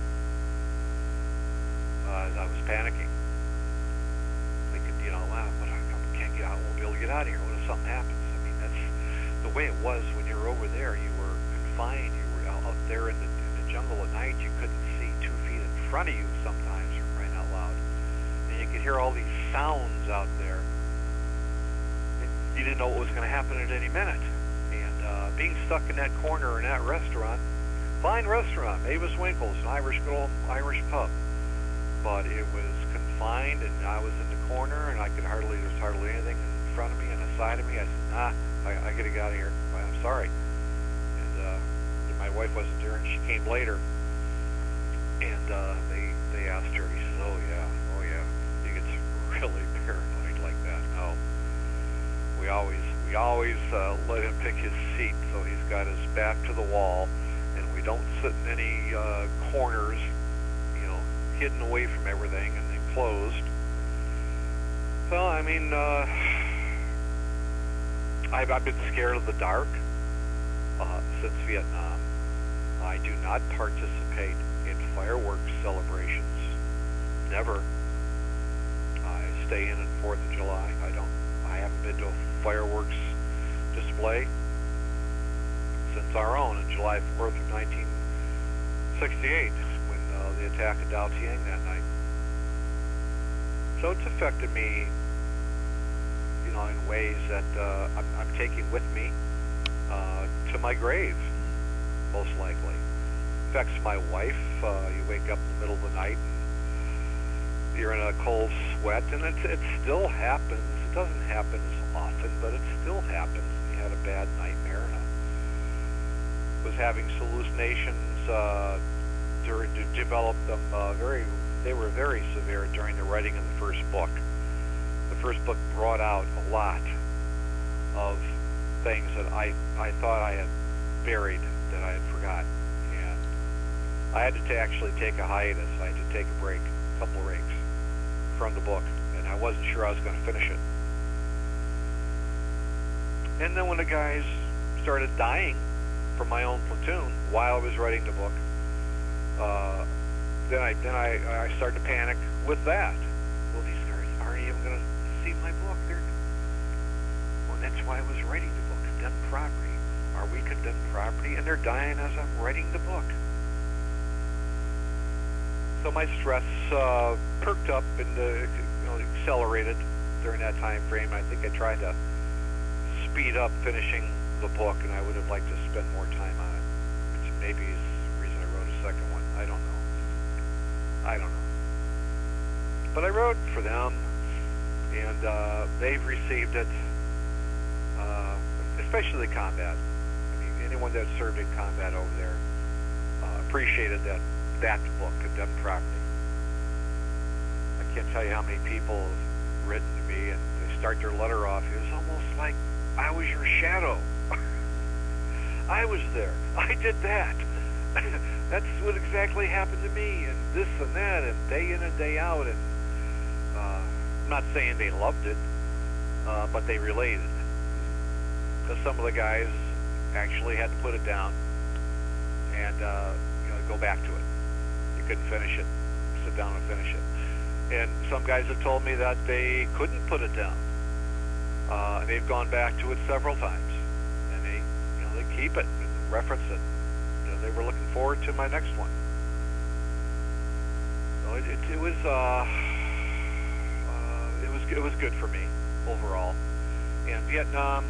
uh, as I was panicking. You know, wow, but I can't get out. I won't be able to get out of here. What if something happens? I mean, that's the way it was when you were over there. You were confined. You were out, out there in the, in the jungle at night. You couldn't see two feet in front of you sometimes. You're crying out loud. And you could hear all these sounds out there. And you didn't know what was going to happen at any minute. And uh, being stuck in that corner in that restaurant, fine restaurant, Mavis Winkles, an Irish, good old Irish pub. But it was confined, and I was in the corner, and I could hardly, there's hardly anything in front of me and aside of me. I said, nah, I, I gotta get out of here. I'm sorry. And uh, my wife wasn't there, and she came later, and uh, they they asked her, he says, oh yeah, oh yeah, he gets really paranoid like that. No, we always, we always uh, let him pick his seat, so he's got his back to the wall, and we don't sit in any uh, corners, hidden away from everything and enclosed. Well, I mean, uh, I've, I've been scared of the dark uh, since Vietnam. I do not participate in fireworks celebrations. Never. I stay in on fourth of July. I don't. I haven't been to a fireworks display since our own on July fourth of nineteen sixty-eight. The attack at Dao Tiang that night. So it's affected me, you know, in ways that uh, I'm, I'm taking with me uh, to my grave, most likely. Affects my wife. Uh, you wake up in the middle of the night, and you're in a cold sweat, and it, it still happens. It doesn't happen as often, but it still happens. You had a bad nightmare, and I was having hallucinations. Uh, During, to develop them uh, very, they were very severe during the writing of the first book. The first book brought out a lot of things that I, I thought I had buried, that I had forgotten. And I had to ta- actually take a hiatus. I had to take a break, a couple of breaks from the book, and I wasn't sure I was going to finish it. And then when the guys started dying from my own platoon while I was writing the book, Uh, then I then I, I started to panic with that. Well, these guys aren't even going to see my book. They're, well, that's why I was writing the book. Condemned property. Are we condemned property? And they're dying as I'm writing the book. So my stress uh, perked up and uh, you know, accelerated during that time frame. I think I tried to speed up finishing the book, and I would have liked to spend more time on it, which maybe is the reason I wrote a second one. I don't know. I don't know. But I wrote for them, and uh, they've received it, uh, especially the combat. I mean, anyone that served in combat over there uh, appreciated that that book and done properly. I can't tell you how many people have written to me, and they start their letter off. It was almost like I was your shadow. I was there. I did that. That's what exactly happened to me, and this and that, and day in and day out. And uh, I'm not saying they loved it, uh, but they related. Because some of the guys actually had to put it down and uh, you know, go back to it. You couldn't finish it. Sit down and finish it. And some guys have told me that they couldn't put it down. Uh, they've gone back to it several times, and they, you know, they keep it, and reference it. You know, they were looking forward to my next one. So it, it, it was, uh, uh, it was, it was good for me overall. And Vietnam,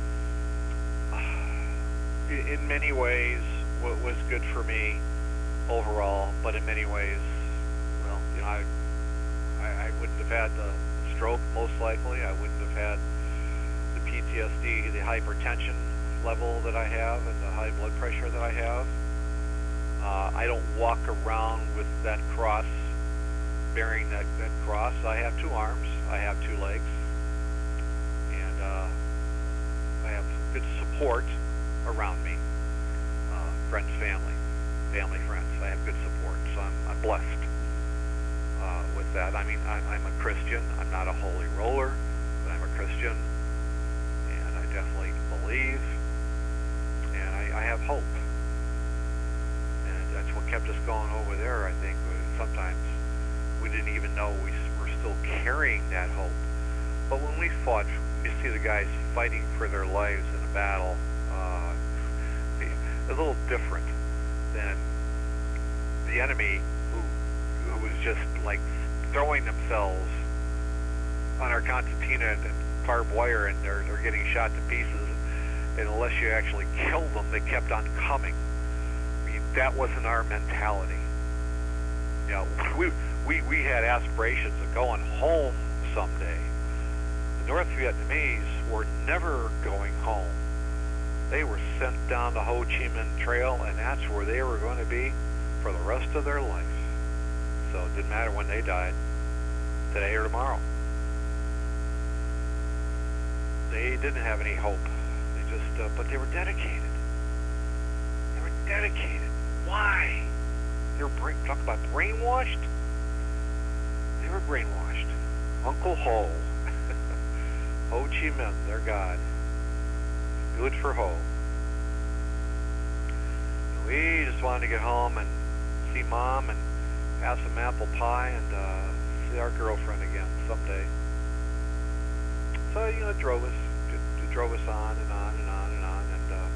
in, in many ways, w was good for me overall. But in many ways, well, you know, I, I, I wouldn't have had the stroke most likely. I wouldn't have had the P T S D, the hypertension level that I have, and the high blood pressure that I have. Uh, I don't walk around with that cross, bearing that, that cross. I have two arms, I have two legs, and uh, I have good support around me. Uh, friends, family, family, friends. I have good support, so I'm, I'm blessed uh, with that. I mean, I'm, I'm a Christian. I'm not a holy roller, but I'm a Christian, and I definitely believe, and I, I have hope. And that's what kept us going over there, I think. Sometimes we didn't even know we were still carrying that hope. But when we fought, you see the guys fighting for their lives in a battle, uh, it's a little different than the enemy who, who was just like throwing themselves on our concertina and barbed wire, and they're, they're getting shot to pieces. And unless you actually killed them, they kept on coming. I mean, that wasn't our mentality. You know, we, we, we had aspirations of going home someday. The North Vietnamese were never going home. They were sent down the Ho Chi Minh Trail, and that's where they were going to be for the rest of their life. So it didn't matter when they died, today or tomorrow. They didn't have any hope. They just, uh, but they were dedicated. They were dedicated. Why? They were brain, talk about brainwashed. They were brainwashed. Uncle Ho, Ho Chi Minh, their god. Good for Ho. We just wanted to get home and see Mom and have some apple pie and uh, see our girlfriend again someday. So, you know, it drove us, it, it drove us on and on and on and on, and uh,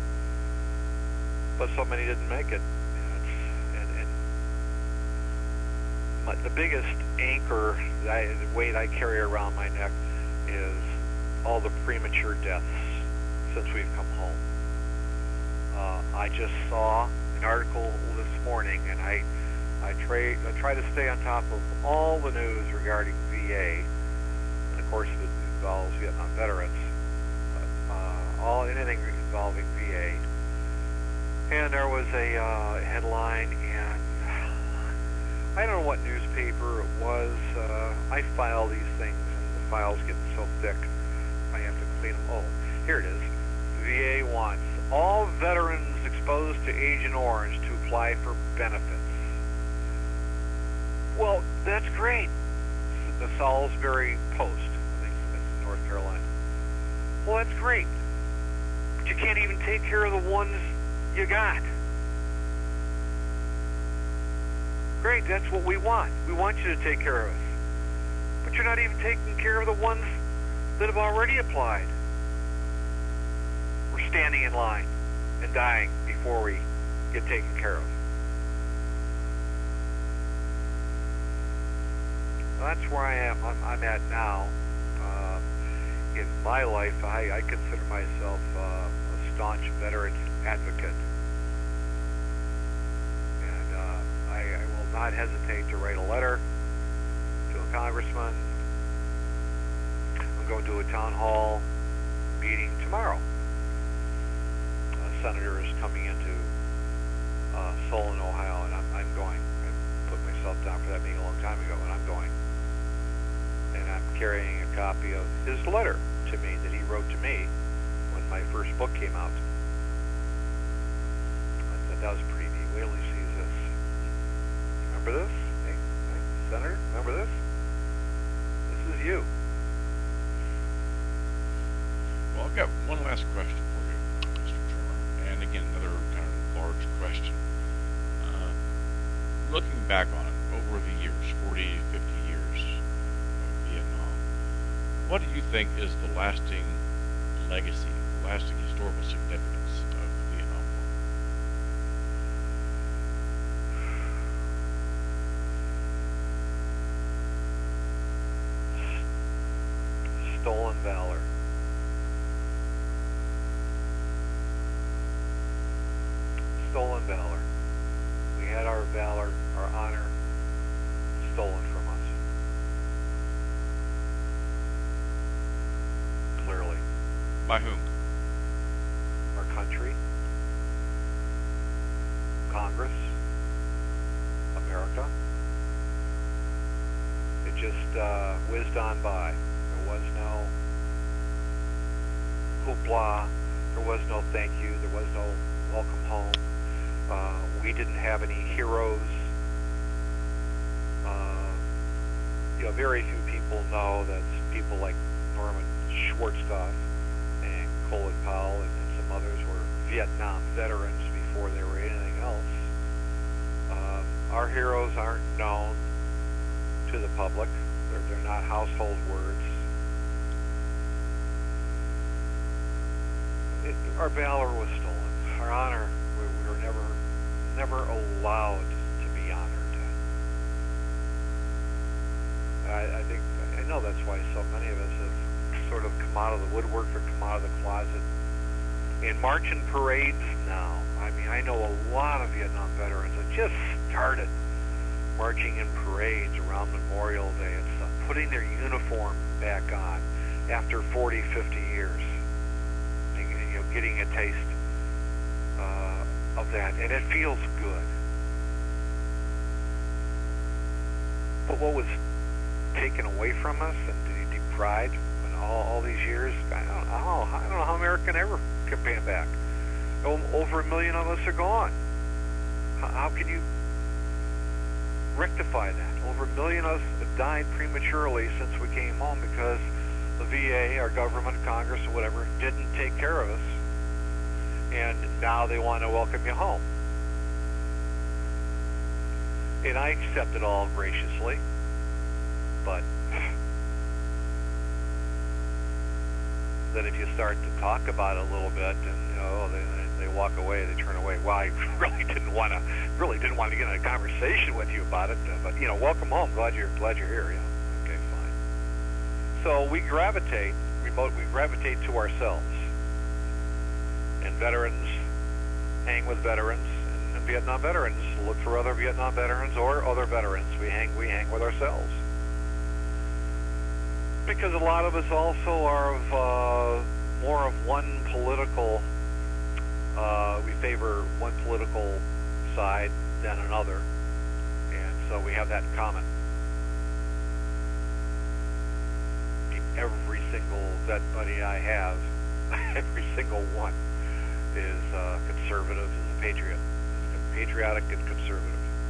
but so many didn't make it. And, and, and my, the biggest anchor, that I, the weight I carry around my neck, is all the premature deaths since we've come home. Uh, I just saw an article this morning, and I I try, I try to stay on top of all the news regarding V A, and of course it involves Vietnam veterans, but, uh, all anything involving V A. And there was a uh, headline, and I don't know what newspaper it was. Uh, I file these things, and the files get so thick, I have to clean them. Oh, here it is. V A wants all veterans exposed to Agent Orange to apply for benefits. Well, that's great. The Salisbury Post, I think that's North Carolina. Well, that's great. But you can't even take care of the ones you got. Great, that's what we want. We want you to take care of us. But you're not even taking care of the ones that have already applied. We're standing in line and dying before we get taken care of. Well, that's where I am. I'm, I'm at now. Uh, in my life, I, I consider myself uh, a staunch veterans advocate. And uh, I, I will not hesitate to write a letter to a congressman. I'm going to a town hall meeting tomorrow. A senator is coming into uh, Solon, Ohio, and I'm, I'm going. I put myself down for that meeting a long time ago, and I'm going. And I'm carrying a copy of his letter to me that he wrote to me when my first book came out. I thought that was pretty neat. Wait till he sees this. Remember this? Hey, hey, Senator, remember this? This is you. Well, I've got one last question for you, Mister Trimmer, and again, another kind of large question. Uh, looking back on it, over the years, forty, fifty years of Vietnam, what do you think is the lasting legacy, the lasting historical significance of the Vietnam War? Stolen valor. Stolen valor. We had our valor, our honor, stolen from us. Clearly. By whom? Our country, Congress, America. It just uh, whizzed on by. There was no hoopla. There was no thank you. There was no welcome home. Uh, we didn't have any heroes. Uh, you know, very few people know that people like Norman Schwarzkopf and Colin Powell and, and some others were Vietnam veterans before they were anything else. Um, our heroes aren't known to the public. They're, they're not household words. It, our valor was stolen. Our honor, we, we were never, never allowed to be honored. I, I think, I know that's why so many of us have sort of come out of the woodwork or come out of the closet in marching parades now. I mean, I know a lot of Vietnam veterans that just started marching in parades around Memorial Day and stuff, putting their uniform back on after forty, fifty years. And, you know, getting a taste uh, of that, and it feels good. But what was taken away from us and deprived in all, all these years, I don't, I, don't know, I don't know how America can ever can pay it back. Over a million of us are gone. How, how can you rectify that? Over a million of us have died prematurely since we came home because the V A, our government, Congress, or whatever, didn't take care of us. And now they want to welcome you home. And I accept it all graciously, but then if you start to talk about it a little bit, and you know, they, they walk away, they turn away. Well, I really didn't want to, really didn't want to get in a conversation with you about it. Uh, but you know, welcome home. Glad you're glad you're here. Yeah. Okay, fine. So we gravitate, remote, we gravitate to ourselves. And veterans hang with veterans, and, and Vietnam veterans look for other Vietnam veterans or other veterans. We hang, we hang with ourselves. Because a lot of us also are of uh, more of one political, uh, we favor one political side than another, and so we have that in common. Every single vet buddy I have, every single one, is uh, conservative, is a patriot, is patriotic and conservative.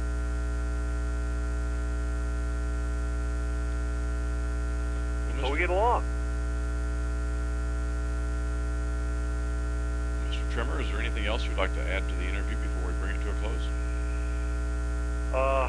So we get along. Mister Trimmer, is there anything else you'd like to add to the interview before we bring it to a close? Uh,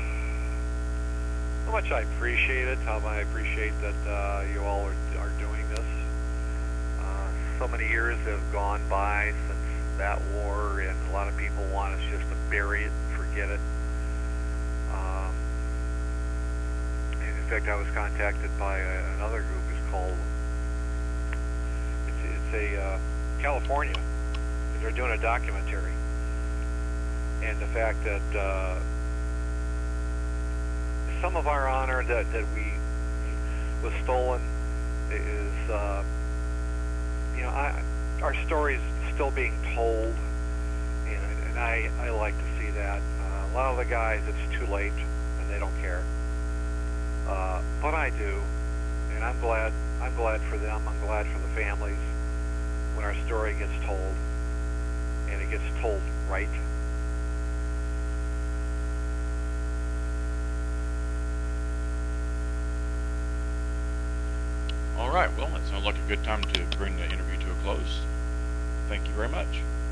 how much I appreciate it, how I appreciate that uh, you all are, are doing this. Uh, so many years have gone by since that war, and a lot of people want us just to bury it and forget it. Um, in fact, I was contacted by a, another group. It's called say uh, California, and they're doing a documentary, and the fact that uh, some of our honor that that we was stolen is, uh, you know, I, our story's still being told, and, and I I like to see that. Uh, a lot of the guys, it's too late, and they don't care. Uh, but I do, and I'm glad. I'm glad for them. I'm glad for the families when our story gets told, and it gets told right. All right. Well, it sounds like a good time to bring the interview to a close. Thank you very much.